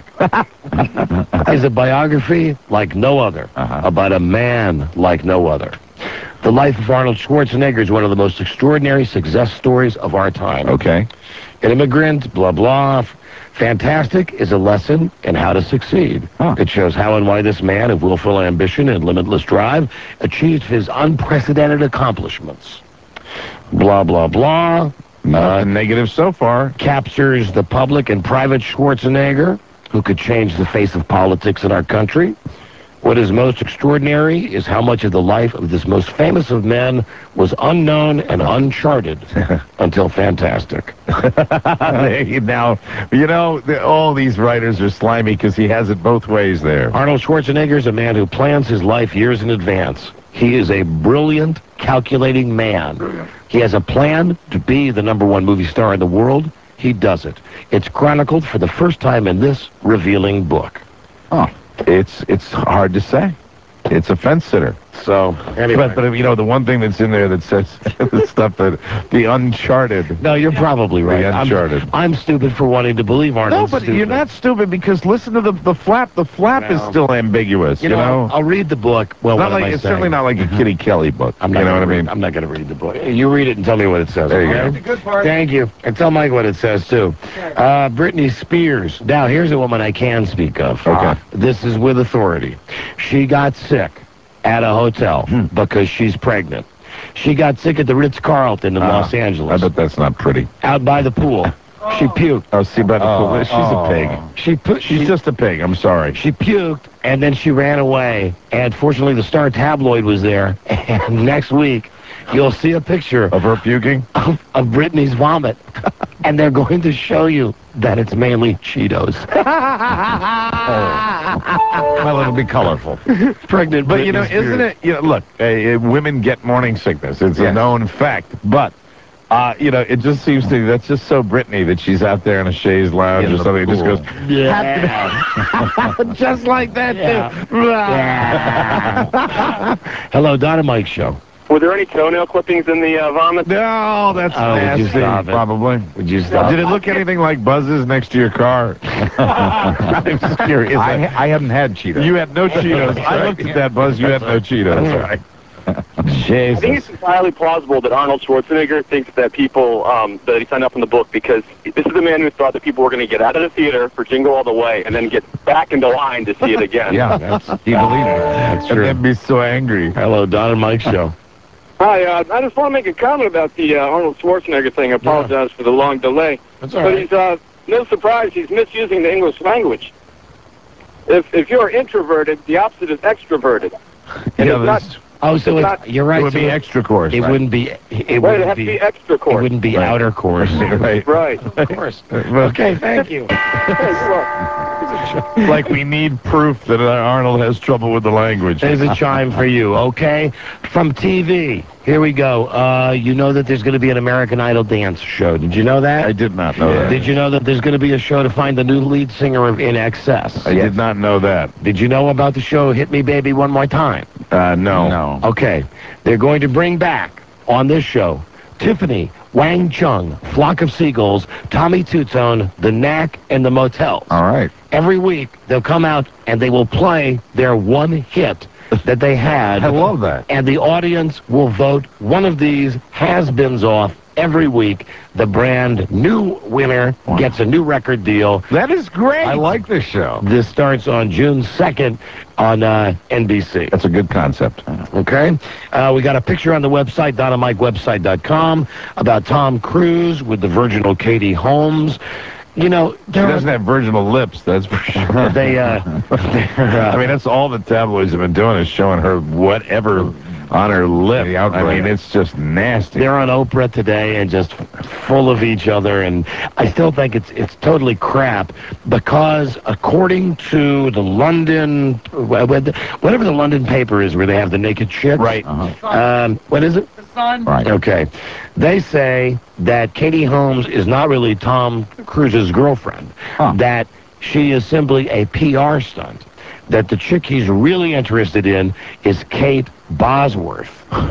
Is a biography like no other, Uh-huh. about a man like no other. The life of Arnold Schwarzenegger is one of the most extraordinary success stories of our time. Okay. An immigrant, blah, blah. Fantastic is a lesson in how to succeed. Huh. It shows how and why this man of willful ambition and limitless drive achieved his unprecedented accomplishments. Blah, blah, blah. Nothing negative so far. Captures the public and private Schwarzenegger, who could change the face of politics in our country. What is most extraordinary is how much of the life of this most famous of men was unknown and uncharted until Fantastic. Now, you know, the, all these writers are slimy because he has it both ways there. Arnold Schwarzenegger is a man who plans his life years in advance. He is a brilliant, calculating man. He has a plan to be the number one movie star in the world. He does it. It's chronicled for the first time in this revealing book. Oh, it's it's hard to say. It's a fence sitter. So, anyway. But, but you know, the one thing that's in there that says the stuff that the uncharted. No, you're probably right. The uncharted. I'm, I'm stupid for wanting to believe No, Arnold's but stupid. you're not stupid because listen to the the flap. The flap is Well, still ambiguous. You You, know, know, I'll, I'll read the book. Well, It's not what am like I it's saying? certainly not like a Kitty Kelly book. I'm not you know gonna what I read, mean? I'm not going to read the book. You read it and tell me what it says. There you okay? go. The good part. Thank you. And tell Mike what it says, too. Uh, Britney Spears. Now, here's a woman I can speak of. Okay. Uh, this is with authority. She got sick at a hotel Hmm. because she's pregnant. She got sick at the Ritz-Carlton in Ah, Los Angeles. I bet that's not pretty. Out by the pool. She puked. Oh, see, by the Oh, pool. She's oh. a pig. She put. She's she, just a pig. I'm sorry. She puked, and then she ran away. And fortunately, the Star tabloid was there. And next week, you'll see a picture Of her puking? of, of Britney's vomit. and they're going to show you that it's mainly Cheetos. Well, it'll be colorful. Pregnant, But, you know, Britney isn't Spears. it, you know, look, uh, uh, women get morning sickness. It's a known fact. But, uh, you know, it just seems to me that's just so Britney that she's out there in a chaise lounge In or the something. It just pool. goes, Yeah. just like that, Yeah. too. Yeah. Hello, Dynamite Show. Were there any toenail clippings in the uh, vomit? No, that's Oh, would you nasty, stop it? probably. Would you stop? Did it look anything like Buzz's next to your car? I'm just curious. I, I haven't had Cheetos. You had no Cheetos. That's I right. looked at that, Buzz. You had no Cheetos. That's right. I think it's entirely plausible that Arnold Schwarzenegger thinks that people, um, that he signed up in the book because this is the man who thought that people were going to get out of the theater for Jingle All the Way and then get back into line to see it again. Yeah, that's, he believed that. That's And true. then be so angry. Hello, Dynamite Show. Hi, uh, I just want to make a comment about the uh, Arnold Schwarzenegger thing. I apologize for the long delay. That's all But right. he's, uh, no surprise, he's misusing the English language. If if you're introverted, the opposite is extroverted. And Yeah, it's that's- not, Oh, so It's it's, not- you're right. It would so be extra course. It right? wouldn't be. It right, it wouldn't has to be. be extra It course. wouldn't be Right. outer course. Right. Right. Of course. Well, Okay, thank you. Hey, you're welcome. like we need proof that uh, Arnold has trouble with the language. There's a chime for you, okay? From T V. Here we go. Uh, you know that there's going to be an American Idol dance show. Did you know that? I did not know that. Did you know that there's going to be a show to find the new lead singer of In Excess? I did not know that. Did you know about the show Hit Me Baby One More Time? Uh, no. No. Okay. They're going to bring back on this show Tiffany, Wang Chung, Flock of Seagulls, Tommy Tutone, The Knack, and The Motels. All right. Every week they'll come out and they will play their one hit that they had. I love that. And the audience will vote one of these has-beens off every week. The brand new winner gets a new record deal. That is great. I like this show. This starts on June second on uh, N B C. That's a good concept. Okay? Uh, we got a picture on the website, dynamite website dot com, about Tom Cruise with the virginal Katie Holmes. You know, She there doesn't are, have virginal lips, that's for sure. they, uh, they're, uh, I mean, that's all the tabloids have been doing is showing her whatever on her lip. The I outbreak. mean, it's just nasty. they're on Oprah today and just full of each other, and I still think it's it's totally crap because according to the London, whatever the London paper is where they have the naked shit, Right. Uh-huh. Um, what is it? Right. Okay. They say that Katie Holmes is not really Tom Cruise's girlfriend, Huh. that she is simply a P R stunt, that the chick he's really interested in is Kate Bosworth.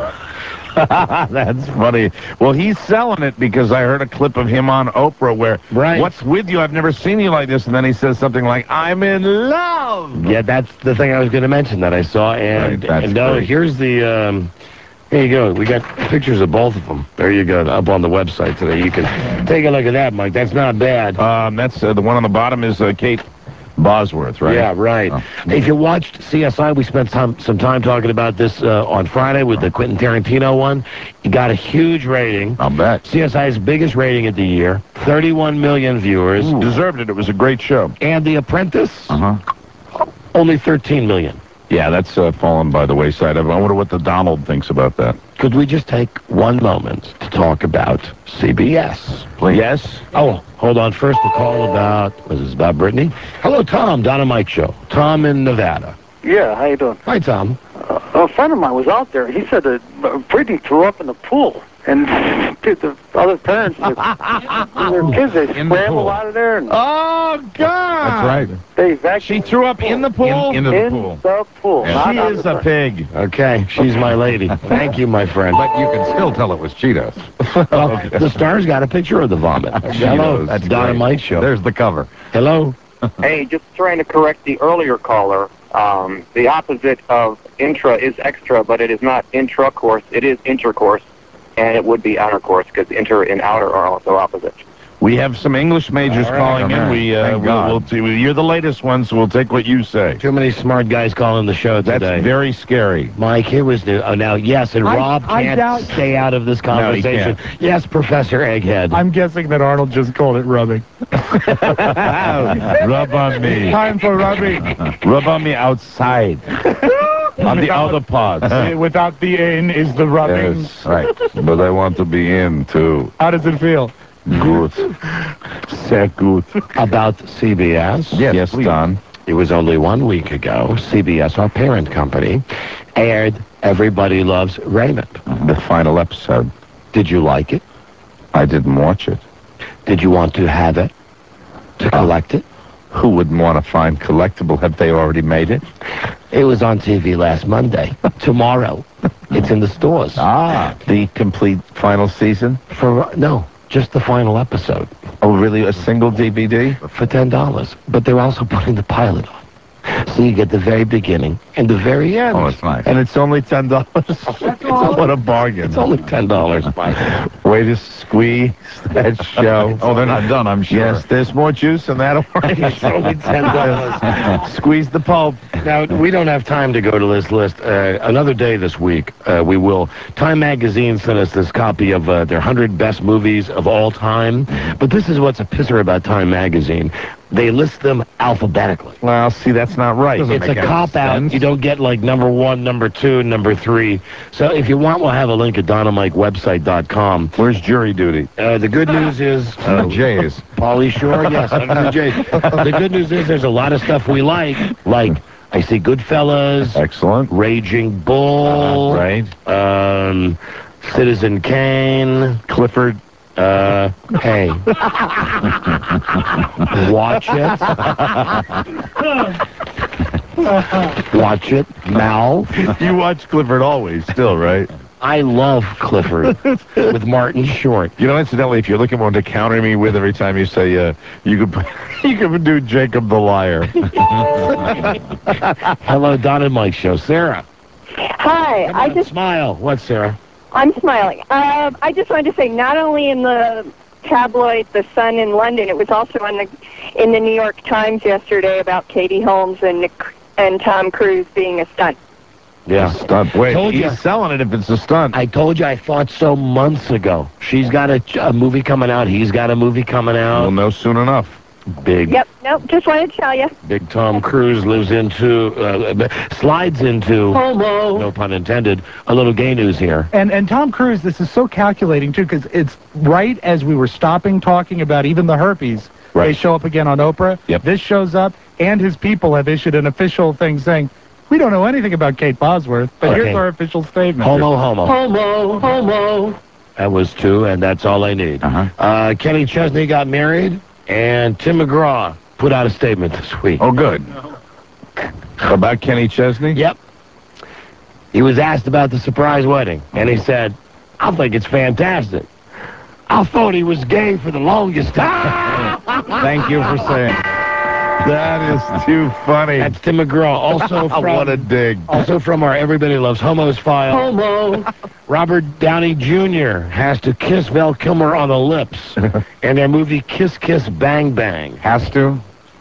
That's funny. Well, he's selling it because I heard a clip of him on Oprah where, Right. what's with you? I've never seen you like this. And then he says something like, I'm in love. Yeah, that's the thing I was going to mention that I saw. And, Right, that's and no, great. here's the, um, here you go. We got pictures of both of them. There you go, up on the website today. You can take a look at that, Mike. That's not bad. Um, that's uh, the one on the bottom is uh, Kate Bosworth, right? Yeah, right. Oh. If you watched C S I, we spent some, some time talking about this uh, on Friday with the Quentin Tarantino one. It got a huge rating. I'll bet. C S I's biggest rating of the year, thirty-one million viewers. Deserved it. It was a great show. And The Apprentice, Uh-huh. only thirteen million. Yeah, that's uh, fallen by the wayside. I wonder what the Donald thinks about that. Could we just take one moment to talk about C B S? Please. Yes? Oh, hold on. First, a call about, was this about Brittany? Hello, Tom, Dynamite Show. Tom in Nevada. Yeah, how you doing? Hi, Tom. Uh, a friend of mine was out there. He said that uh, Brittany threw up in the pool. And dude, the other parents, their kids, they In the scrambled pool. out of there. And Oh, God. That's right. they evacuated. She threw up in the pool? In, into the in pool. the pool. Yeah. Not She on is the a pig. Okay, she's my lady. Thank you, my friend. But you can still tell it was Cheetos. Well, the Star's got a picture of the vomit. Hello, That's Dynamite great. Show. There's the cover. Hello. Hey, just trying to correct the earlier caller. Um, the opposite of intra is extra, but it is not intra-course. It is intercourse, and it would be outer course because inter and outer are also opposite. We have some English majors All right, calling all in. right. We, uh, Thank we'll, God. we'll see. You're the latest one, so we'll take what you say. Too many smart guys calling the show That's today. very scary. Mike, here was the, oh, now, yes, and I- Rob I can't doubt- stay out of this No, he conversation. can't. Yes, Professor Egghead. I'm guessing that Arnold just called it rubbing. Rub on me. Time for rubbing. Rub on me outside. on the Without- outer parts. Uh, Without the in is the rubbing. Yes, right. But I want to be in, too. How does it feel? Good. Sehr good. About C B S. Yes, yes, Don. It was only one week ago. C B S, our parent company, aired Everybody Loves Raymond. The final episode. Did you like it? I didn't watch it. Did you want to have it? To collect uh, it? Who wouldn't want to find collectible? Have they already made it? It was on T V last Monday. Tomorrow, it's in the stores. Ah, the complete final season? For no, just the final episode. Oh, really? A single D V D? For ten dollars. But they're also putting the pilot on. So you get the very beginning and the very end. Oh, it's nice. And it's only ten dollars? What a bargain. It's only ten dollars. Way to squeeze that show. Oh, they're not done, I'm sure. Yes, there's more juice in that orange. It's only ten dollars. Squeeze the pulp. Now, we don't have time to go to this list. Uh, another day this week, uh, we will. Time Magazine sent us this copy of uh, their one hundred best movies of all time. But this is what's a pisser about Time Magazine. They list them alphabetically. Well, see, that's not right. Doesn't it's a cop-out. You don't get, like, number one, number two, number three. So if you want, we'll have a link at don and mike website dot com. Where's jury duty? Uh, the good news is... Uh, Jay's. Pauly Shore, yes, under the Jay's. The good news is there's a lot of stuff we like, like... I see Goodfellas. Excellent. Raging Bull. Uh, right. Um, Citizen Kane. Clifford. Uh, hey. Watch it. Watch it. Mal. You watch Clifford always, still, right? I love Clifford with Martin Short. You know, incidentally, if you're looking for one to counter me with every time you say, uh, you could you could do Jacob the Liar. Hello, Don and Mike Show. Sarah. Hi. Come I on, just smile. What, Sarah? I'm smiling. Uh, I just wanted to say, not only in the tabloid The Sun in London, it was also on the in the New York Times yesterday about Katie Holmes and Nick, and Tom Cruise being a stunt. Yeah. A stunt. Wait, told he's you. selling it if it's a stunt. I told you I thought so months ago. She's got a, a movie coming out. He's got a movie coming out. We'll know soon enough. Big. Yep. Nope. Just wanted to tell you. Big Tom Cruise lives into, uh, slides into, Homo. No pun intended, a little gay news here. And and Tom Cruise, this is so calculating, too, because it's right as we were stopping talking about even the herpes. Right. They show up again on Oprah. Yep. This shows up, and his people have issued an official thing saying, we don't know anything about Kate Bosworth, but Okay. here's our official statement. Homo, homo. Homo, homo. That was two, and that's all I need. Uh-huh. Uh, Kenny Chesney got married, and Tim McGraw put out a statement this week. Oh, good. About Kenny Chesney? Yep. He was asked about the surprise wedding, and he said, I think it's fantastic. I thought he was gay for the longest time. Thank you for saying that is too funny. That's Tim McGraw. Also from, what a dig. Also from our Everybody Loves Homos file. Homo. Robert Downey Junior has to kiss Val Kilmer on the lips in their movie Kiss Kiss Bang Bang. Has to?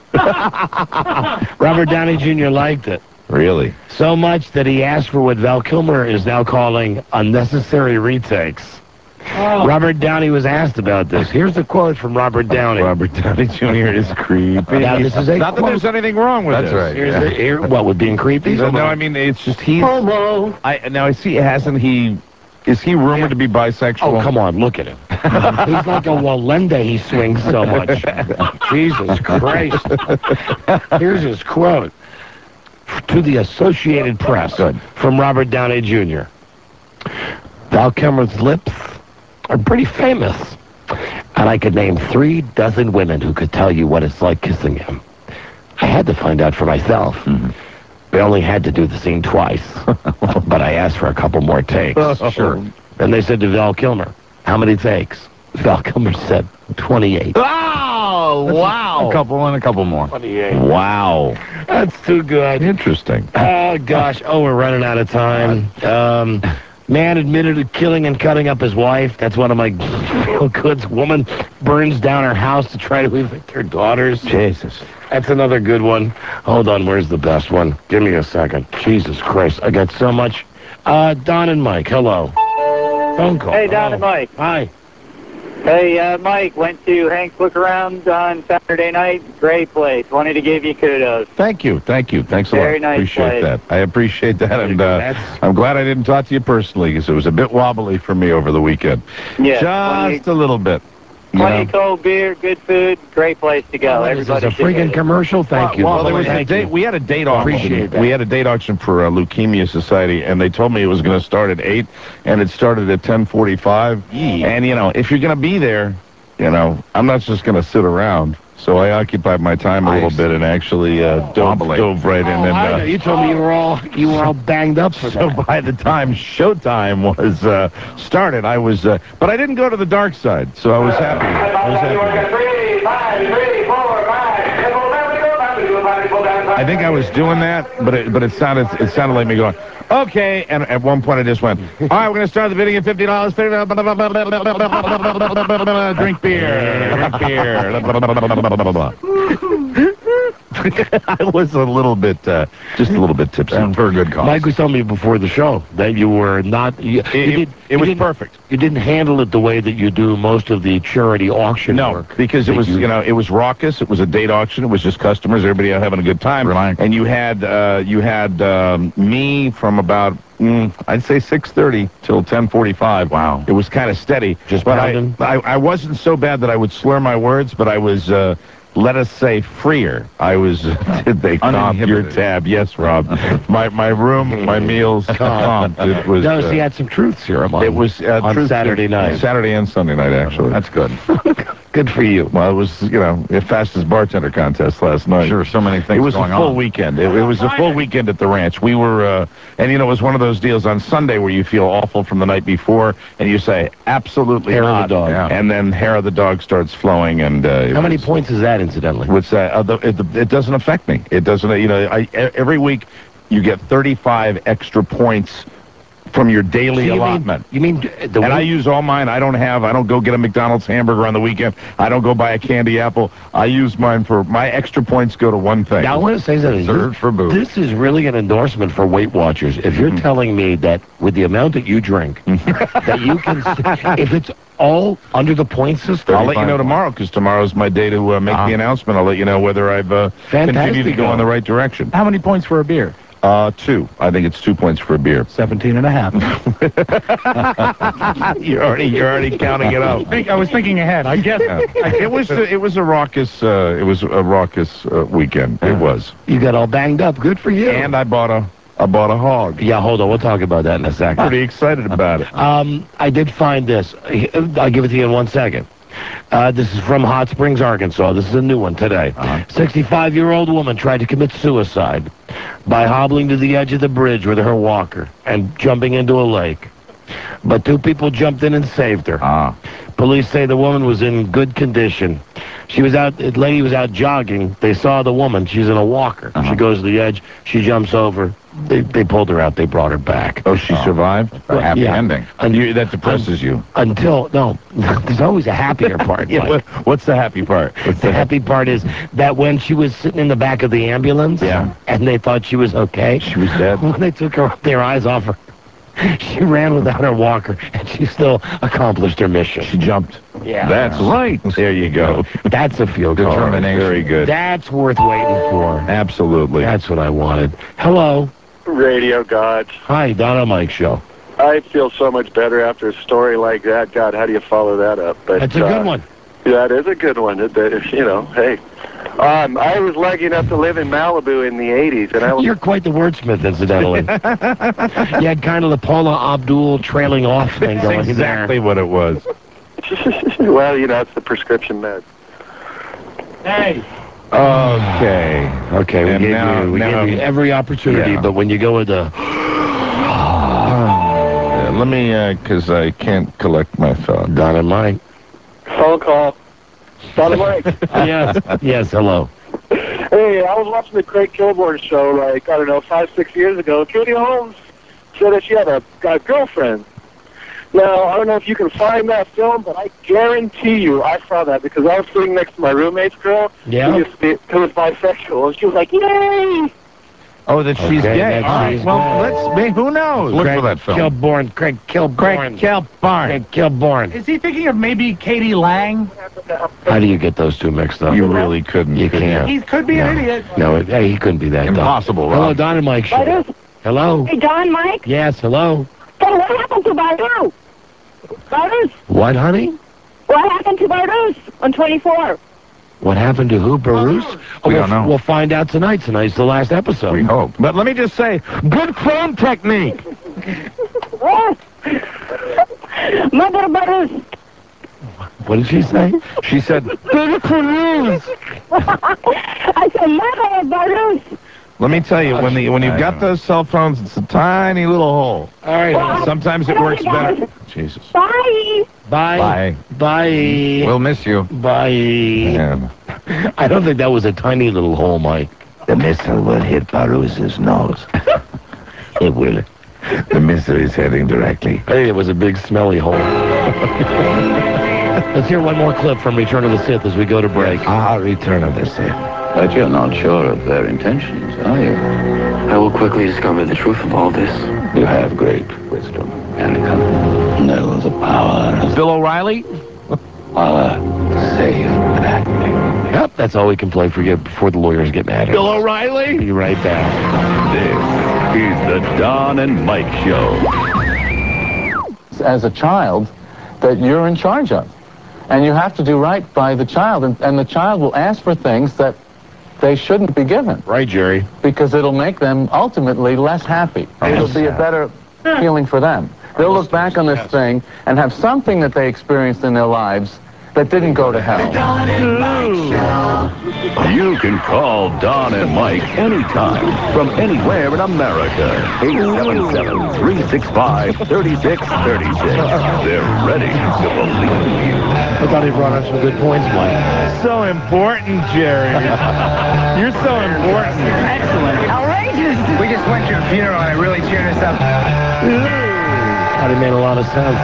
Robert Downey Junior liked it. Really? So much that he asked for what Val Kilmer is now calling unnecessary retakes. Oh. Robert Downey was asked about this. Here's the quote from Robert Downey. Robert Downey Junior is creepy. Now, this is a Not quote. that there's anything wrong with That's this. right. Here's the, here, what, with being creepy? No, no, I mean, it's just he's... Homo. I, now, I see, hasn't he... Is he rumored yeah. to be bisexual? Oh, come on, look at him. He's like a Walenda, he swings so much. Jesus Christ. Here's his quote. To the Associated Press Good. from Robert Downey Junior Val Kilmer's lips are pretty famous, and I could name three dozen women who could tell you what it's like kissing him. I had to find out for myself. Mm-hmm. We only had to do the scene twice, but I asked for a couple more takes. Oh. Sure. Then they said to Val Kilmer, how many takes? Val Kilmer said twenty-eight. Oh, wow. A couple and a couple more. twenty-eight. Wow. That's too good. Interesting. Oh, gosh. Oh, we're running out of time. Um... Man admitted to killing and cutting up his wife. That's one of my real goods. Woman burns down her house to try to evict her daughters. Jesus. That's another good one. Hold on, where's the best one? Give me a second. Jesus Christ, I got so much. Uh, Don and Mike, hello. Phone call. Hey, Don oh. and Mike. Hi. Hey, uh, Mike, went to Hank's Look Around on Saturday night. Great place. Wanted to give you kudos. Thank you. Thank you. Thanks a Very lot. nice Appreciate place. that. I appreciate that. And uh, I'm glad I didn't talk to you personally because it was a bit wobbly for me over the weekend. Yeah. Just you, a little bit. Plenty cold beer, good food, great place to go. Well, Everybody this is a should friggin' go. commercial. Thank well, you. Well, there was Thank a date. you. We had a date auction. Appreciate that. We had a date auction for uh, Leukemia Society, and they told me it was going to start at eight, and it started at ten forty-five. And you know, if you're going to be there, you know, I'm not just going to sit around. So I occupied my time a little bit and actually uh, dove, dove right in. Oh, and I uh, know. You told me you were all you were all banged up for So that. by the time showtime was uh, started, I was, uh, but I didn't go to the dark side, so I was happy. I was happy. I think I was doing that, but it, but it sounded it sounded like me going, okay. And at one point I just went, all right, we're gonna start the video at fifty dollars. Drink beer, drink beer. I was a little bit, uh, just a little bit tipsy. And for a good cause. Mike was telling me before the show that you were not. You, It, you it, did, it was you didn't- perfect. You didn't handle it the way that you do most of the charity auction No, work. because it that was, you know, it was raucous. It was a date auction. It was just customers, everybody out having a good time. Relax. And you had, uh, you had um, me from about, mm, I'd say six thirty till ten forty-five. Wow. It was kind of steady. Just but I, pounding? I, I wasn't so bad that I would slur my words, but I was, uh, let us say, freer. I was, did they comp your Uninhibited. tab? Yes, Rob. my my room, my meals, comped. It was. No, uh, so you had some truths here on, it was uh, on truth- Saturday night. Saturday and Sunday night, actually. That's good. Good for you. Well, it was, you know, the fastest bartender contest last night. Sure, so many things It was going a full on. weekend. It, it was a full weekend at the ranch. We were, uh, and you know, it was one of those deals on Sunday where you feel awful from the night before, and you say, absolutely Hair of not. the dog. Yeah. And then hair of the dog starts flowing, and uh, it How many was- points is that, incidentally? What's that? Uh, the, it, the, it doesn't affect me. It doesn't, you know, I, e- every week you get thirty-five extra points from your daily So you mean- allotment. You mean, the And I week- use all mine. I don't have, I don't go get a McDonald's hamburger on the weekend. I don't go buy a candy apple. I use mine for, my extra points go to one thing. Now, I want to say something. Served This, for booze. this is really an endorsement for Weight Watchers. If you're telling me that with the amount that you drink, that you can, if it's all under the point system, I'll let you know tomorrow, because tomorrow's my day to uh, make Ah. the announcement. I'll let you know whether I've uh, continued to Fantastic, go in the though. right direction. How many points for a beer? Uh, two. I think it's two points for a beer. Seventeen and a half. you're already, you're already counting it up. Think- I was thinking ahead. I guess. It was, it was a raucous, uh, it was a raucous uh, weekend. It was. you got all banged up. Good for you. And I bought a, I bought a hog. yeah, hold on. We'll talk about that in a second. Pretty excited about it. Um, I did find this. I'll give it to you in one second. Uh, this is from Hot Springs, Arkansas. This is a new one today. sixty-five-year-old woman tried to commit suicide by hobbling to the edge of the bridge with her walker and jumping into a lake. But two people jumped in and saved her. Ah. Police say the woman was in good condition. She was out, the lady was out jogging. They saw the woman. She's in a walker. Uh-huh. She goes to the edge. She jumps over. They they pulled her out. They brought her back. Oh, she survived? A happy Yeah. ending. And you, that depresses you. Until, no, there's always a happier part. Yeah, Mike. what, what's the happy part? What's The happy part is that when she was sitting in the back of the ambulance, Yeah. and they thought she was okay, She was dead. when they took her their eyes off her, she ran without her walker, and she still accomplished her mission. She jumped. Yeah. That's right. There you go. That's a field goal. Determination. Very good. That's worth waiting for. Absolutely. That's what I wanted. Hello. Radio gods. Hi, Donna Mike Show. I feel so much better after a story like that. God, how do you follow that up? But That's a uh, good one. That is a good one. It, it, you know, hey. Um, I was lucky enough to live in Malibu in the eighties, and I was... You're quite the wordsmith, incidentally. You had kind of the Paula Abdul trailing off thing That's going exactly what it was. well, you know, it's the prescription med. Hey. Okay. Okay, we And gave now- you we now- gave you every opportunity, Yeah. but when you go with the Uh, let me, because I can't collect my thought. Donna Mike. Phone call. Donna Mike. yes, yes, hello. Hey, I was watching the Craig Kilborn show, like, I don't know, five, six years ago. Katie Holmes said that she had a, a girlfriend. Now, I don't know if you can find that film, but I guarantee you I saw that because I was sitting next to my roommate's girl. Yeah? Who, used to be, who was bisexual, and she was like, yay! Oh, that she's Okay, gay. that All right, she's well, gay. let's, maybe, who knows? Look Craig for that film. Kilborn, Craig Kilborn. Craig Kilborn. Craig Kilborn. Is he thinking of maybe Katie Lang? How do you get those two mixed up? You really couldn't. You could can't. He could be an idiot. No, it, hey, he couldn't be that dumb. Impossible, Hello, Rob. Donna Mike Show. What is? Hello. Hey, Don, Mike. Yes, hello. Hey, what happened to Badu? Butters? What, honey? What happened to Barus on twenty-four? What happened to who, Bruce? Oh, We we'll, don't know. We'll find out tonight. Tonight's the last episode. We hope. But let me just say, good phone technique. Mother Barus. What did she say? She said, I said, Mother Barus. let me tell you, when the when you've got those cell phones, it's a tiny little hole. All right. Well, Sometimes it I- works guys. better. Jesus. Bye. Bye. Bye. Bye. We'll miss you. Bye. And I don't think that was a tiny little hole, Mike. The missile will hit Barus's nose. It will. The missile is heading directly. I think it was a big smelly hole. Let's hear one more clip from Return of the Sith as we go to break. Ah, Return of the Sith. But you're not sure of their intentions, are you? I will quickly discover the truth of all this. You have great wisdom and cunning. Know the power of Bill O'Reilly? power to save Galactic. Yep, that's all we can play for you before the lawyers get mad at us. Bill O'Reilly? Be right back. This is the Don and Mike Show. As a child that you're in charge of. And you have to do right by the child. And, and the child will ask for things that they shouldn't be given. Right, Jerry. Because it'll make them ultimately less happy. It'll be a better feeling for them. They'll look back on this thing and have something that they experienced in their lives that didn't go to hell. You can call Don and Mike anytime from anywhere in America. eight seven seven, three six five, three six three six. They're ready to believe you. I thought he brought up some good points, Mike. So important, Jerry. You're so important. Excellent. Outrageous. We just went to a funeral and it really cheered us up. Thought it made a lot of sense.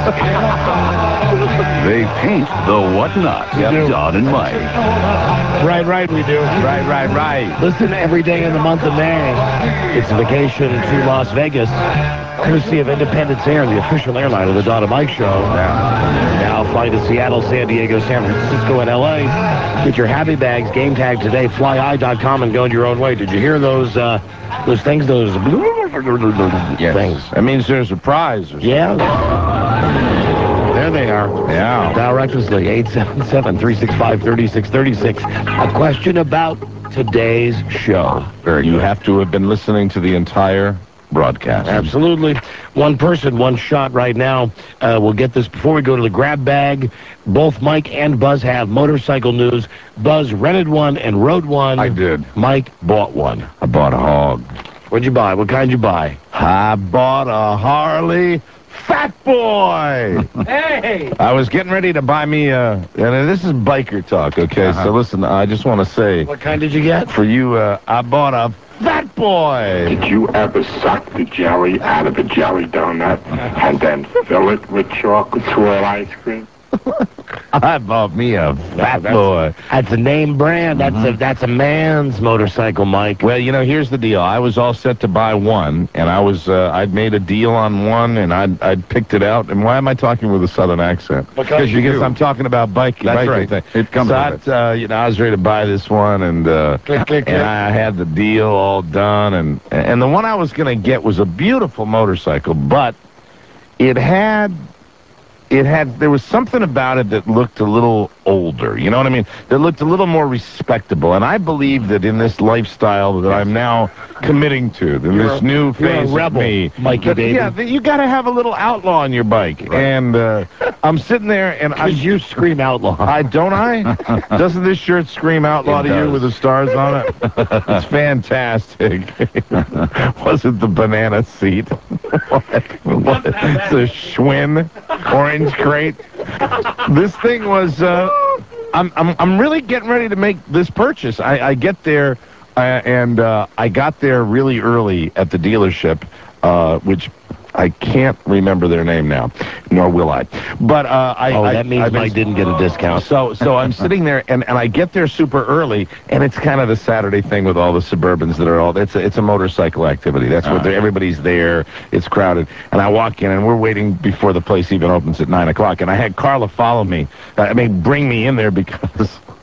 They paint the whatnots of Don and Mike. Right, right, we do. Right, right, right. Listen every day in the month of May. It's a vacation to Las Vegas, courtesy of Independence Air, the official airline of the Don and Mike Show. Now fly to Seattle, San Diego, San Francisco, and L A. Get your happy bags, game tag today, fly eye dot com, and go your own way. Did you hear those uh, those things, those Yes. things? That means there's a prize. Or something. Yeah. There they are. Yeah. Dial recklessly, eight seven seven, three six five, three six three six. A question about today's show. Very you good. Have to have been listening to the entire broadcast. Absolutely. One person, one shot right now. Uh, we'll get this before we go to the grab bag. Both Mike and Buzz have motorcycle news. Buzz rented one and rode one. I did. Mike bought one. I bought a hog. What'd you buy? What kind you buy? I bought a Harley Fat Boy. Hey! I was getting ready to buy me a, and this is biker talk, okay? Uh-huh. So listen, I just want to say. What kind did you get? For you, uh, I bought a Fat Boy. Did you ever suck the jelly out of a jelly donut and then fill it with chocolate swirl ice cream? I bought me a Fat that's, Boy. That's a name brand. That's mm-hmm. a that's a man's motorcycle, Mike. Well, you know, here's the deal. I was all set to buy one, and I was uh, I'd made a deal on one, and I'd I'd picked it out. And why am I talking with a southern accent? Because you because I'm talking about biking. That's biking right. Thing. It comes so with it. Uh, you know, I was ready to buy this one, and uh, click, click, click. and I had the deal all done, and and the one I was going to get was a beautiful motorcycle, but it had. It had, there was something about it that looked a little older, you know what I mean? That looked a little more respectable. And I believe that in this lifestyle that I'm now committing to, in you're this a, new phase a rebel, of me. Mikey, that, baby. Yeah, that you got to have a little outlaw on your bike. Right. And uh, I'm sitting there and I. you scream outlaw. I don't I? Doesn't this shirt scream outlaw It to does. you with the stars on it? It's fantastic. Was it the banana seat? what? What? It's a Schwinn orange crate. This thing was. Uh, I'm I'm I'm really getting ready to make this purchase. I, I get there, uh, and uh, I got there really early at the dealership, uh, which I can't remember their name now, nor will I. But uh, I. Oh, I, that means I've been, Mike didn't get a discount. So so I'm sitting there, and, and I get there super early, and it's kind of the Saturday thing with all the Suburbans that are all. It's a, it's a motorcycle activity. That's what Uh, everybody's there. It's crowded, and I walk in, and we're waiting before the place even opens at nine o'clock. And I had Carla follow me. I mean, bring me in there because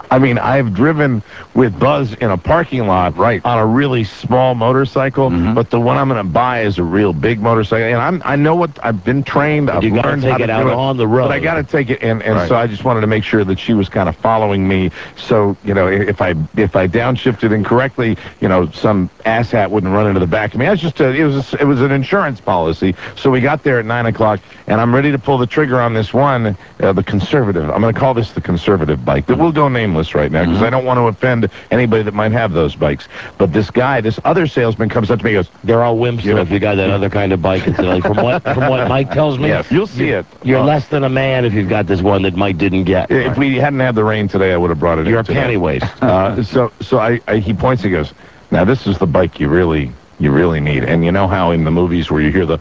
I mean, I've driven with Buzz in a parking lot, right, on a really small motorcycle, mm-hmm. but the one I'm going to buy is a real big motorcycle. And I'm, I know what, I've been trained, I've you learned take how to it out do it, on the road. But I got to take it, and, and right. so I just wanted to make sure that she was kind of following me. So, you know, if I if I downshifted incorrectly, you know, some asshat wouldn't run into the back of me. I was just, a, it was a, it was an insurance policy. So we got there at nine o'clock, and I'm ready to pull the trigger on this one, uh, the conservative. I'm going to call this the conservative bike. That will go nameless right now because mm-hmm. I don't want to offend anybody that might have those bikes. But this guy, this other salesman comes up to me and goes, they're all wimps, you know, if you got that other kind of bike. It's like, from what from what Mike tells me, yes, you'll see you're, it. You're uh, less than a man if you've got this one that Mike didn't get. If right. we hadn't had the rain today, I would have brought it You're in a panty waist. uh, so so I, I he points and goes, now this is the bike you really you really need. And you know how in the movies where you hear the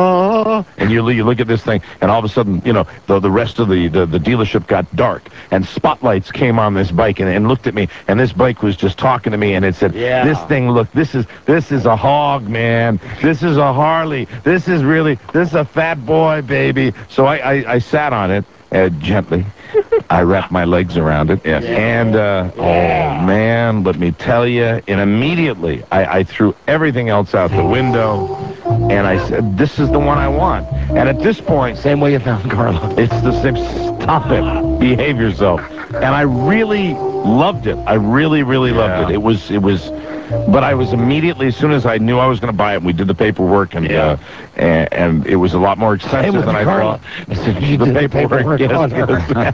oh, and you, you look at this thing, and all of a sudden, you know, the, the rest of the, the, the dealership got dark, and spotlights came on this bike and, and looked at me, and this bike was just talking to me, and it said, yeah. this thing, look, this is this is a hog, man. This is a Harley. This is really, this is a fat boy, baby. So I, I, I sat on it uh, gently. I wrapped my legs around it, yes. and uh, yeah. oh man, let me tell you, and immediately I, I threw everything else out the window, and I said, "This is the one I want." And at this point, same way you found Carla, it's the same. Stop it, behave yourself. And I really loved it. I really, really yeah. loved it. It was, it was. But I was immediately, as soon as I knew I was going to buy it, we did the paperwork, and yeah. uh, and, and it was a lot more expensive than I thought. You the did paperwork, the paperwork yes, yes,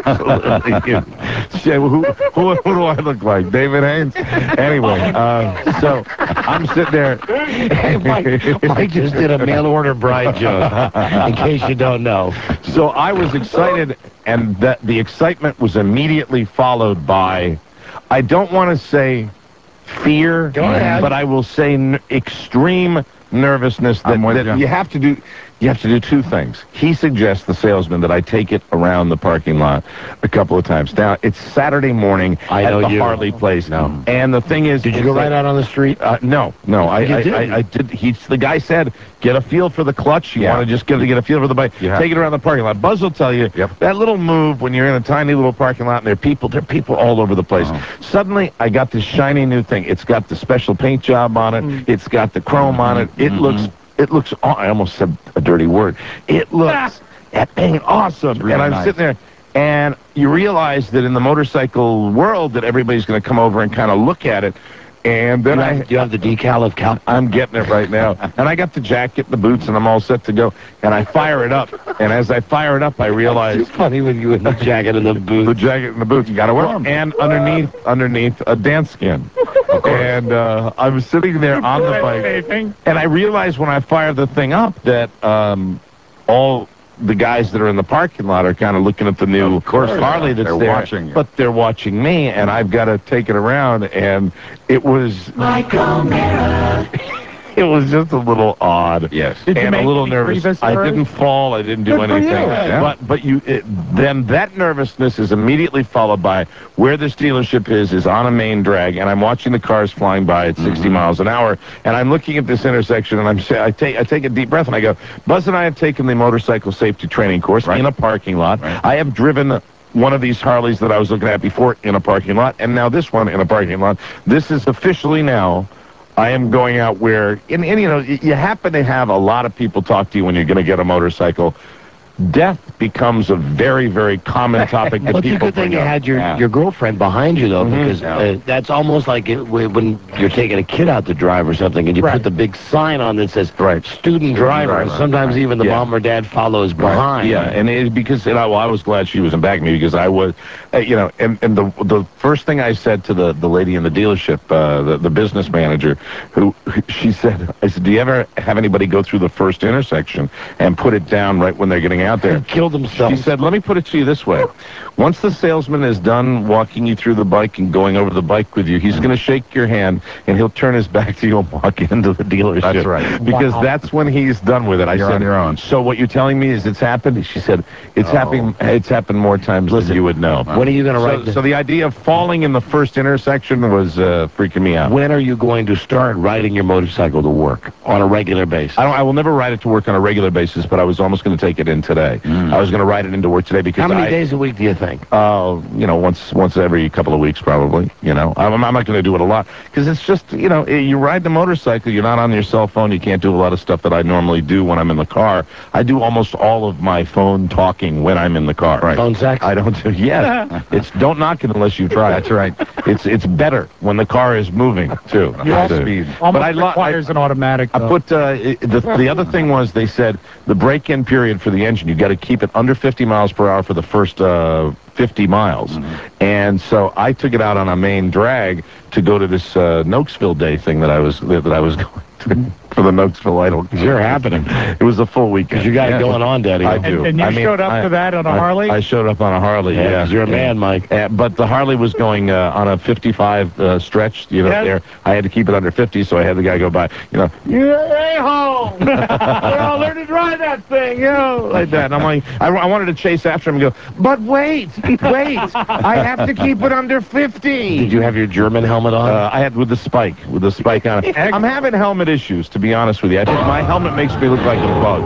absolutely. who, who, who do I look like? David Haynes? Anyway, uh, so I'm sitting there. Hey, Mike, Mike just did a mail-order bride joke, in case you don't know. So I was excited, and that the excitement was immediately followed by, I don't want to say fear, but I will say n extreme nervousness that, that you. you have to do. You have to do two things. He suggests, the salesman, that I take it around the parking lot a couple of times. Now, it's Saturday morning I at know the you. Harley place. No. And the thing is... Did you go right out on the street? Uh, no, no. I, I, I, I did. He's, the guy said, get a feel for the clutch. You yeah. want to just get, to get a feel for the bike. Yeah. Take it around the parking lot. Buzz will tell you, yep. that little move when you're in a tiny little parking lot and there are people, there are people all over the place. Uh-huh. Suddenly, I got this shiny new thing. It's got the special paint job on it. Mm. It's got the chrome mm-hmm. on it. It mm-hmm. looks... It looks, I almost said a dirty word. It looks dang awesome. Really and I'm nice. sitting there, and you realize that in the motorcycle world that everybody's going to come over and kind of look at it. And then you I... Have, do you have the decal of Cal? I'm getting it right now. And I got the jacket, the boots, and I'm all set to go. And I fire it up. And as I fire it up, I realize... It's funny with you in the jacket and the boots. The jacket and the boots. You got to wear them. And underneath, underneath, a dance skin. And uh, I was sitting there on the bike. And I realized when I fired the thing up that um, all... the guys that are in the parking lot are kind of looking at the new of course, Harley that's they're there, watching you. But they're watching me, and I've got to take it around, and it was... Michael Mara. It was just a little odd. Yes. Did and a little nervous. I didn't fall. I didn't do Good anything. Yeah. But but you it, then that nervousness is immediately followed by where this dealership is is on a main drag, and I'm watching the cars flying by at sixty mm-hmm. miles an hour, and I'm looking at this intersection, and I'm I take I take a deep breath, and I go, Buzz and I have taken the motorcycle safety training course right. in a parking lot. Right. I have driven one of these Harleys that I was looking at before in a parking lot, and now this one in a parking lot. This is officially now. I am going out where, and, and you know, you happen to have a lot of people talk to you when you're going to get a motorcycle. Death becomes a very, very common topic that well, people it's a good thing you up. had your, yeah. your girlfriend behind you, though, mm-hmm. because yeah. uh, that's almost like it, when you're taking a kid out to drive or something, and you right. put the big sign on that says right. student driver, and sometimes right. even the yeah. mom or dad follows behind. Right. Yeah, and it, because and I, well, I was glad she was in back of me, because I was, uh, you know, and, and the the first thing I said to the, the lady in the dealership, uh, the, the business manager, who, she said, I said, do you ever have anybody go through the first intersection and put it down right when they're getting out there? Kill themselves. She said, let me put it to you this way. Once the salesman is done walking you through the bike and going over the bike with you, he's going to shake your hand, and he'll turn his back to you and walk into the dealership. That's right. Because wow. that's when he's done with it. I You're said, on your own. So what you're telling me is it's happened? She said, it's oh. happening. It's happened more times Listen, than you would know. When are you going to so, write this? So the idea of falling in the first intersection was uh, freaking me out. When are you going to start riding your motorcycle to work on a regular basis? I, don't, I will never ride it to work on a regular basis, but I was almost going to take it into today. I was going to ride it into work today because How many I, days a week do you think? Uh, you know, once once every couple of weeks, probably. You know, I'm, I'm not going to do it a lot because it's just, you know, you ride the motorcycle, you're not on your cell phone, you can't do a lot of stuff that I normally do when I'm in the car. I do almost all of my phone talking when I'm in the car. Right. Phone sex? I don't do. Yes, it's don't knock it unless you try. That's right. It's it's better when the car is moving too. Yeah, So- speed. But Almost I lo- requires an automatic. I though. put uh, i- the the other thing was they said the break-in period for the engine, you got to keep it under fifty miles per hour for the first uh, fifty miles, and so I took it out on a main drag to go to this uh, Nokesville Day thing that I was that I was going to for the Nokesville Idol. You're happening. It was a full weekend. You got it going on, Daddy. I do. And, and you I mean, showed up I- to that on a I- Harley? I showed up on a Harley. Yeah, Yeah, 'cause you're a man, Mike. Uh, but the Harley was going uh, on a fifty-five uh, stretch. You know, Yes. there I had to keep it under fifty, so I had the guy go by. You know, you a-hole! You know, learn to drive that thing, you know, like that. And I'm like, I, I wanted to chase after him and go, but wait, wait, I have to keep it under fifty. Did you have your German helmet on? Uh, I had with the spike, with the spike on it. I'm having helmet issues, to be honest with you. I think my helmet makes me look like a bug.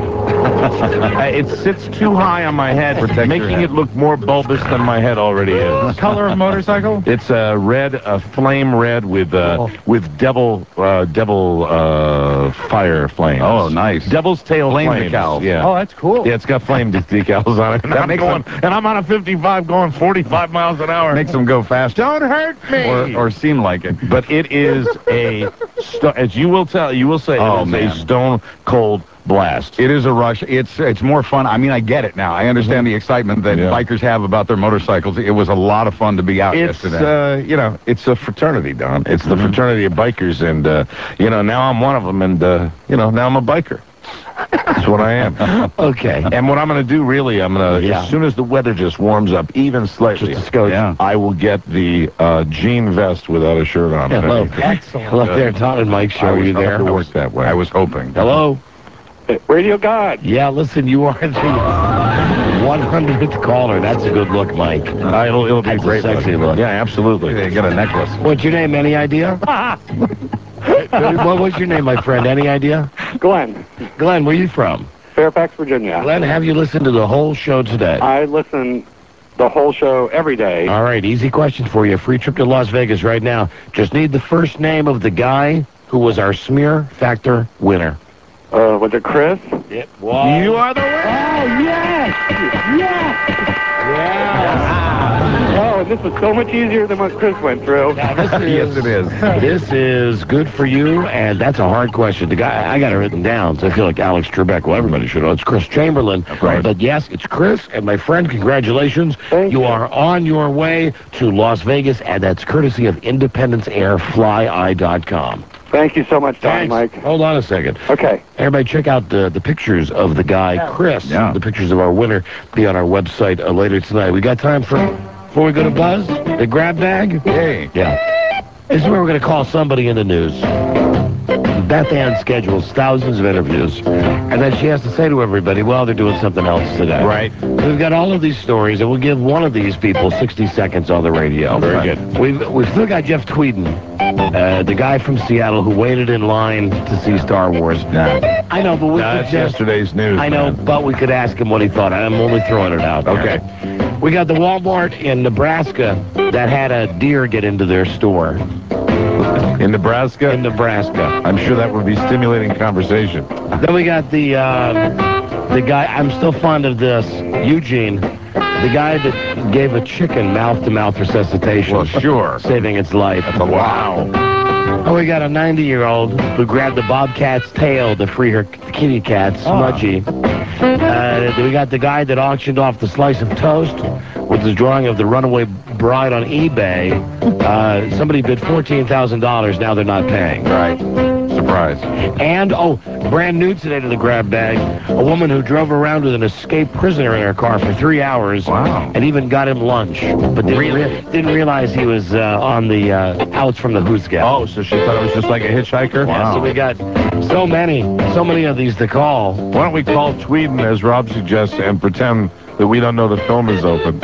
Uh, it sits too high on my head, making it look more bulbous than my head already is. Color of motorcycle? It's a uh, red, a flame red with uh, Oh. with devil uh, devil uh, fire flames. Oh, nice. Devil's tail Flame flames. decals. Yeah. Oh, that's cool. Yeah, it's got flame de- decals on it. And That I'm makes going, them- and I'm on a fifty-five going forty-five miles an hour. Makes them go faster. Don't hurt me. Or, or seem like it. But it is a, sto- as you will tell, you will say, Oh, it is man. a stone cold blast. It is a rush. It's it's more fun. I mean, I get it now. I understand the excitement that Yeah. bikers have about their motorcycles. It was a lot of fun to be out It's, yesterday. uh, you know, it's a fraternity, Don. It's the fraternity of bikers, and, uh, you know, now I'm one of them, and, uh, you know, now I'm a biker. That's what I am. Okay. And what I'm going to do, really, I'm going to, Yeah. as soon as the weather just warms up, even slightly, Just a skosh. Yeah. I will get the uh, jean vest without a shirt on. Hello. Excellent. Hello there, Tom and Mike. Show I are was you there? I was, that way. I was hoping. Hello. Radio God. Yeah, listen, you are the one hundredth caller. That's a good look, Mike. Uh, it'll, it'll be That's a great. sexy look. Yeah, absolutely. They get a necklace. What's your name? Any idea? What was your name, my friend? Any idea? Glenn, Glenn, where you from? Fairfax, Virginia. Glenn, have you listened to the whole show today? I listen the whole show every day. All right, easy question for you. Free trip to Las Vegas right now. Just need the first name of the guy who was our Smear Factor winner. Uh, was it Chris? Yep. Wow. You are the winner. Oh, yes! Yes! Yeah. Oh, this was so much easier than what Chris went through. Now, this is, Yes, it is. This is good for you, and that's a hard question. The guy, I got it written down, so I feel like Alex Trebek. Well, everybody should know. It's Chris Chamberlain. Right. But yes, it's Chris, and my friend, congratulations. Thank you you. are on your way to Las Vegas, and that's courtesy of Independence Air Fly Eye dot com. Thank you so much, Don and Thanks. Mike. Hold on a second. Okay. Everybody check out the, the pictures of the guy, Chris. Yeah. The pictures of our winner be on our website uh, later tonight. We got time for, before we go to Buzz, the grab bag? Yay. Yeah. This is where we're going to call somebody in the news. Beth Ann schedules thousands of interviews, and then she has to say to everybody, well, they're doing something else today. Right. We've got all of these stories, and we'll give one of these people sixty seconds on the radio. Very good. We've, we've still got Jeff Tweeden, uh, the guy from Seattle who waited in line to see Star Wars. Nah. I know, but we Nah, could that's just... yesterday's news. I know, man. but we could ask him what he thought. I'm only throwing it out there. Okay. We got the Walmart in Nebraska that had a deer get into their store. In Nebraska? In Nebraska. I'm sure that would be stimulating conversation. Then we got the uh, the guy, I'm still fond of this, Eugene, the guy that gave a chicken mouth-to-mouth resuscitation. Well, sure. Saving its life. Wow. Oh, we got a ninety-year-old who grabbed the bobcat's tail to free her kitty cat, Smudgy. Uh, we got the guy that auctioned off the slice of toast with his drawing of the runaway bride on eBay. Uh, somebody bid fourteen thousand dollars. Now they're not paying. Right. Surprise. And, oh, brand new today to the grab bag, a woman who drove around with an escaped prisoner in her car for three hours. Wow. And even got him lunch. But didn't, rea- didn't realize he was uh, on the uh, outs from the Hoosgap. Oh, so she thought it was just like a hitchhiker? Yeah, so we got so many, so many of these to call. Why don't we call Tweeden, as Rob suggests, and pretend that we don't know the film is open?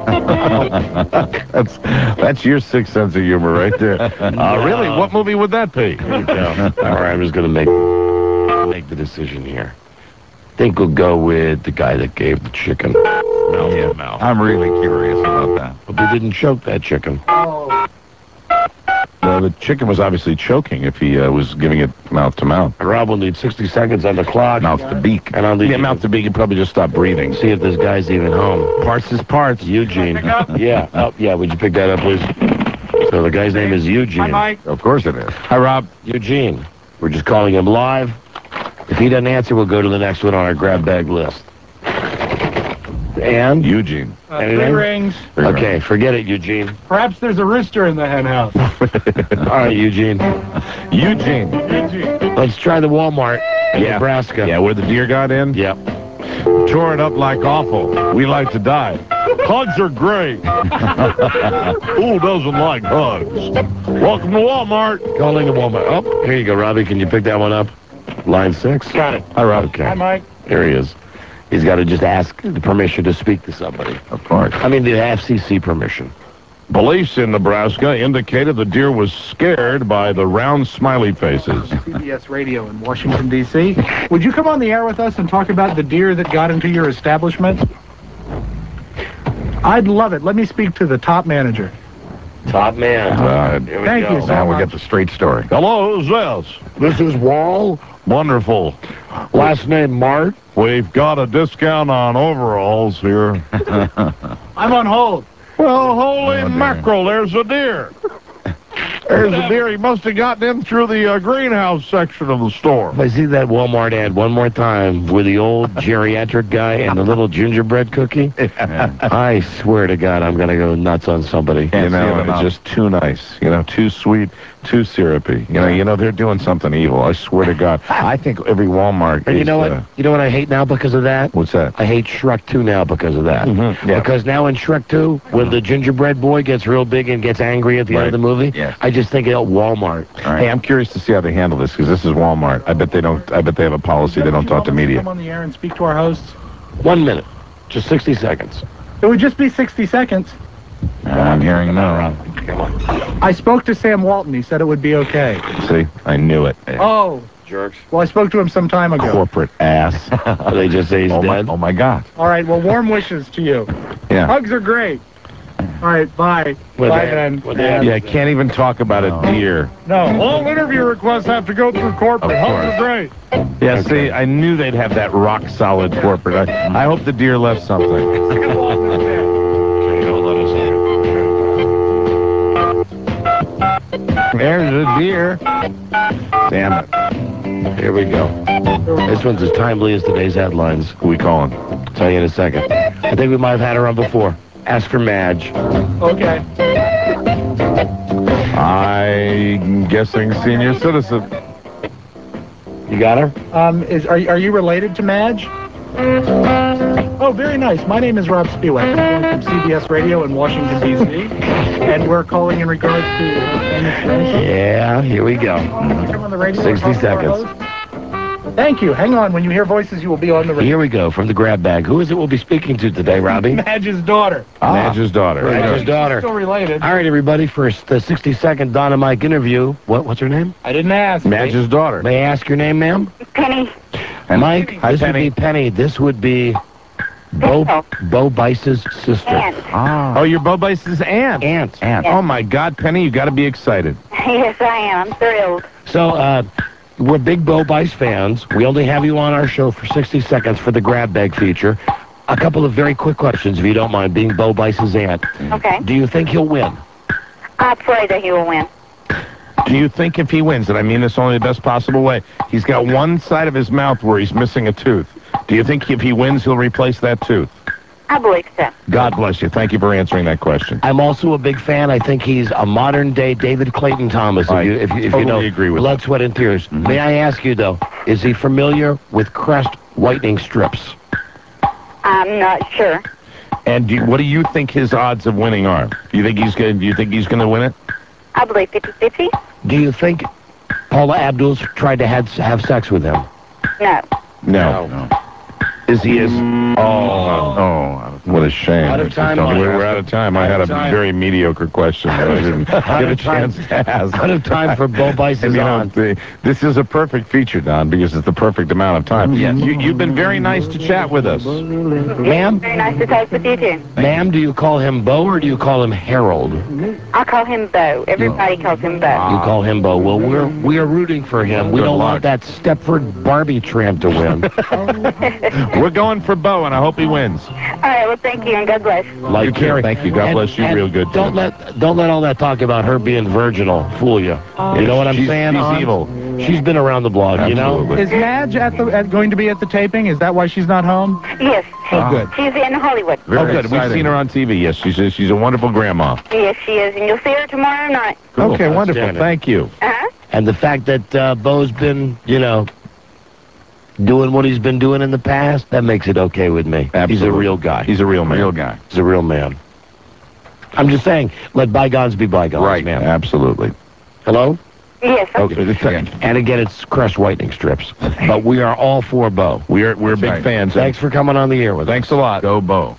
that's that's your sixth sense of humor right there. Uh, really? What movie would that be? Here we go. All right, I'm just going to make make the decision here. think we'll go with the guy that gave the chicken mouth Yeah. to mouth. I'm really curious about that. But they didn't choke that chicken. Oh. Uh, the chicken was obviously choking if he uh, was giving it mouth to mouth. Rob will need sixty seconds on the clock. Mouth to beak. And I'll leave Yeah, you mouth to beak. He'd probably just stop breathing. See if this guy's even home. Parts is parts. Eugene. Yeah. Oh, yeah. Would you pick that up, please? So the guy's name is Eugene. Hi, Mike. Of course it is. Hi, Rob. Eugene. We're just calling him live. If he doesn't answer, we'll go to the next one on our grab bag list. And? Eugene. Uh, three Anything? rings. Okay, forget it, Eugene. Perhaps there's a rooster in the hen house. All right, Eugene. Eugene. Eugene. Let's try the Walmart in Yeah. Nebraska. Yeah, where the deer got in? Yep. Tore it up like awful. We like to die. Hugs are great. Who doesn't like hugs? Welcome to Walmart. Calling the Walmart. Oh, here you go, Robbie. Can you pick that one up? Line six. Got it. Hi, Rob. Okay. Hi, Mike. Here he is. He's got to just ask the permission to speak to somebody. Of course. I mean, the F C C permission. Police in Nebraska indicated the deer was scared by the round smiley faces. C B S Radio in Washington, D C Would you come on the air with us and talk about the deer that got into your establishment? I'd love it. Let me speak to the top manager. Top man. Uh, Here we Thank go. you so now we much. get the straight story. Hello, who's this? This is Wall. Wonderful. Last name Mart. We've got a discount on overalls here. I'm on hold. Well, holy mackerel, there's a deer. There's a deer. He must have gotten in through the uh, greenhouse section of the store. If I see that Walmart ad one more time with the old geriatric guy and the little gingerbread cookie, I swear to God, I'm going to go nuts on somebody. You know, and it's just too nice. You know, too sweet, too syrupy. You know, you know they're doing something evil. I swear to God. I think every Walmart. And you is, know what? Uh, You know what I hate now because of that? what's that? I hate Shrek two now because of that. Mhm, yeah. Because now in Shrek two, when the gingerbread boy gets real big and gets angry at the Right. end of the movie, Yes. I just think of Walmart. Hey, I'm curious to see how they handle this because this is Walmart. I bet they don't. I bet they have a policy. They don't talk to media. Come on the air and speak to our hosts. One minute. Just sixty seconds. It would just be sixty seconds. I'm hearing no. Come on. I spoke to Sam Walton. He said it would be okay. See, I knew it. Oh, Jerks. well, I spoke to him some time ago. Corporate ass. They just say he's oh my, dead. oh my God. All right, well, warm wishes to you. Yeah. Hugs are great. All right, bye. Well, bye, they- then. well, they- Yeah, I can't even talk about a deer. No, all interview requests have to go through corporate. Of Hugs course. are great. Yeah, see, I knew they'd have that rock solid corporate. I, I hope the deer left something. Okay, hold on a second. There's a deer. Damn it. Here we go. This one's as timely as today's headlines. Who we calling? Tell you in a second. I think we might have had her on before. Ask for Madge. Okay. I'm guessing senior citizen. You got her? Um, is are, are you related to Madge? Oh, very nice. My name is Rob Spiewak. I'm calling from C B S Radio in Washington, D C And we're calling in regards to uh, famous friendship. Yeah, here we go. Come on the radio and sixty talk to our seconds. hosts. Thank you. Hang on. When you hear voices, you will be on the radio. Here we go from the grab bag. Who is it we'll be speaking to today, Robbie? Madge's daughter. Ah, Madge's daughter. Madge's daughter. Still related. All right, everybody, for the sixty second Don and Mike interview. What? What's her name? I didn't ask. Madge's daughter. May I ask your name, ma'am? Penny. And Mike, Hi, this Penny. would be Penny. This would be Bo, Bo Bice's sister. Aunt. Ah. Oh, your Bo Bice's aunt. Aunt. Aunt. Oh, my God, Penny, you got to be excited. Yes, I am. I'm thrilled. So, uh, we're big Bo Bice fans. We only have you on our show for sixty seconds for the grab bag feature. A couple of very quick questions, if you don't mind, being Bo Bice's aunt. Okay. Do you think he'll win? I pray that he will win. Do you think if he wins, and I mean this only the best possible way, he's got one side of his mouth where he's missing a tooth. Do you think if he wins, he'll replace that tooth? I believe so. God bless you. Thank you for answering that question. I'm also a big fan. I think he's a modern-day David Clayton Thomas, if I you, if you, if totally you know agree with Blood, Sweat, and Tears. Mm-hmm. May I ask you, though, is he familiar with Crest whitening strips? I'm not sure. And do you, what do you think his odds of winning are? Do you think he's going? Do you think he's going to win it? I believe fifty-fifty. Do you think Paula Abdul's tried to have, have sex with him? No. No. Is he as? Oh, oh, What a shame. Out of time, Tony, Mike. we're out of time. I Out had of a time. very mediocre question that I didn't Out get a of time. chance to ask. Out of time for Bo Bice's And, you know, on. the- this is a perfect feature, Don, because it's the perfect amount of time. Yes. You, you've been very nice to chat with us. Ma'am? Very nice to talk with you, too. Ma'am, do you call him Bo or do you call him Harold? You I call him Bo. Everybody calls him Bo. call him Bo. Well, we're we are rooting for him. We Good don't luck. want that Stepford Barbie tramp to win. We're going for Bo, and I hope he wins. All right, well, thank you, and God bless. Like You too. Carrie. Thank you. God And- bless you and real good, Don't too. let don't let all that talk about her being virginal fool you. You know what I'm She's- saying? she's hon? evil. She's been around the block, you know? Absolutely. Is Madge at the at, going to be at the taping? Is that why she's not home? Yes, Oh, good. she's in Hollywood. oh, good. We've seen her on T V. Yes, she's a, she's a wonderful grandma. Yes, she is, and you'll see her tomorrow night. Cool. Okay, wonderful. Outstanding. Thank you. Uh-huh. And the fact that uh, Bo's been, you know, doing what he's been doing in the past, that makes it okay with me. He's a Absolutely. real guy. He's a real man. Real guy. He's a real man. I'm just saying, let bygones be bygones, Right. man. Absolutely. Hello? Yes. Okay. And again, it's crest whitening strips. But we are all for Bo. We are we're big right. fans. Thanks for coming on the air with us. Thanks a lot. Go Bo.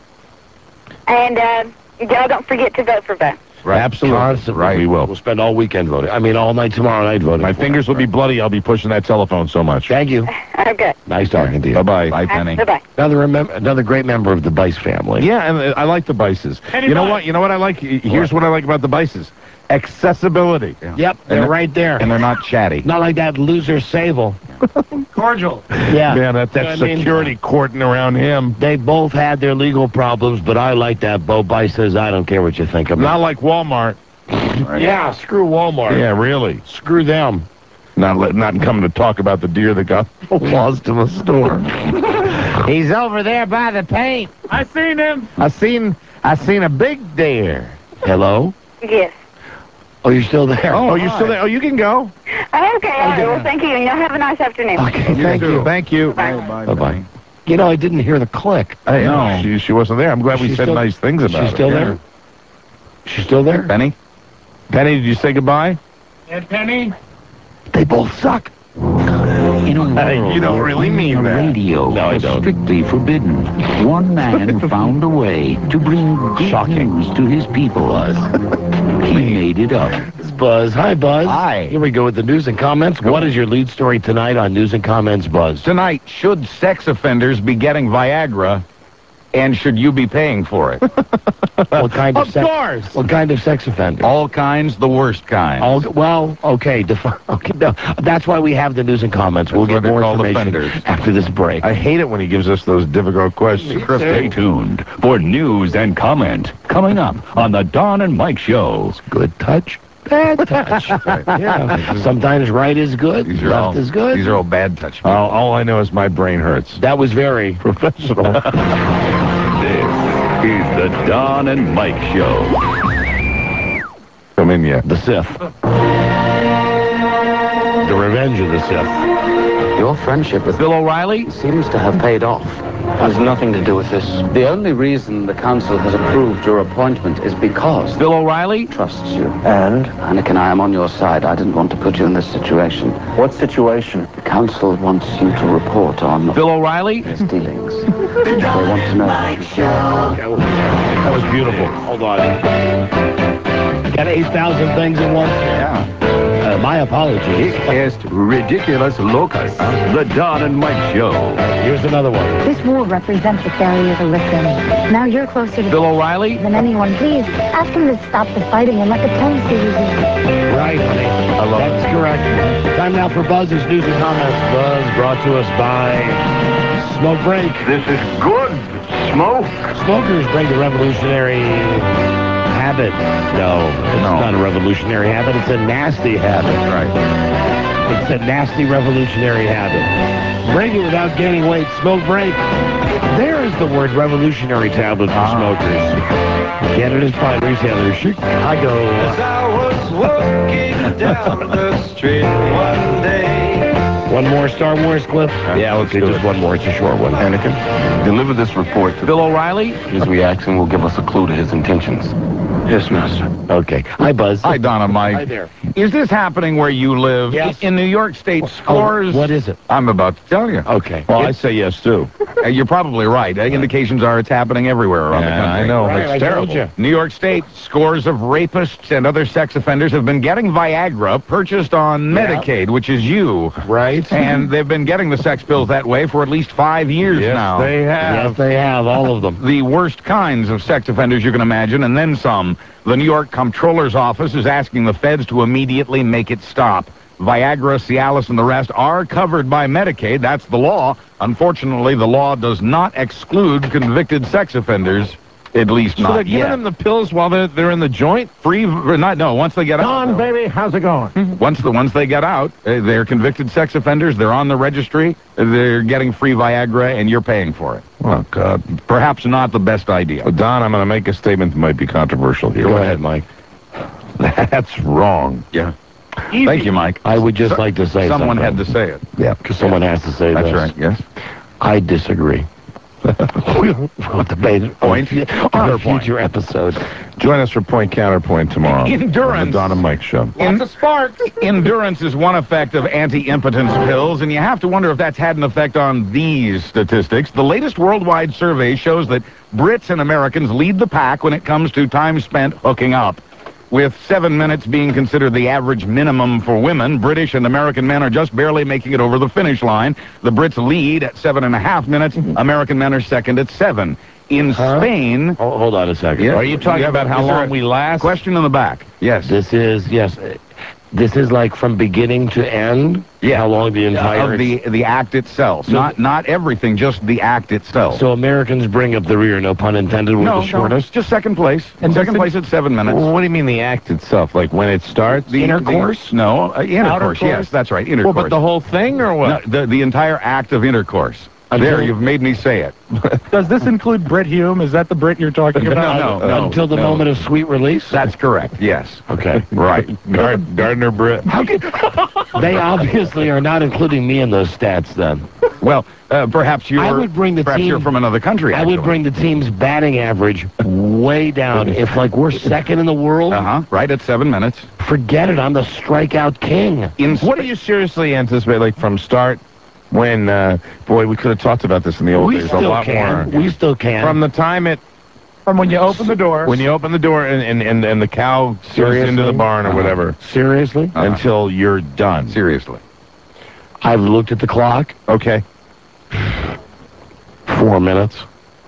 And uh, y'all don't forget to vote for Bo. Right. Absolutely. Constantly. Right. We will. We'll spend all weekend voting. I mean, all night tomorrow night voting. My fingers will be bloody. I'll be pushing that telephone so much. Thank you. Okay. Nice talking to you. Bye-bye. Bye, Penny. Bye-bye. Another remem- another great member of the Bice family. Yeah, and uh, I like the Bices. You know what? You know what I like? Here's what I like about the Bices. Accessibility. Yep, they're right there. And they're not chatty. Not like that loser Sable. Cordial. Yeah. Man, that, that You know what I mean? security courting around him. They both had their legal problems, but I like that. Bo Bice says, I don't care what you think about Not like Walmart. Yeah, screw Walmart. Yeah, really. Screw them. Not let, not coming to talk about the deer that got lost in the store. He's over there by the paint. I seen him. I seen I seen a big deer. Hello? Yes. Oh, you're still there? Oh, you're still there? Oh, you can go. Okay, all right. Well, thank you, and y'all have a nice afternoon. Okay, thank you. Thank you. Bye. Bye-bye. You know, I didn't hear the click. I know. She, she wasn't there. I'm glad we She's said still- nice things about She's her. still Yeah. there? She's still there? Penny? Penny, did you say goodbye? And Penny. They both suck. In a world Hey, you don't really mean where that. radio No, I was don't. strictly forbidden, one man found a way to bring good Shocking. news to his people. He made it up. It's Buzz. Hi, Buzz. Hi. Here we go with the news and comments. What is your lead story tonight on News and Comments, Buzz? Tonight, should sex offenders be getting Viagra, and should you be paying for it? What kind of, Of sex? course. What kind of sex offender? All kinds, the worst kinds. All, well, okay, defi- okay. No, that's why we have the news and comments. We'll That's why get they're more called information offenders. after this break. I hate it when he gives us those difficult questions. Stay tuned for news and comment coming up on the Don and Mike Show. Good touch, bad touch. Yeah. Sometimes right is good, These are left all, is good. These are all bad touch. All, all I know is my brain hurts. That was very professional. This is the Don and Mike Show. Come in yet. The Sith. The Revenge of the Sith. Your friendship with Bill O'Reilly? seems to have paid off. Has nothing to do with this. The only reason the council has approved your appointment is because Bill O'Reilly? trusts you. And? Anakin, I am on your side. I didn't want to put you in this situation. What situation? The council wants you to report on Bill O'Reilly? his dealings. They want to know. That was beautiful. Hold on. Got eight thousand things at once? Yeah. Uh, my apologies. Est ridiculous locus. The Don and Mike Show. Here's another one. This war represents the failure to listen. Now you're closer to Bill O'Reilly? than anyone. Please ask him to stop the fighting and let the diplomacy resume. Right, honey. I love That's correct. Time now for Buzz's News and Comments. Buzz brought to us by Smoke Break. This is good. Smoke. Smokers break the revolutionary habit. No, it's No. not a revolutionary habit. It's a nasty habit. Right. It's a nasty revolutionary habit. Break it without gaining weight. Smoke break. There is the word revolutionary tablet for smokers. Canada's fine retailer, Chicago. As I was walking down the street one day. One more Star Wars clip? Yeah, let's Okay, do just it. one more. It's a short one. Anakin, deliver this report to Bill O'Reilly? His reaction will give us a clue to his intentions. Yes, Master. Okay. Hi, Buzz. Hi, Donna, Mike. Hi there. Is this happening where you live? Yes. In New York State, scores... Oh, what is it? I'm about to tell you. Okay. Well, I say yes, too. Uh, You're probably right. Uh, indications are it's happening everywhere around the Yeah, country. I know. Right, It's I terrible. told you. New York State, scores of rapists and other sex offenders have been getting Viagra purchased on Medicaid, which is you. Right. And they've been getting the sex pills that way for at least five years Yes, now. they have. Yes, they have, all of them. The worst kinds of sex offenders you can imagine, and then some. The New York Comptroller's Office is asking the feds to immediately make it stop. Viagra, Cialis, and the rest are covered by Medicaid. That's the law. Unfortunately, the law does not exclude convicted sex offenders, at least So not they're giving yet. them the pills while they're, they're in the joint? Free, not, no, once they get out. Don, baby, how's it going? Once the once they get out, uh, they're convicted sex offenders. They're on the registry. uh, They're getting free Viagra, and you're paying for it. Oh, God. Perhaps not the best idea. Well, Don, I'm going to make a statement that might be controversial here. Go ahead, Mike. That's wrong. Yeah. Thank you, Mike. I would just like to say Someone something. had to say it. Yeah. Because someone has to say That's this. right. Yes. I disagree. We'll debate it Point. on a Counterpoint. future episode. Join us for Point Counterpoint tomorrow. Endurance. On the Don and Mike Show. In the sparks. Endurance is one effect of anti-impotence pills, and you have to wonder if that's had an effect on these statistics. The latest worldwide survey shows that Brits and Americans lead the pack when it comes to time spent hooking up. With seven minutes being considered the average minimum for women, British and American men are just barely making it over the finish line. The Brits lead at seven and a half minutes. American men are second at seven. In Huh? Spain... Hold, hold on a second. Yes. Are you talking Yeah, about but how is there long a we last? Question in the back. Yes. This is, yes, uh, this is like from beginning to end? Yeah. How long the entire... Of the, the act itself. So not not everything, just the act itself. So Americans bring up the rear, no pun intended, with no, the shortest? no, just second place. And second doesn't- place at seven minutes. Well, what do you mean the act itself? Like when it starts? The intercourse? the- no, uh, intercourse. course? Yes, that's right. Well, Intercourse. but the whole thing or what? No, the the entire act of intercourse. Until- There, you've made me say it. Does this include Brit Hume? Is that the Brit you're talking No, about? no, no. Until the no. moment of sweet release? That's correct. Yes. Okay. Right. Gard- Gardner Britt. How can... They obviously are not including me in those stats, then. Well, uh, perhaps you're. I would bring the perhaps team- you're from another country. I would bring the team's batting average way down. If, like, we're second in the world, Uh huh. Right at seven minutes. forget it. I'm the strikeout king. In What do you seriously anticipate, like from start, when, uh, boy, we could have talked about this in the old We days a still lot can. more. We still can. From the time it, From when you open the door. when you open the door and, and, and, and the cow goes Seriously? into the barn or whatever, Seriously? Uh-huh. until you're done. Seriously. I've looked at the clock. Okay. Four minutes.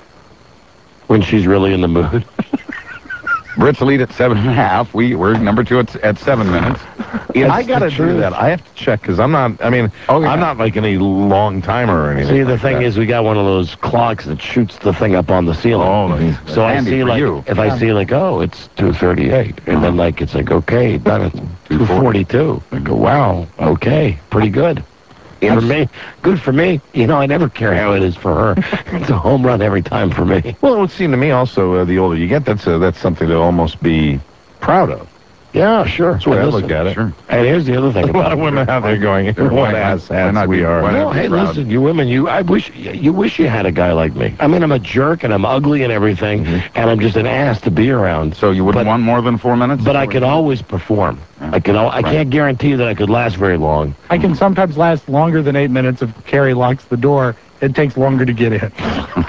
When she's really in the mood. Brits lead at seven and a half. We we're number two at, at seven minutes. It's I got to the do truth. that. I have to check because I'm not, I mean, Oh, yeah. I'm not like any long timer or anything. See, the like thing that. is, we got one of those clocks that shoots the thing up on the ceiling. Oh, that's- so I handy see for like, you. if I see like, oh, it's two thirty-eight, and then like it's like, okay, done at two forty-two. I go, wow, okay, pretty good. For me, good for me. You know, I never care how it is for her. It's a home run every time for me. Well, it would seem to me also, uh, the older you get, that's uh, that's something to almost be proud of. Yeah, sure. That's the way And I listen, look at it. Sure. And here's the other thing. A lot of about it. women out there going, Why what not? ass Why hats not we be- are. why not No, hey, proud. listen, you women, you I wish you wish you had a guy like me. I mean, I'm a jerk and I'm ugly and everything, and I'm just an ass to be around. So you wouldn't But- want more than four minutes? But I could always perform. I can. al- I can't guarantee that I could last very long. I can sometimes last longer than eight minutes if Carrie locks the door. It takes longer to get in.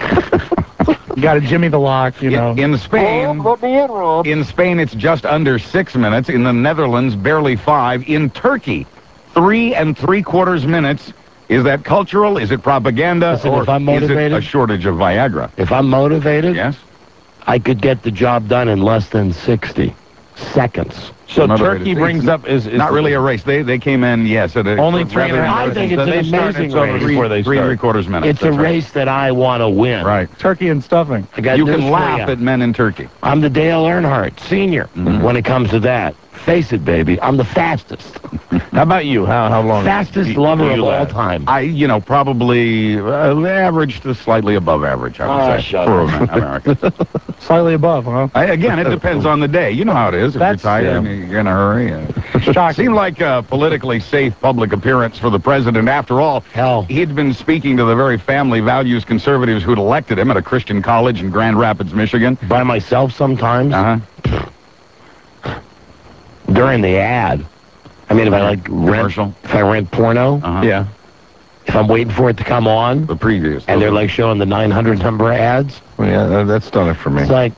You got to jimmy the lock, you know. In Spain, in Spain, it's just under six minutes. In the Netherlands, barely five. In Turkey, three and three quarters minutes. Is that cultural? Is it propaganda? Listen, or if I'm is it motivated- a shortage of Viagra? If I'm motivated, Yes. I could get the job done in less than sixty seconds. So Motivated. Turkey brings It's up is, is not really a race. They they came in, yes, at a Only three and a half I think it's So an they start, amazing it's over race. before they three and three start. quarters minutes. It's a That's right. race that I want to win. Right. Turkey and stuffing. I got You news can for laugh ya. at men in Turkey. I'm the Dale Earnhardt Senior Mhm. when it comes to that. Face it, baby. I'm the fastest. How about you? How how long? Fastest do- lover do of you all last? time. I, you know, probably uh, average to slightly above average, I would Ah, say, shut for up. America. Slightly above, huh? I, again, it depends on the day. You know how it is. If That's- you're tired yeah. and you're in a hurry. Uh, Shocking. seemed like a politically safe public appearance for the president. After all, Hell. he'd been speaking to the very family values conservatives who'd elected him at a Christian college in Grand Rapids, Michigan. By myself sometimes. Uh-huh. During the ad, I mean, if I like rent, Commercial? if I rent porno, Uh-huh. Yeah. if I'm waiting for it to come on, The previous. and they're like showing the nine hundred number ads, Well, yeah, that- that's done it for me. it's like,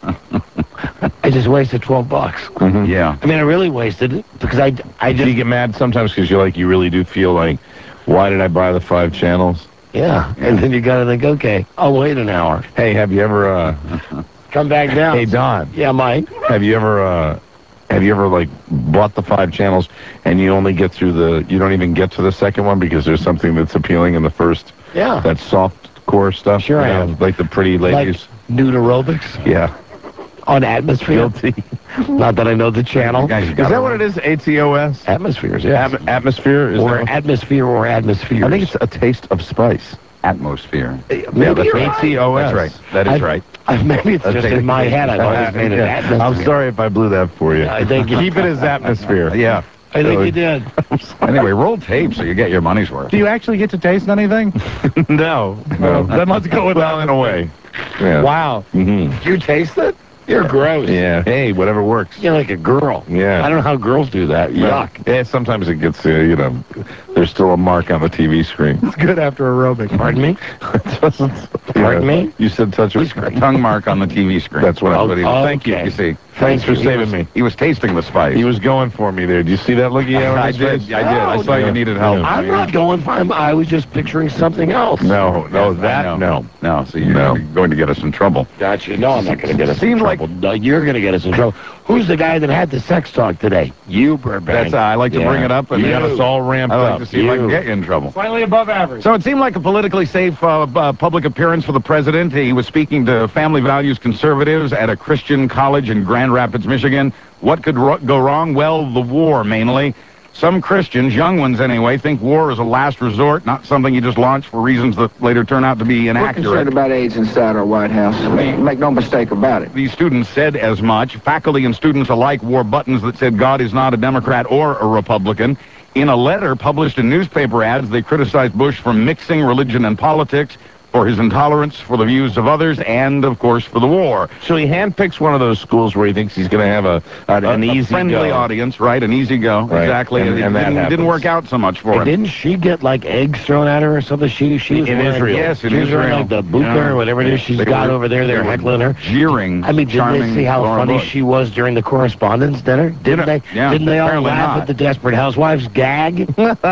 I just wasted twelve bucks. Mhm. Yeah. I mean, I really wasted it because I, I Do just, you get mad sometimes because you like you really do feel like, why did I buy the five channels? yeah. And then you gotta think, okay, I'll wait an hour. Hey, have you ever? uh Come back down. Hey, Don. Yeah, Mike. Have you ever? uh Have you ever like bought the five channels and you only get through the? You don't even get to the second one because there's something that's appealing in the first. Yeah. That soft core stuff. Sure I you know, have. Like the pretty ladies. Like nude aerobics Yeah. on Atmosphere. Guilty. Not that I know the channel. Is that what it is? A T O S? Atmospheres, yeah. Atm- atmosphere? Is Or that what- atmosphere or atmospheres. I think it's a taste of spice. Atmosphere. Maybe Yeah, that's you're right. right. A T O S. That's right. That is I've- right. I, maybe it's just in my head. I've always made it Yeah. atmosphere. I'm sorry if I blew that for you. I think you- Keep it as atmosphere. Yeah. I think you did. Anyway, roll tape so you get your money's worth. Do you actually get to taste anything? no. No. Then let's go with Well, in a way. Yeah. Wow. Mm-hmm. Did you taste it? You're gross. Yeah. Hey, whatever works. You're like a girl. Yeah. I don't know how girls do that. Well, Yuck. Yeah, sometimes it gets, uh, you know, there's still a mark on the T V screen. It's good after aerobic. Pardon me? It doesn't. Pardon yeah. me? You said touch A tongue mark on the T V screen. That's what I Oh, what he oh, Thank you. okay. You see. Thanks for He saving was- me. He was tasting the spice. He was going for me there. Do you see that look he had on I his did. face? I did. I saw Yeah. you needed help. Yeah. I'm not going for him. I was just picturing something else. No, no, I that, know. no. No, so you're No. going to get us in trouble. Gotcha. No, I'm not going to get us in Seemed like- trouble. No, you're going to get us in trouble. Who's the guy that had the sex talk today? You, Burbank. That's uh, I like to Yeah. bring it up and You. get us all ramped I like up. to see if I can You. get you in trouble. Slightly above average. So it seemed like a politically safe uh, uh, public appearance for the president. He was speaking to family values conservatives at a Christian college in Grand Rapids, Michigan. What could ro- go wrong? Well, the war, mainly. Some Christians, young ones anyway, think war is a last resort, not something you just launch for reasons that later turn out to be We're concerned inaccurate. about AIDS inside our White House. Make, make no mistake about it. These students said as much. Faculty and students alike wore buttons that said God is not a Democrat or a Republican. In a letter published in newspaper ads, they criticized Bush for mixing religion and politics, for his intolerance for the views of others, and, of course, for the war. So he handpicks one of those schools where he thinks he's going to have a, an, an a, a easy friendly go. audience, right? An easy go, Right. exactly. And- it and that didn't, didn't happens. work out so much for And him. didn't she get like eggs thrown at her or something? She she was In wearing, Israel. Yes, in she was wearing Israel. like the buka Yeah. or whatever it is she's They got were- over there. They're they were heckling her. Jeering, I mean, did charming they see how Laura funny Bush. she was during the correspondence dinner? Didn't they? Yeah, Didn't they all apparently laugh not. at the Desperate Housewives gag?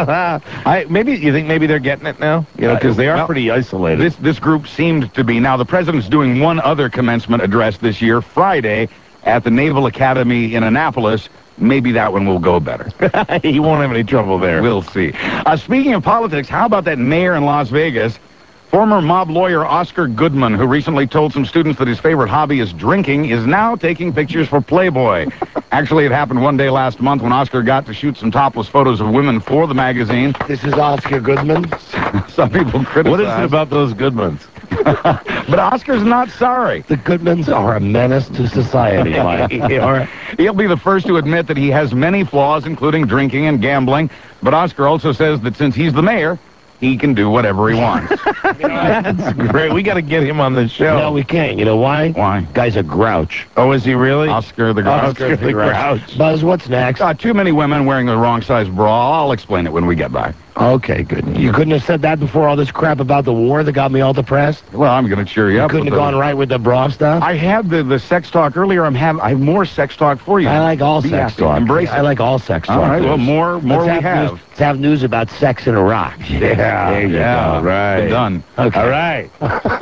I maybe you think maybe they're getting it now, you know, because they are Well, pretty isolated. This this group seemed to be. Now, the president's doing one other commencement address this year, Friday, at the Naval Academy in Annapolis. Maybe that one will go better. He won't have any trouble there. We'll see. Uh, speaking of politics, how about that mayor in Las Vegas? Former mob lawyer Oscar Goodman, who recently told some students that his favorite hobby is drinking, is now taking pictures for Playboy. Actually, it happened one day last month when Oscar got to shoot some topless photos of women for the magazine. This is Oscar Goodman. Some people criticize. What is it about those Goodmans? But Oscar's not sorry. The Goodmans are a menace to society, Mike. He'll be the first to admit that he has many flaws, including drinking and gambling. But Oscar also says that since he's the mayor, he can do whatever he wants. That's great. We got to get him on the show. No, we can't. You know why? Why? Guy's a grouch. Oh, is he really? Oscar the Grouch. Oscar the Grouch. Buzz, what's next? Uh, too many women wearing the wrong size bra. I'll explain it when we get back. Okay, good. You couldn't have said that before all this crap about the war that got me all depressed? Well, I'm going to cheer you, You up. couldn't with have the- gone right with the bra stuff? I had the, the sex talk earlier. I'm have I have more sex talk for you. I like all Be sex happy. talk. Embrace I it. like all sex talk. All right, well, more more let's we have. have. News, let's have news about sex in Iraq. Yeah, There you yeah, All right. Been done. Okay. All right.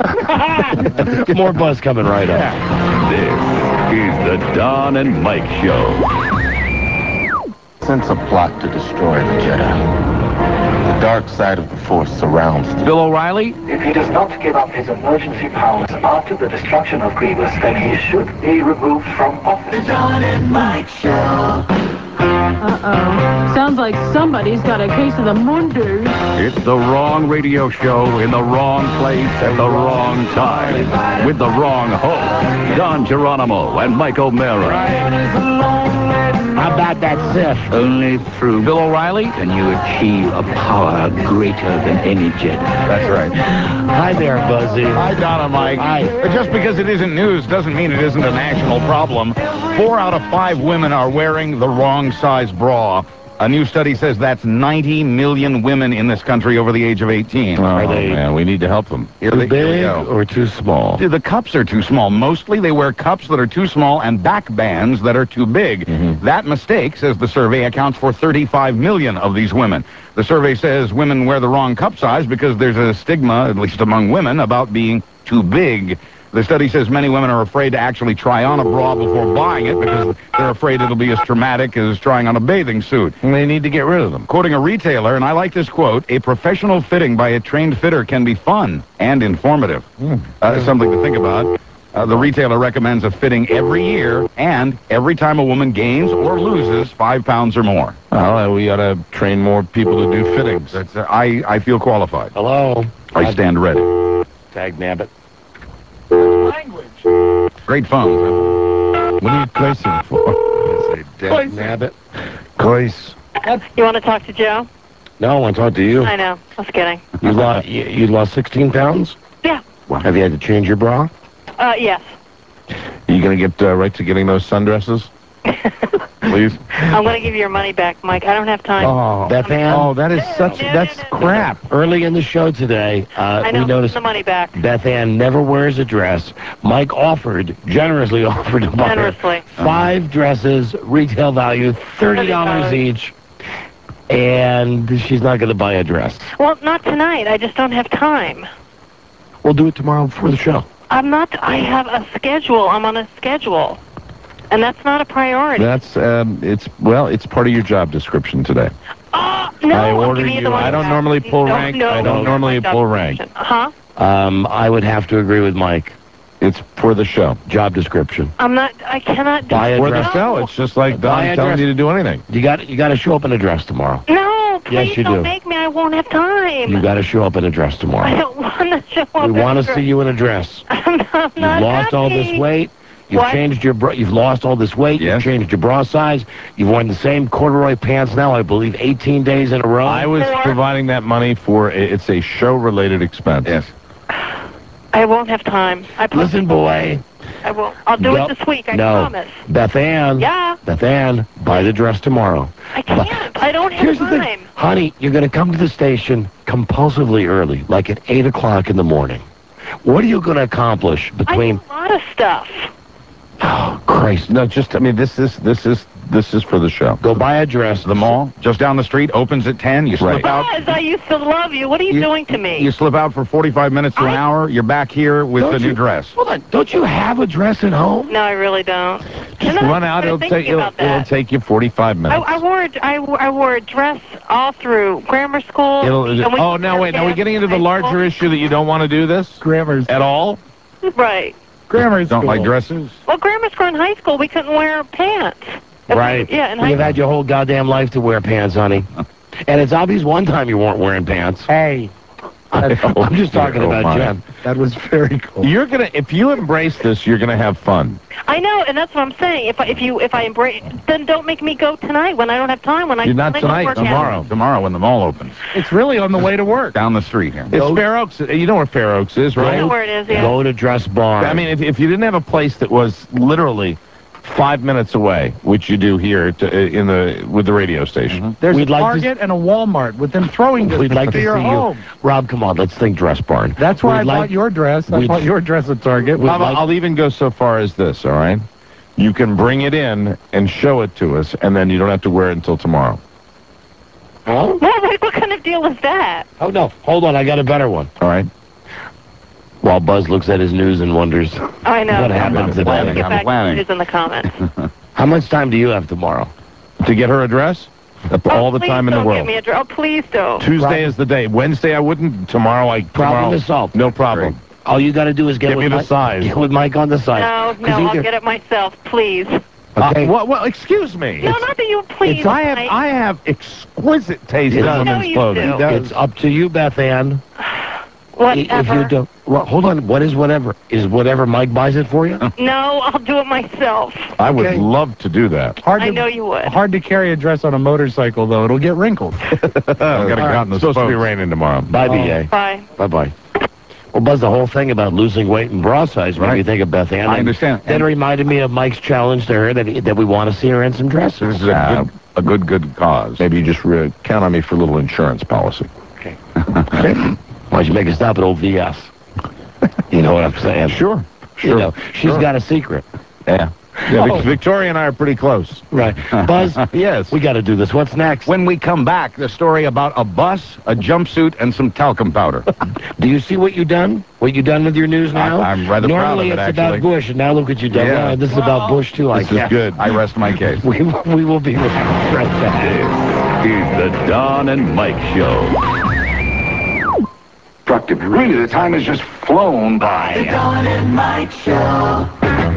More buzz coming right up. This is the Don and Mike Show. Sense a plot to destroy the Jedi. The dark side of the Force surrounds them. Bill O'Reilly? If he does not give up his emergency powers after the destruction of Grievous, then he should be removed from office. The Don and Mike Show. Uh-oh. Sounds like somebody's got a case of the Munders. It's the wrong radio show in the wrong place at the wrong time with the wrong host, Don Geronimo and Mike O'Mara. How about that Sith? Only through Bill O'Reilly can you achieve a power greater than any Jedi. That's right. Hi there, Buzzy. Hi, Donna, Mike. Hi. But just because it isn't news doesn't mean it isn't a national problem. Four out of five women are wearing the wrong size bra. A new study says that's ninety million women in this country over the age of eighteen. Oh, Are they man, we need to help them. Here too they- here we big go. or too small? Dude, the cups are too small. Mostly they wear cups that are too small and back bands that are too big. Mm-hmm. That mistake, says the survey, accounts for thirty-five million of these women. The survey says women wear the wrong cup size because there's a stigma, at least among women, about being too big. The study says many women are afraid to actually try on a bra before buying it because they're afraid it'll be as traumatic as trying on a bathing suit. And they need to get rid of them. Quoting a retailer, and I like this quote, "A professional fitting by a trained fitter can be fun and informative." Mm. Uh, something to think about. Uh, the retailer recommends a fitting every year and every time a woman gains or loses five pounds or more. Well, we ought to train more people to do fittings. That's, uh, I, I feel qualified. Hello? I stand ready. Tag nabbit. Language. Great phone. What are you cursing for? Say tag nabbit. Cois. You want to talk to Joe? No, I want to talk to you. I know. I was kidding. You lost, you, you lost sixteen pounds? Yeah. Have you had to change your bra? Uh, yes. Are you going to get uh, right to getting those sundresses? Please? I'm going to give you your money back, Mike. I don't have time. Oh, Beth Ann? Oh, that is such, no, that's no, no, crap. Early in the show today, uh, I know. we noticed the money back. Beth Ann never wears a dress. Mike offered, generously offered to buy her Generously. five dresses, retail value thirty dollars each, and she's not going to buy a dress. Well, not tonight. I just don't have time. We'll do it tomorrow before the show. I'm not. I have a schedule. I'm on a schedule. And that's not a priority. That's, um, it's, well, it's part of your job description today. Oh, no. I I'm order giving you, the money I don't back. normally pull No, rank. no, I don't no, normally my pull job rank. description. Huh? Um, I would have to agree with Mike. It's for the show. Job description. I'm not. I cannot do Buy a For dress. the show. It's just like Buy Don a telling dress. you to do anything. You got you got to show up in a dress tomorrow. No, please Yes, you don't do. make me. I won't have time. You got to show up in a dress I tomorrow. don't want to show up. We in want a to dress. see you in a dress. I'm not, You've not lost all this happy. weight. You've What? changed your bra. You've lost all this weight. Yes. You've changed your bra size. You've worn the same corduroy pants now, I believe, eighteen days in a row. I was Four. providing that money for, it's a show-related expense. Yes. I won't have time. I promise. Listen, boy. I will. I'll do No, it this week. I no. promise. Beth Ann. Yeah. Beth Ann, buy the dress tomorrow. I can't. I don't have Here's the time. thing. Honey, you're going to come to the station compulsively early, like at eight o'clock in the morning. What are you going to accomplish I between... do a lot of stuff. Oh, Christ. No, just, I mean, this is, this is, this is for the show. Go buy a dress. The mall, just down the street, opens at ten. You slip Right. out. Yes, I used to love you. What are you, You- doing to me? You slip out for forty-five minutes to an I- hour. You're back here with Don't the new you- dress. Hold on. Don't you have a dress at home? No, I really don't. Just And run I out. was It'll thinking take, it'll, about it'll that. take you forty-five I, minutes. I wore a, I, wore- I wore a dress all through grammar school. It'll, and we- oh, now wait. Now we're getting into the high larger school. issue that you don't want to do this Grammar's at all? Right. Grammar's Don't school. like dresses? Well, grammar school in high school, we couldn't wear pants. Right. Yeah, in high You've had your whole goddamn life to wear pants, honey. And it's obvious one time you weren't wearing pants. Hey, I'm just talking Oh, about my. Jen. that was very cool. You're gonna, if you embrace this, you're gonna have fun. I know, and that's what I'm saying. If I, if you if I embrace, then don't make me go tonight when I don't have time. When I You're not when I go tonight, work out. tomorrow. Tomorrow when the mall opens. It's really on the way to work. Down the street here. It's Fair Oaks. You know where Fair Oaks is, I right? know where it is. Yeah. Go to Dress Barn. I mean, if, if you didn't have a place that was literally five minutes away, which you do here to, in the with the radio station. Mm-hmm. There's We'd a like to- Target and a Walmart within throwing distance We'd like to to see your you. home. Rob, come on, let's think Dress Barn. That's why We'd I like- bought your dress. I we'd- bought your dress at Target. We'd How about- like- I'll even go so far as this, all right? You can bring it in and show it to us, and then you don't have to wear it until tomorrow. Oh? Well, what, what kind of deal is that? Oh, no. Hold on, I got a better one. All right? While Buzz looks at his news and wonders, I know. What happened We'll today? get I'm back to planning. the news in the comments. how much time do you have tomorrow? To get her address? All the Please time in the don't world. Give me a dr- oh, please don't. Tuesday is the day. Wednesday I wouldn't. Tomorrow I. Problem tomorrow, to solve. No problem. All you got to do is get Give with me the Mike, size. Get with Mike on the side. No, 'Cause no, I'll either- get it myself, please. Okay. Uh, well, well, excuse me. No, not that you please. It's, I have Mike. I have exquisite taste in I know women's you clothing. do. It's up to you, Beth Ann. Whatever. If you do, well, hold on. What is whatever? Is whatever Mike buys it for you? No, I'll do it myself. I would Okay. love to do that. Hard I to, know you would. Hard to carry a dress on a motorcycle, though. It'll get wrinkled. I've got to get out in the Oh. It's supposed to be raining tomorrow. Bye, B A. Bye. Bye-bye. Well, Buzz, the whole thing about losing weight and bra size made Right. me think of Beth Ann. I and understand. That reminded me of Mike's challenge to her that, he, that we want to see her in some dresses. This is a Uh, good, a good, good cause. Maybe you just re- count on me for a little insurance policy. Okay. Why don't you make a stop at old V S? You know what I'm saying? Sure. Sure. You know, she's Sure. got a secret. Yeah. Yeah, Vic- Oh. Victoria and I are pretty close. Right. Buzz, Yes. we got to do this. What's next? When we come back, the story about a bus, a jumpsuit, and some talcum powder. Do you see what you done? What you done with your news now? I- I'm rather proud of Normally it, it's actually. about Bush, and now look what you done. Yeah. Well, this is about Bush, too, I This is guess. good. I rest my case. We, we will be right back. This is the Don and Mike Show. Constructive. Really, the time has just flown by. The Don and Mike Show.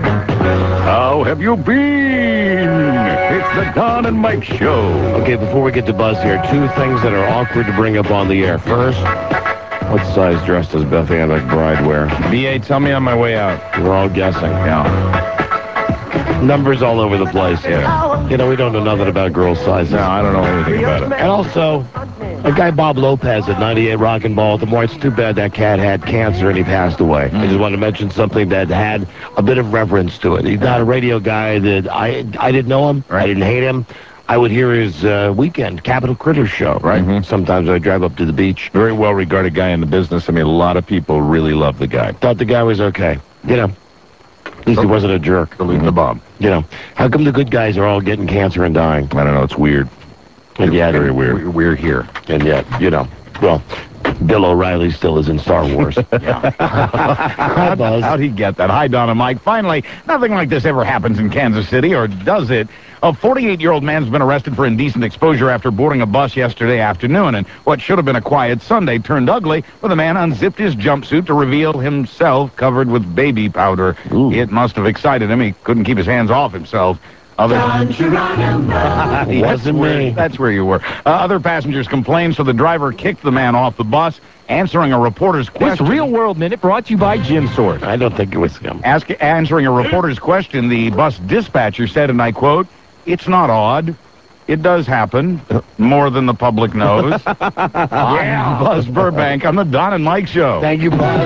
How have you been? It's the Don and Mike Show. Okay, before we get to Buzz here, two things that are awkward to bring up on the air. First, what size dress does Beth Ann McBride wear? B A, tell me on my way out. We're all guessing. Yeah. Numbers all over the place. Yeah. You know, we don't know nothing about girl sizes. No, I don't know anything about it. And also, a guy Bob Lopez at ninety-eight Rock and Baltimore, it's too bad that cat had cancer and he passed away. I just wanted to mention something that had a bit of reference to it. He's not a radio guy that I I didn't know him. I didn't hate him. I would hear his uh, weekend Capital Critters show. Right. Mm-hmm. Sometimes I drive up to the beach. Very well regarded guy in the business. I mean, a lot of people really love the guy. Thought the guy was okay. You know. At least he wasn't a jerk. Salute the bomb. You know. How come the good guys are all getting cancer and dying? I don't know. It's weird. And yet, very weird. We're here. And yet, you know, well, Bill O'Reilly still is in Star Wars. Yeah. Hi, Buzz. How'd he get that? Hi, Don and Mike. Finally, nothing like this ever happens in Kansas City, or does it? A forty-eight-year-old man's been arrested for indecent exposure after boarding a bus yesterday afternoon, and what should have been a quiet Sunday turned ugly when the man unzipped his jumpsuit to reveal himself covered with baby powder. Ooh. It must have excited him. He couldn't keep his hands off himself. Other It wasn't where, me. That's where you were. Uh, other passengers complained, so the driver kicked the man off the bus, answering a reporter's question. This Real World Minute brought to you by Gin Source. I don't think it was him. Ask, answering a reporter's question, the bus dispatcher said, and I quote, "It's not odd. It does happen. More than the public knows." Yeah. I'm Buzz Burbank on the Don and Mike Show. Thank you, Buzz.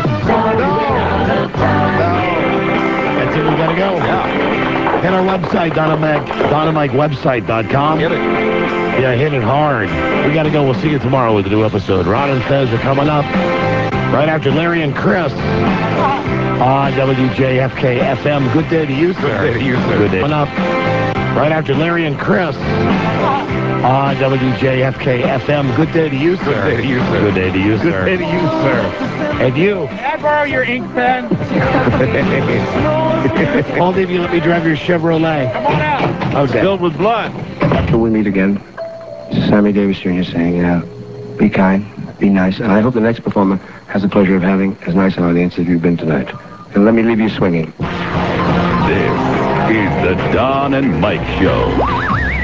That's it. We gotta go. Yeah. Hit our website, Don and Mike, don and mike website dot com. Get it. Yeah, hit it hard. We gotta go. We'll see you tomorrow with a new episode. Ron and Fez are coming up right after Larry and Chris on W J F K F M. Good day to you, sir. Good day to you, sir. Good day. Coming up right after Larry and Chris on W J F K F M. Good day to you, sir. Good day to you, sir. Good day to you, sir. Good day to you, sir. And you. Can I borrow your ink pen? Only if you let me drive your Chevrolet. Come on out. Okay. Filled with blood. Until we meet again, this is Sammy Davis Junior saying, uh, be kind, be nice, and I hope the next performer has the pleasure of having as nice an audience as you've been tonight. And let me leave you swinging. This is the Don and Mike Show.